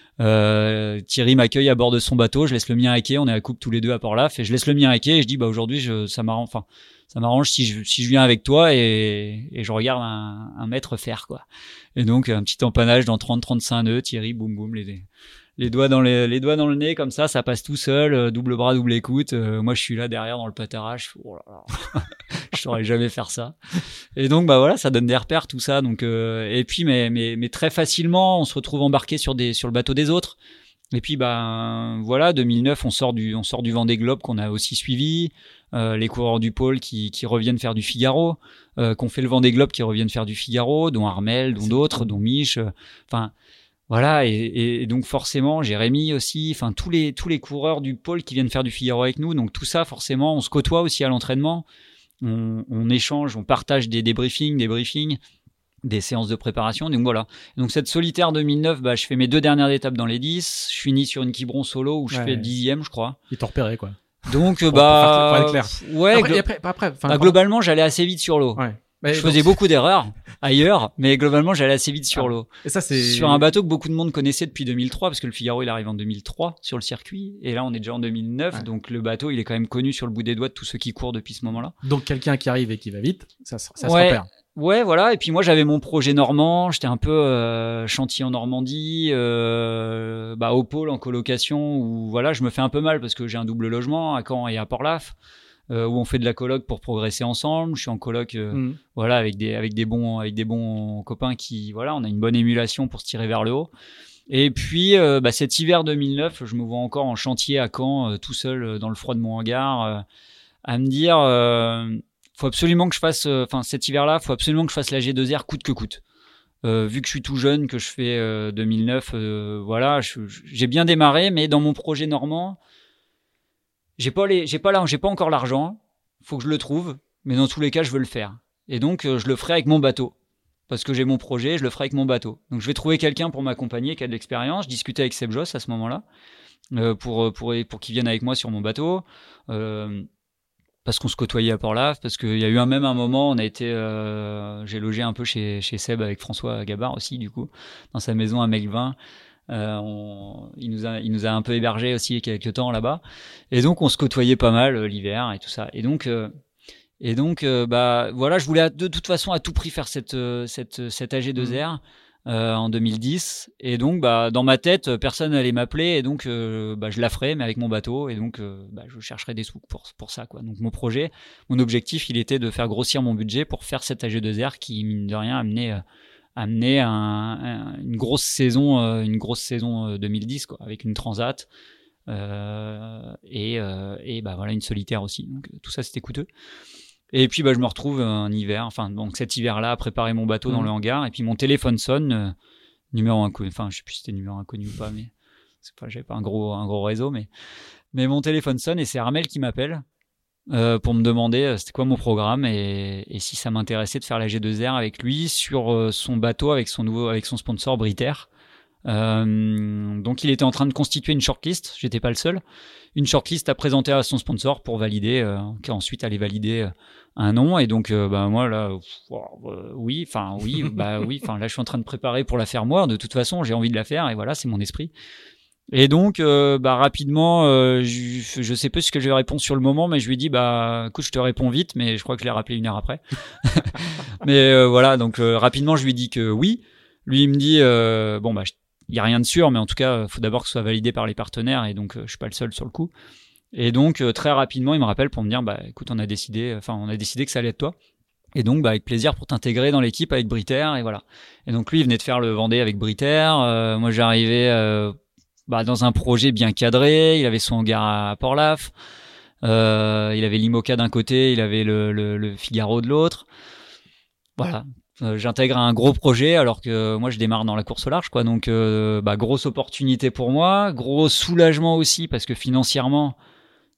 euh, Thierry m'accueille à bord de son bateau. Je laisse le mien à quai. On est à coupe tous les deux à Port-Laf, et je laisse le mien à quai. Et je dis, bah, aujourd'hui, je, ça m'arrange. Enfin. Ça m'arrange si je, si je viens avec toi et, et je regarde un, un mètre faire, quoi. Et donc, un petit empannage dans trente à trente-cinq nœuds, Thierry, boum, boum, les, les doigts dans les, les doigts dans le nez, comme ça, ça passe tout seul, euh, double bras, double écoute. Euh, moi, je suis là derrière dans le patarage. Oh là là. Je saurais jamais faire ça. Et donc, bah voilà, ça donne des repères, tout ça. Donc, euh, et puis, mais, mais, mais très facilement, on se retrouve embarqué sur des, sur le bateau des autres. Et puis, ben, voilà, deux mille neuf, on sort du, on sort du Vendée Globe qu'on a aussi suivi. Euh, les coureurs du pôle qui, qui reviennent faire du Figaro, euh, qu'on fait le Vendée Globe qui reviennent faire du Figaro, dont Armel, dont d'autres, dont Mich. Enfin, euh, voilà. Et, et donc, forcément, Jérémy aussi. Enfin, tous les, tous les coureurs du pôle qui viennent faire du Figaro avec nous. Donc, tout ça, forcément, on se côtoie aussi à l'entraînement. On, on échange, on partage des débriefings, des briefings, des séances de préparation. Donc, voilà. Donc, cette solitaire deux mille neuf, bah, je fais mes deux dernières étapes dans les dix. Je finis sur une Quiberon solo où je ouais, fais dixième, je crois. Ils t'ont repéré, quoi. Donc, pour, bah, pour faire, pour ouais, après, glo- après, après, bah, globalement, j'allais assez vite sur l'eau. Ouais. Mais je faisais donc... beaucoup d'erreurs ailleurs, mais globalement, j'allais assez vite sur ah. l'eau. Et ça, c'est sur un bateau que beaucoup de monde connaissait depuis deux mille trois, parce que le Figaro, il arrive en deux mille trois sur le circuit, et là, on est déjà en deux mille neuf, ouais. Donc le bateau, il est quand même connu sur le bout des doigts de tous ceux qui courent depuis ce moment-là. Donc quelqu'un qui arrive et qui va vite, ça, ça ouais. se repère. Ouais, voilà. Et puis moi, j'avais mon projet normand. J'étais un peu euh, chantier en Normandie, euh, bah au pôle en colocation. Où voilà, je me fais un peu mal parce que j'ai un double logement à Caen et à Port-Laf, euh, où on fait de la coloc pour progresser ensemble. Je suis en coloc, euh, mmh. voilà, avec des avec des bons avec des bons copains qui, voilà, on a une bonne émulation pour se tirer vers le haut. Et puis, euh, bah, cet hiver deux mille neuf, je me vois encore en chantier à Caen, euh, tout seul euh, dans le froid de mon hangar, euh, à me dire. Euh, faut absolument que je fasse, enfin euh, cet hiver-là, faut absolument que je fasse la G deux R coûte que coûte. Euh, vu que je suis tout jeune, que je fais euh, deux mille neuf, euh, voilà, je, je, j'ai bien démarré, mais dans mon projet normand, j'ai pas les, j'ai pas là, j'ai pas encore l'argent. Faut que je le trouve, mais dans tous les cas, je veux le faire. Et donc, euh, je le ferai avec mon bateau, parce que j'ai mon projet, je le ferai avec mon bateau. Donc, je vais trouver quelqu'un pour m'accompagner, qui a de l'expérience. Je discutais avec Seb Joss à ce moment-là, euh, pour pour pour qu'il vienne avec moi sur mon bateau. Euh, parce qu'on se côtoyait à Port-Laf, parce qu'il y a eu un, même un moment, on a été, euh, j'ai logé un peu chez, chez Seb avec François Gabard aussi, du coup, dans sa maison à Melvin. Euh, on, il nous a, il nous a un peu hébergé aussi quelques temps là-bas. Et donc, on se côtoyait pas mal euh, l'hiver et tout ça. Et donc, euh, et donc, euh, bah, voilà, je voulais de toute façon à tout prix faire cette, cette, cette A G deux R. Mmh. Euh, en deux mille dix, et donc bah dans ma tête personne n'allait m'appeler, et donc euh, bah je la ferai mais avec mon bateau, et donc euh, bah je chercherai des sous pour pour ça, quoi. Donc mon projet, mon objectif, il était de faire grossir mon budget pour faire cette A G deux R qui, mine de rien, amenait euh, amenait un, un, une grosse saison euh, une grosse saison euh, deux mille dix, quoi, avec une transat euh, et euh, et bah voilà, une solitaire aussi. Donc tout ça, c'était coûteux. Et puis, bah, je me retrouve un hiver, enfin, donc cet hiver-là, à préparer mon bateau mmh. dans le hangar. Et puis, mon téléphone sonne, euh, numéro inconnu. Enfin, je sais plus si c'était numéro inconnu ou pas, mais c'est pas, j'avais pas un gros, un gros réseau, mais, mais mon téléphone sonne et c'est Armel qui m'appelle, euh, pour me demander euh, c'était quoi mon programme et, et si ça m'intéressait de faire la G deux R avec lui sur euh, son bateau avec son nouveau, avec son sponsor Britair. Euh, donc il était en train de constituer une shortlist, j'étais pas le seul, une shortlist à présenter à son sponsor pour valider, euh, qui ensuite allait valider euh, un nom. Et donc euh, bah moi là, euh, oui, enfin oui, bah oui, enfin là je suis en train de préparer pour la faire moi. De toute façon, j'ai envie de la faire et voilà, c'est mon esprit. Et donc euh, bah rapidement, euh, je, je sais pas ce que je lui réponds sur le moment, mais je lui dis bah écoute, je te réponds vite, mais je crois que je l'ai rappelé une heure après. Mais euh, voilà, donc euh, rapidement je lui dis que oui. Lui il me dit euh, bon bah je il y a rien de sûr, mais en tout cas, il faut d'abord que ce soit validé par les partenaires, et donc euh, je suis pas le seul sur le coup. Et donc euh, très rapidement, il me rappelle pour me dire bah écoute, on a décidé, enfin on a décidé que ça allait être toi. Et donc bah avec plaisir pour t'intégrer dans l'équipe avec Britair, et voilà. Et donc lui, il venait de faire le Vendée avec Britair. Euh, moi, j'arrivais euh, bah dans un projet bien cadré. Il avait son hangar à Port-Laf. Euh, il avait l'IMOCA d'un côté, il avait le, le, le Figaro de l'autre. Voilà. Euh, j'intègre un gros projet alors que moi je démarre dans la course au large, quoi. Donc euh, bah grosse opportunité pour moi, gros soulagement aussi parce que financièrement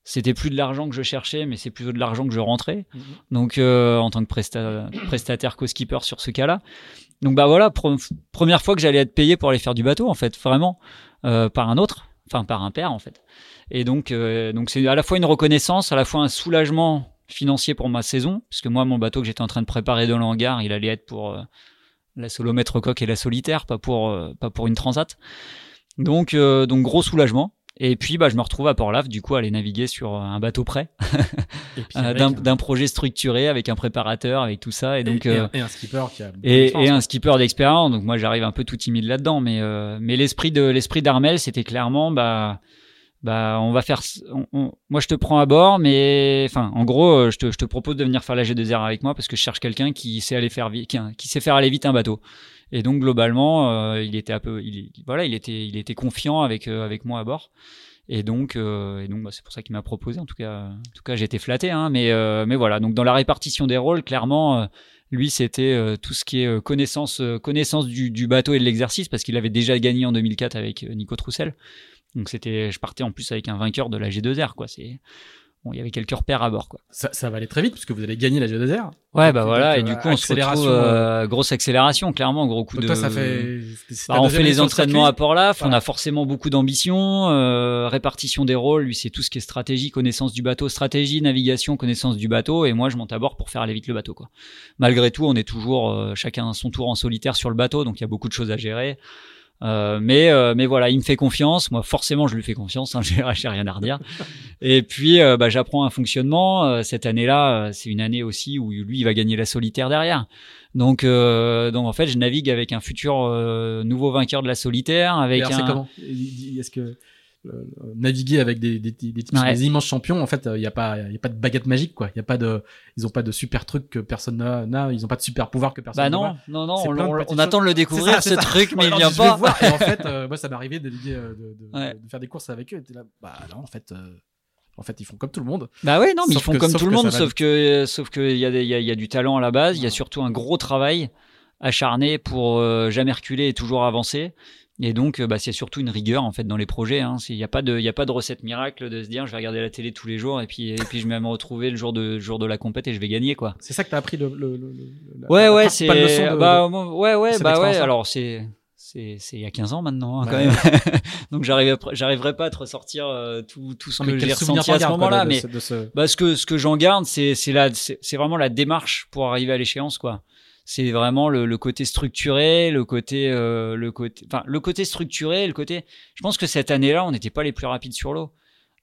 c'était plus de l'argent que je cherchais, mais c'est plutôt de l'argent que je rentrais. Mhm. Donc, euh, en tant que presta- prestataire co-skipper sur ce cas-là. Donc, bah voilà, pre- première fois que j'allais être payé pour aller faire du bateau, en fait, vraiment, euh, par un autre, enfin, par un père, en fait. Et donc, euh, donc, c'est à la fois une reconnaissance, à la fois un soulagement financier pour ma saison, parce que moi, mon bateau que j'étais en train de préparer dans le hangar, il allait être pour euh, la solomètre coque et la solitaire, pas pour, euh, pas pour une transat. Donc, euh, donc, gros soulagement. Et puis, bah, je me retrouve à Port-Lave, du coup, à aller naviguer sur un bateau prêt, Et puis euh, avec d'un, un- d'un projet structuré avec un préparateur, avec tout ça. Et donc, et, et euh, un, et un skipper qui a beaucoup et, d'expérience, et un quoi. skipper d'expérience. Donc, moi, j'arrive un peu tout timide là-dedans, mais, euh, mais l'esprit de, l'esprit d'Armel, c'était clairement, bah, bah, on va faire, on, on, moi, je te prends à bord, mais, enfin, en gros, je te, je te propose de venir faire la G deux R avec moi parce que je cherche quelqu'un qui sait aller faire vite, qui, qui sait faire aller vite un bateau. Et donc, globalement, euh, il était un peu, il, voilà, il était, il était confiant avec, euh, avec moi à bord. Et donc, euh, et donc bah, c'est pour ça qu'il m'a proposé. En tout cas, en tout cas, j'ai été flatté. Hein, mais, euh, mais voilà. Donc, dans la répartition des rôles, clairement, euh, lui, c'était euh, tout ce qui est euh, connaissance, euh, connaissance du, du bateau et de l'exercice, parce qu'il avait déjà gagné en deux mille quatre avec euh, Nico Troussel. Donc, c'était, je partais en plus avec un vainqueur de la G deux R, quoi. C'est, bon, il y avait quelques repères à bord, quoi. Ça, ça va aller très vite puisque vous allez gagner la G deux R. Ouais, Donc, bah voilà. donc, Et du euh, coup, on se accélération, retrouve euh, grosse accélération, clairement, gros coup donc de. toi, ça fait. c'est ta Bah, on deuxième fait les édition de entraînements à circuit. Port-Laf, Voilà. on a forcément beaucoup d'ambition, euh, répartition des rôles, lui c'est tout ce qui est stratégie, connaissance du bateau, stratégie, navigation, connaissance du bateau, et moi je monte à bord pour faire aller vite le bateau, quoi. Malgré tout, on est toujours euh, chacun à son tour en solitaire sur le bateau, donc il y a beaucoup de choses à gérer. Euh, mais euh, mais voilà, il me fait confiance, moi forcément je lui fais confiance, hein, j'ai, j'ai rien à redire. Et puis euh, bah, j'apprends un fonctionnement. Euh, cette année-là, euh, c'est une année aussi où lui il va gagner la solitaire derrière. Donc euh, donc en fait je navigue avec un futur euh, nouveau vainqueur de la solitaire, avec Et alors, un. c'est comment Est-ce que euh, naviguer avec des, des, des, des, types- Ouais. des immenses champions, en fait, il n'y a pas, il y a pas de baguette magique, quoi. Il y a pas de, ils ont pas de super trucs que personne n'a, n'a, ils ont pas de super pouvoir que personne Bah n'a. non, non, non, C'est on, plein de on- petites on attend de le C'est découvrir ça, ce c'est ça. truc, mais il Alors, vient je vais pas. voir, et en fait, euh, moi, ça m'est arrivé de, naviguer, euh, de, de, Ouais. de faire des courses avec eux. Et t'es là, bah non, en fait, euh, en fait, ils font comme tout le monde. Bah ouais, non, mais Sauf ils font que- comme sauf tout le que monde, ça va sauf vite. que, sauf que il y a, des- il y a, il y a du talent à la base, il y a Ouais. surtout un gros travail acharné pour euh, jamais reculer et toujours avancer. Et donc, euh, bah, c'est surtout une rigueur en fait dans les projets. Hein. Il n'y a pas de, il y a pas de recette miracle de se dire je vais regarder la télé tous les jours et puis, et puis je vais me retrouver le jour de, jour de la compète et je vais gagner, quoi. C'est ça que t'as appris le, le, le, le- la- Ouais, la ouais, c'est, principale leçon de- bah, de- moi, ouais, ouais, cette bah ouais. expérience-là. Alors c'est, c'est, c'est il y a quinze ans maintenant, hein, Bah, quand même. Donc j'arriverai, j'arriverai pas à te ressortir euh, tout, tout ce Non, mais que quel j'ai souvenir ressenti à t'en ce gardes, quoi, moment-là, de- de mais. ce- de ce- Bah, ce que, ce que j'en garde, c'est, c'est la, c'est, c'est vraiment la démarche pour arriver à l'échéance, quoi. C'est vraiment le, le côté structuré, le côté, euh, le côté, enfin, le côté structuré, le côté, je pense que cette année-là, on n'était pas les plus rapides sur l'eau.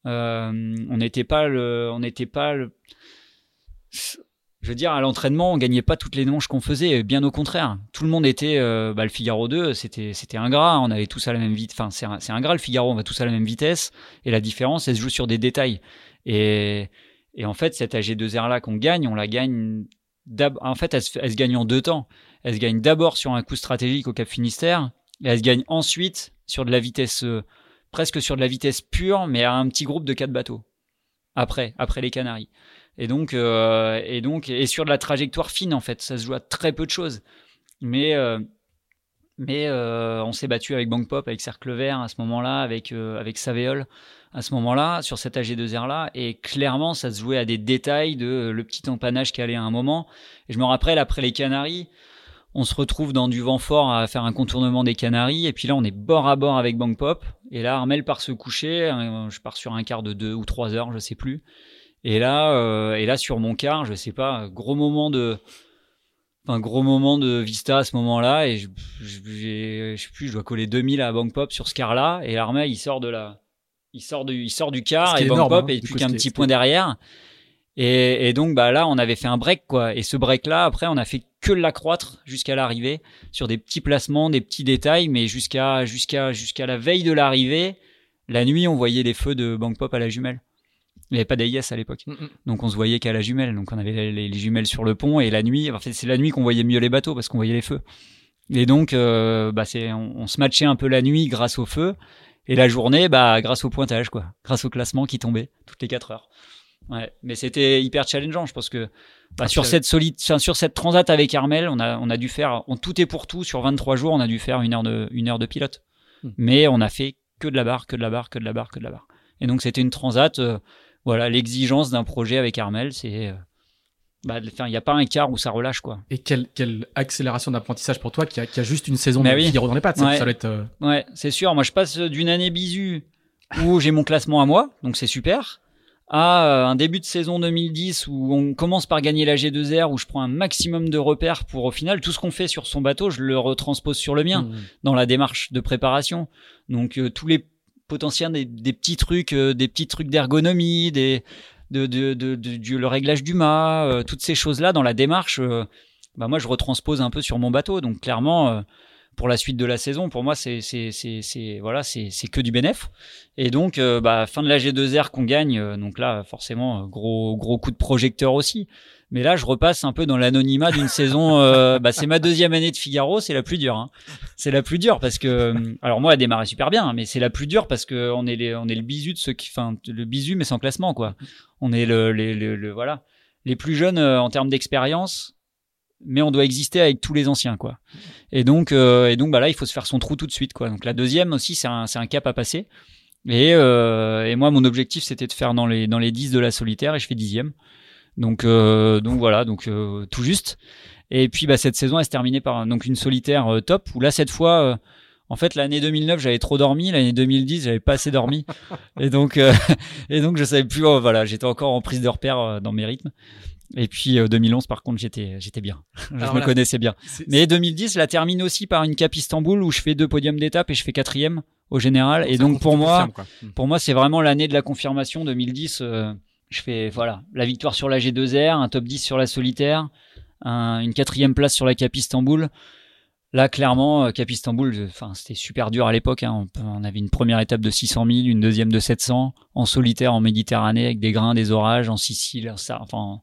Euh, on n'était pas le, on n'était pas le, je veux dire, à l'entraînement, on gagnait pas toutes les manches qu'on faisait, bien au contraire. Tout le monde était, euh, bah, le Figaro deux, c'était, c'était ingrat, on avait tous à la même vitesse, enfin, c'est, c'est ingrat le Figaro, on va tous à la même vitesse, et la différence, elle se joue sur des détails. Et, et en fait, cette A G deux R là qu'on gagne, on la gagne, en fait, elle se, elle se gagne en deux temps. Elle se gagne d'abord sur un coup stratégique au Cap Finistère, et elle se gagne ensuite sur de la vitesse, euh, presque sur de la vitesse pure, mais à un petit groupe de quatre bateaux. Après, après les Canaries. Et donc, euh, et donc, et sur de la trajectoire fine, en fait, ça se joue à très peu de choses. Mais, euh, mais euh, on s'est battu avec Bank Pop, avec Cercle Vert à ce moment-là, avec euh, avec Savéol à ce moment-là, sur cette A G deux R là, et clairement, ça se jouait à des détails de euh, le petit empannage qui allait à un moment. Et je me rappelle, après les Canaries, on se retrouve dans du vent fort à faire un contournement des Canaries, et puis là, on est bord à bord avec Bank Pop, et là, Armel part se coucher, euh, je pars sur un quart de deux ou trois heures, je sais plus. Et là, euh, et là sur mon quart, je sais pas, gros moment de, enfin gros moment de vista à ce moment-là, et je, je, j'ai, je sais plus, je dois coller deux mille à Bank Pop sur ce quart-là, et Armel il sort de la, il sort du, il sort du quart, et Bank énorme, Pop hein, et du plus coup, qu'un c'était- petit c'était- point derrière. Et, et donc bah là, on avait fait un break quoi, et ce break-là, après, on a fait que l'accroître jusqu'à l'arrivée sur des petits placements, des petits détails, mais jusqu'à jusqu'à jusqu'à la veille de l'arrivée, la nuit, on voyait les feux de Bank Pop à la jumelle. Il n'y avait pas d'A I S à l'époque. Mm, mm. Donc on se voyait qu'à la jumelle. Donc on avait les, les- les jumelles sur le pont et la nuit, en fait c'est la nuit qu'on voyait mieux les bateaux parce qu'on voyait les feux. Et donc euh, bah c'est, on, on se matchait un peu la nuit grâce au feu et la journée bah grâce au pointage quoi, grâce au classement qui tombait toutes les quatre heures. Ouais, mais c'était hyper challengeant. Je pense que bah, Ah, sur puis, cette solide, enfin, sur cette transat avec Armel, on a on a dû faire en tout et pour tout sur vingt-trois jours, on a dû faire une heure de une heure de pilote. Mm. Mais on a fait que de la barre, que de la barre, que de la barre, que de la barre. Et donc c'était une transat. Euh, voilà, l'exigence d'un projet avec Armel, c'est euh, bah, il n'y a pas un quart où ça relâche, quoi. Et quelle, quelle accélération d'apprentissage pour toi qui a, qui a juste une saison Mais de oui. Figaro dans les pattes. Ouais. Ça, ça doit être. Euh... Ouais, c'est sûr. Moi, je passe d'une année bisu où j'ai mon classement à moi, donc c'est super, à euh, un début de saison deux mille dix où on commence par gagner la G deux R, où je prends un maximum de repères pour, au final, tout ce qu'on fait sur son bateau, je le retranspose sur le mien, mmh. dans la démarche de préparation. Donc, euh, tous les potentiels, des, des petits trucs, euh, des petits trucs d'ergonomie, des... De, de, de, de, du le réglage du mât, euh, toutes ces choses-là dans la démarche, euh, bah moi je retranspose un peu sur mon bateau. Donc clairement, euh, pour la suite de la saison, pour moi c'est c'est c'est c'est voilà c'est c'est que du bénéf. Et donc euh, bah fin de la G deux R qu'on gagne, euh, donc là forcément gros gros coup de projecteur aussi. Mais là, je repasse un peu dans l'anonymat d'une saison. Euh, bah, c'est ma deuxième année de Figaro, c'est la plus dure. Hein. C'est la plus dure parce que, alors moi, elle a démarré super bien, hein, mais c'est la plus dure parce que on est les, on est le bisu de ceux qui, enfin, le bisu mais sans classement, quoi. On est le, les, le, le voilà, les plus jeunes euh, en termes d'expérience, mais on doit exister avec tous les anciens, quoi. Et donc, euh, et donc, bah là, il faut se faire son trou tout de suite, quoi. Donc la deuxième aussi, c'est un, c'est un cap à passer. Et, euh, et moi, mon objectif, c'était de faire dans les, dans les dix de la solitaire, et je fais dixième. Donc, euh, donc voilà, donc euh, tout juste. Et puis bah cette saison elle se terminait par donc une solitaire euh, top où là cette fois, euh, en fait l'année deux mille neuf j'avais trop dormi, l'année deux mille dix j'avais pas assez dormi, et donc euh, et donc je savais plus. Oh, voilà, j'étais encore en prise de repère euh, dans mes rythmes. Et puis euh, deux mille onze par contre j'étais j'étais bien, je Alors me là, connaissais bien. C'est, Mais deux mille dix je la termine aussi par une Cap Istanbul où je fais deux podiums d'étape et je fais quatrième au général. Et donc pour moi, pour moi c'est vraiment l'année de la confirmation. deux mille dix. Euh, Je fais voilà la victoire sur la G deux R, un top dix sur la solitaire, un, une quatrième place sur la Cap Istanbul. Là, clairement, Cap Istanbul, enfin c'était super dur à l'époque. Hein. On, on avait une première étape de six cent mille, une deuxième de sept cents, en solitaire en Méditerranée avec des grains, des orages, en Sicile, ça, enfin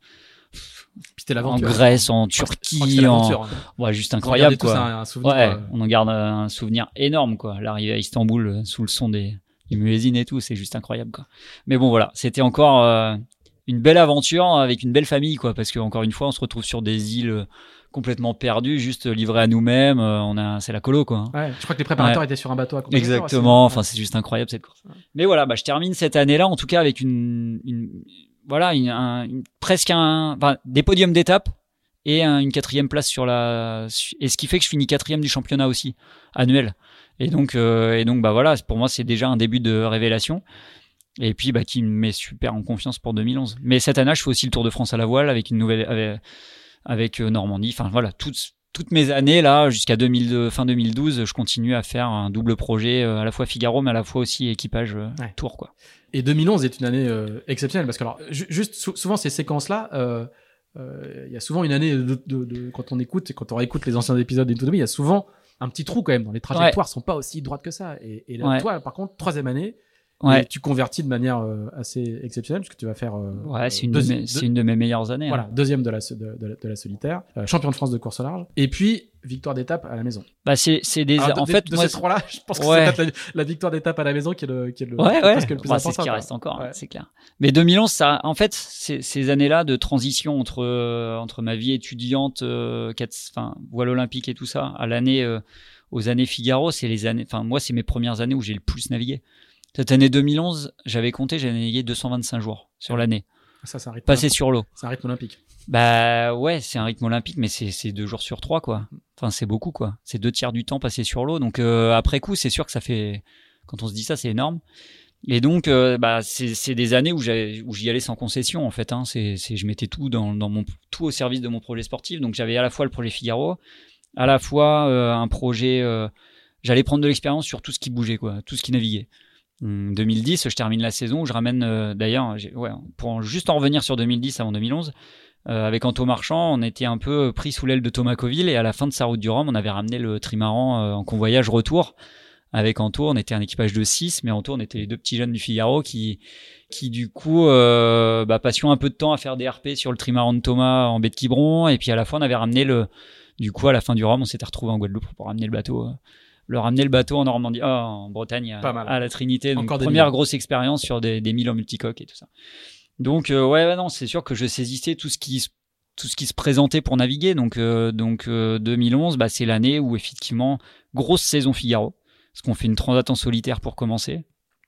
en Grèce, en Turquie, en ouais, juste incroyable quoi. Un, un souvenir, ouais, euh... on en garde un souvenir énorme quoi. L'arrivée à Istanbul sous le son des les muezzins et tout, c'est juste incroyable quoi. Mais bon voilà, c'était encore euh, une belle aventure avec une belle famille quoi, parce que encore une fois on se retrouve sur des îles complètement perdues, juste livrées à nous-mêmes. Euh, on a, c'est la colo quoi. Hein. Ouais, je crois que les préparateurs ouais. étaient sur un bateau à exactement. Enfin c'est juste incroyable cette course. Ouais. Mais voilà, bah je termine cette année-là en tout cas avec une, une voilà une, un, une presque un, enfin des podiums d'étape et un, une quatrième place sur la, et ce qui fait que je finis quatrième du championnat aussi annuel. Et donc, euh, et donc, bah voilà, pour moi, c'est déjà un début de révélation. Et puis, bah, qui me met super en confiance pour deux mille onze. Mais cette année, je fais aussi le Tour de France à la voile avec une nouvelle, avec, avec euh, Normandie. Enfin, voilà, toutes, toutes mes années, là, jusqu'à deux mille deux, fin deux mille douze, je continue à faire un double projet, euh, à la fois Figaro, mais à la fois aussi équipage euh, ouais. Tour, quoi. Et deux mille onze est une année euh, exceptionnelle parce que, alors, ju- juste sou- souvent, ces séquences-là, euh, euh, il y a souvent une année de, de, de, quand on écoute, quand on réécoute les anciens épisodes d'Into deux mille, il y a souvent un petit trou quand même dans les trajectoires, ouais. sont pas aussi droites que ça. Et, et là, ouais. toi, par contre, troisième année, ouais. tu convertis de manière euh, assez exceptionnelle parce que tu vas faire. Euh, ouais, c'est une, deuxi- de mes, c'est une de mes meilleures années. Voilà, hein. deuxième de la de, de, la, de la solitaire, euh, champion de France de course au large, et puis victoire d'étape à la maison. Bah c'est c'est des Alors, de, en de, fait de moi, ces trois-là, je pense que ouais. c'est peut-être la, la victoire d'étape à la maison qui est le qui est le, ouais, ouais. que le plus bah, important. C'est ce qui quoi. reste encore, ouais. hein, c'est clair. Mais deux mille onze, ça, en fait, c'est, ces années-là de transition entre euh, entre ma vie étudiante, euh, enfin voile olympique et tout ça, à l'année euh, aux années Figaro, c'est les années. Enfin moi, c'est mes premières années où j'ai le plus navigué. Cette année deux mille onze, j'avais compté, j'avais navigué deux cent vingt-cinq jours sur l'année. Ça, c'est un rythme passé sur l'eau. C'est un rythme olympique. Bah ouais, c'est un rythme olympique, mais c'est, c'est deux jours sur trois, quoi. Enfin, c'est beaucoup, quoi. C'est deux tiers du temps passé sur l'eau. Donc euh, après coup, c'est sûr que ça fait. Quand on se dit ça, c'est énorme. Et donc, euh, bah c'est, c'est des années où, j'avais, où j'y allais sans concession, en fait. Hein. C'est, c'est, je mettais tout dans, dans mon tout au service de mon projet sportif. Donc j'avais à la fois le projet Figaro, à la fois euh, un projet. Euh, j'allais prendre de l'expérience sur tout ce qui bougeait, quoi, tout ce qui naviguait. deux mille dix, je termine la saison où je ramène, euh, d'ailleurs, j'ai, ouais, pour en, juste en revenir sur deux mille dix avant deux mille onze, euh, avec Anto Marchand, on était un peu pris sous l'aile de Thomas Coville et à la fin de sa route du Rhum, on avait ramené le trimaran euh, en convoyage retour. Avec Anto, on était un équipage de six, mais Anto, on était les deux petits jeunes du Figaro qui, qui du coup, euh, bah, passions un peu de temps à faire des R P sur le trimaran de Thomas en baie de Quiberon, et puis à la fin, on avait ramené le, du coup, à la fin du Rhum, on s'était retrouvé en Guadeloupe pour ramener le bateau. Euh, le ramener le bateau en Normandie, oh, en Bretagne, à, à la Trinité. Donc, première millions. Grosse expérience sur des, des milles en multicoque et tout ça. Donc, euh, ouais, ouais, non, c'est sûr que je saisissais tout ce qui, tout ce qui se présentait pour naviguer. Donc, euh, donc euh, deux mille onze, bah, c'est l'année où, effectivement, grosse saison Figaro. Parce qu'on fait une transat en solitaire pour commencer.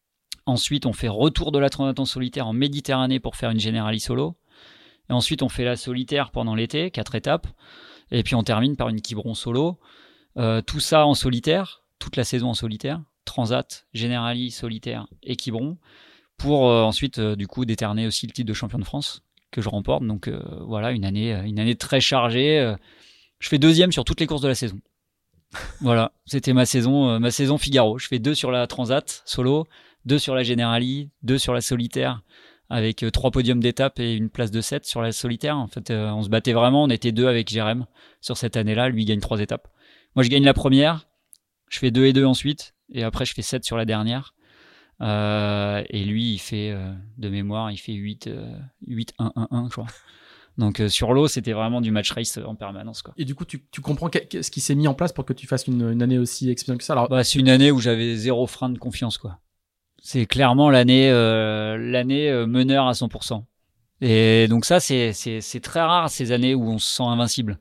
Ensuite, on fait retour de la Transat en solitaire en Méditerranée pour faire une Generali solo. Et ensuite, on fait la solitaire pendant l'été, quatre étapes. Et puis, on termine par une Quiberon solo. Euh, tout ça en solitaire, toute la saison en solitaire. Transat, Generali, solitaire et Quiberon. Pour euh, ensuite, euh, du coup, déterner aussi le titre de champion de France que je remporte. Donc, euh, voilà, une année, une année très chargée. Euh, je fais deuxième sur toutes les courses de la saison. Voilà, c'était ma saison, euh, ma saison Figaro. Je fais deux sur la Transat solo, deux sur la Generali, deux sur la solitaire, avec euh, trois podiums d'étape et une place de sept sur la solitaire. En fait, euh, on se battait vraiment. On était deux avec Jérém sur cette année-là. Lui, il gagne trois étapes. Moi, je gagne la première. Je fais deux et deux ensuite. Et après, je fais sept sur la dernière. Euh, et lui, il fait, euh, de mémoire, il fait huit, un, un, un, je crois. Donc euh, sur l'eau, c'était vraiment du match race en permanence, quoi. Et du coup, tu, tu comprends ce qui s'est mis en place pour que tu fasses une, une année aussi exceptionnelle que ça. Alors, bah, c'est une année où j'avais zéro frein de confiance, quoi. C'est clairement l'année, euh, l'année euh, meneur à cent pour cent. Et donc ça, c'est, c'est, c'est très rare, ces années où on se sent invincible.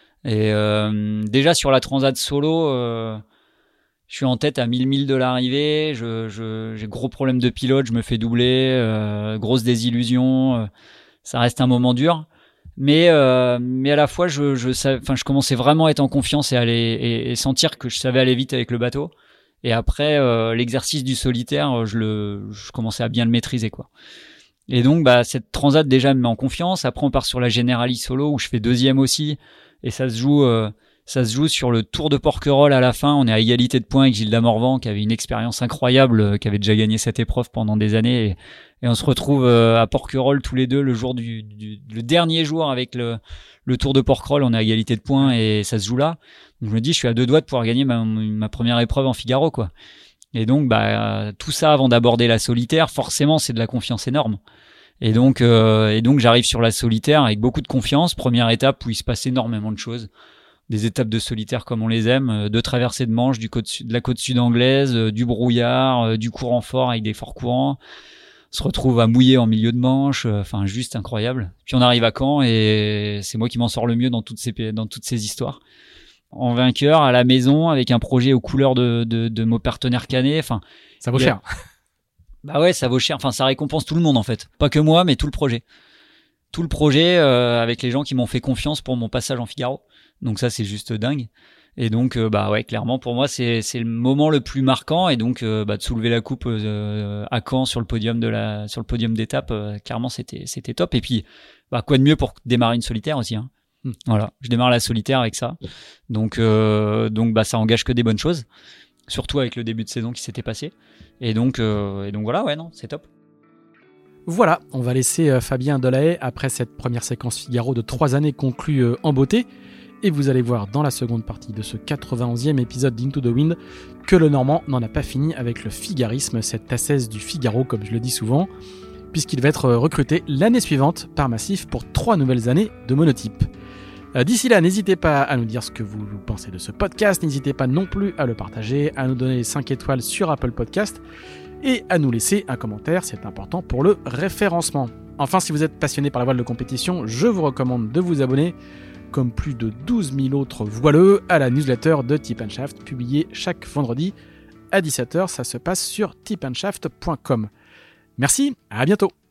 Et euh, déjà sur la Transat solo, euh, je suis en tête à mille milles de l'arrivée. Je, je, j'ai gros problème de pilote, je me fais doubler, euh, grosse désillusion. Euh, ça reste un moment dur. Mais euh, mais à la fois je je enfin je commençais vraiment à être en confiance et aller et, et sentir que je savais aller vite avec le bateau. Et après euh, l'exercice du solitaire, je le je commençais à bien le maîtriser, quoi. Et donc bah cette Transat déjà me met en confiance. Après on part sur la Generali solo où je fais deuxième aussi et ça se joue euh, ça se joue sur le Tour de Porquerolles à la fin. On est à égalité de points avec Gilda Morvan qui avait une expérience incroyable, euh, qui avait déjà gagné cette épreuve pendant des années. Et, Et on se retrouve euh, à Porquerolles tous les deux le jour du, du le dernier jour avec le, le Tour de Porquerolles. On est à égalité de points et ça se joue là. Donc je me dis, je suis à deux doigts de pouvoir gagner ma, ma première épreuve en Figaro, quoi. Et donc, bah, tout ça avant d'aborder la solitaire, forcément, c'est de la confiance énorme. Et donc, euh, et donc, j'arrive sur la solitaire avec beaucoup de confiance. Première étape où il se passe énormément de choses. Des étapes de solitaire comme on les aime, de traversées de Manche, du côte, de la côte sud anglaise, du brouillard, du courant fort avec des forts courants. On se retrouve à mouiller en milieu de Manche, enfin juste incroyable. Puis on arrive à Caen et c'est moi qui m'en sors le mieux dans toutes ces dans toutes ces histoires. En vainqueur à la maison avec un projet aux couleurs de de, de mon partenaire Canet. Enfin, ça vaut cher. Bah ouais, ça vaut cher. Enfin, ça récompense tout le monde en fait, pas que moi, mais tout le projet. Tout le projet euh, avec les gens qui m'ont fait confiance pour mon passage en Figaro. Donc ça, c'est juste dingue. Et donc, euh, bah ouais, clairement, pour moi, c'est c'est le moment le plus marquant. Et donc, euh, bah, de soulever la coupe euh, à Caen sur le podium de la sur le podium d'étape, euh, clairement, c'était c'était top. Et puis, bah quoi de mieux pour démarrer une solitaire aussi, hein. Mmh. Voilà, je démarre la solitaire avec ça. Donc, euh, donc, bah ça engage que des bonnes choses, surtout avec le début de saison qui s'était passé. Et donc, euh, et donc voilà, ouais, non, c'est top. Voilà, on va laisser euh, Fabien Delahaye après cette première séquence Figaro de trois années conclue euh, en beauté. Et vous allez voir dans la seconde partie de ce quatre-vingt-onzième épisode d'Into the Wind que le Normand n'en a pas fini avec le figarisme, cette assesse du Figaro comme je le dis souvent, puisqu'il va être recruté l'année suivante par Massif pour trois nouvelles années de monotype. D'ici là, n'hésitez pas à nous dire ce que vous pensez de ce podcast, n'hésitez pas non plus à le partager, à nous donner cinq étoiles sur Apple Podcast et à nous laisser un commentaire, c'est important pour le référencement. Enfin, si vous êtes passionné par la voile de compétition, je vous recommande de vous abonner comme plus de douze mille autres voileux, à la newsletter de Tip and Shaft, publiée chaque vendredi à dix-sept heures. Ça se passe sur tip and shaft point com. Merci, à bientôt.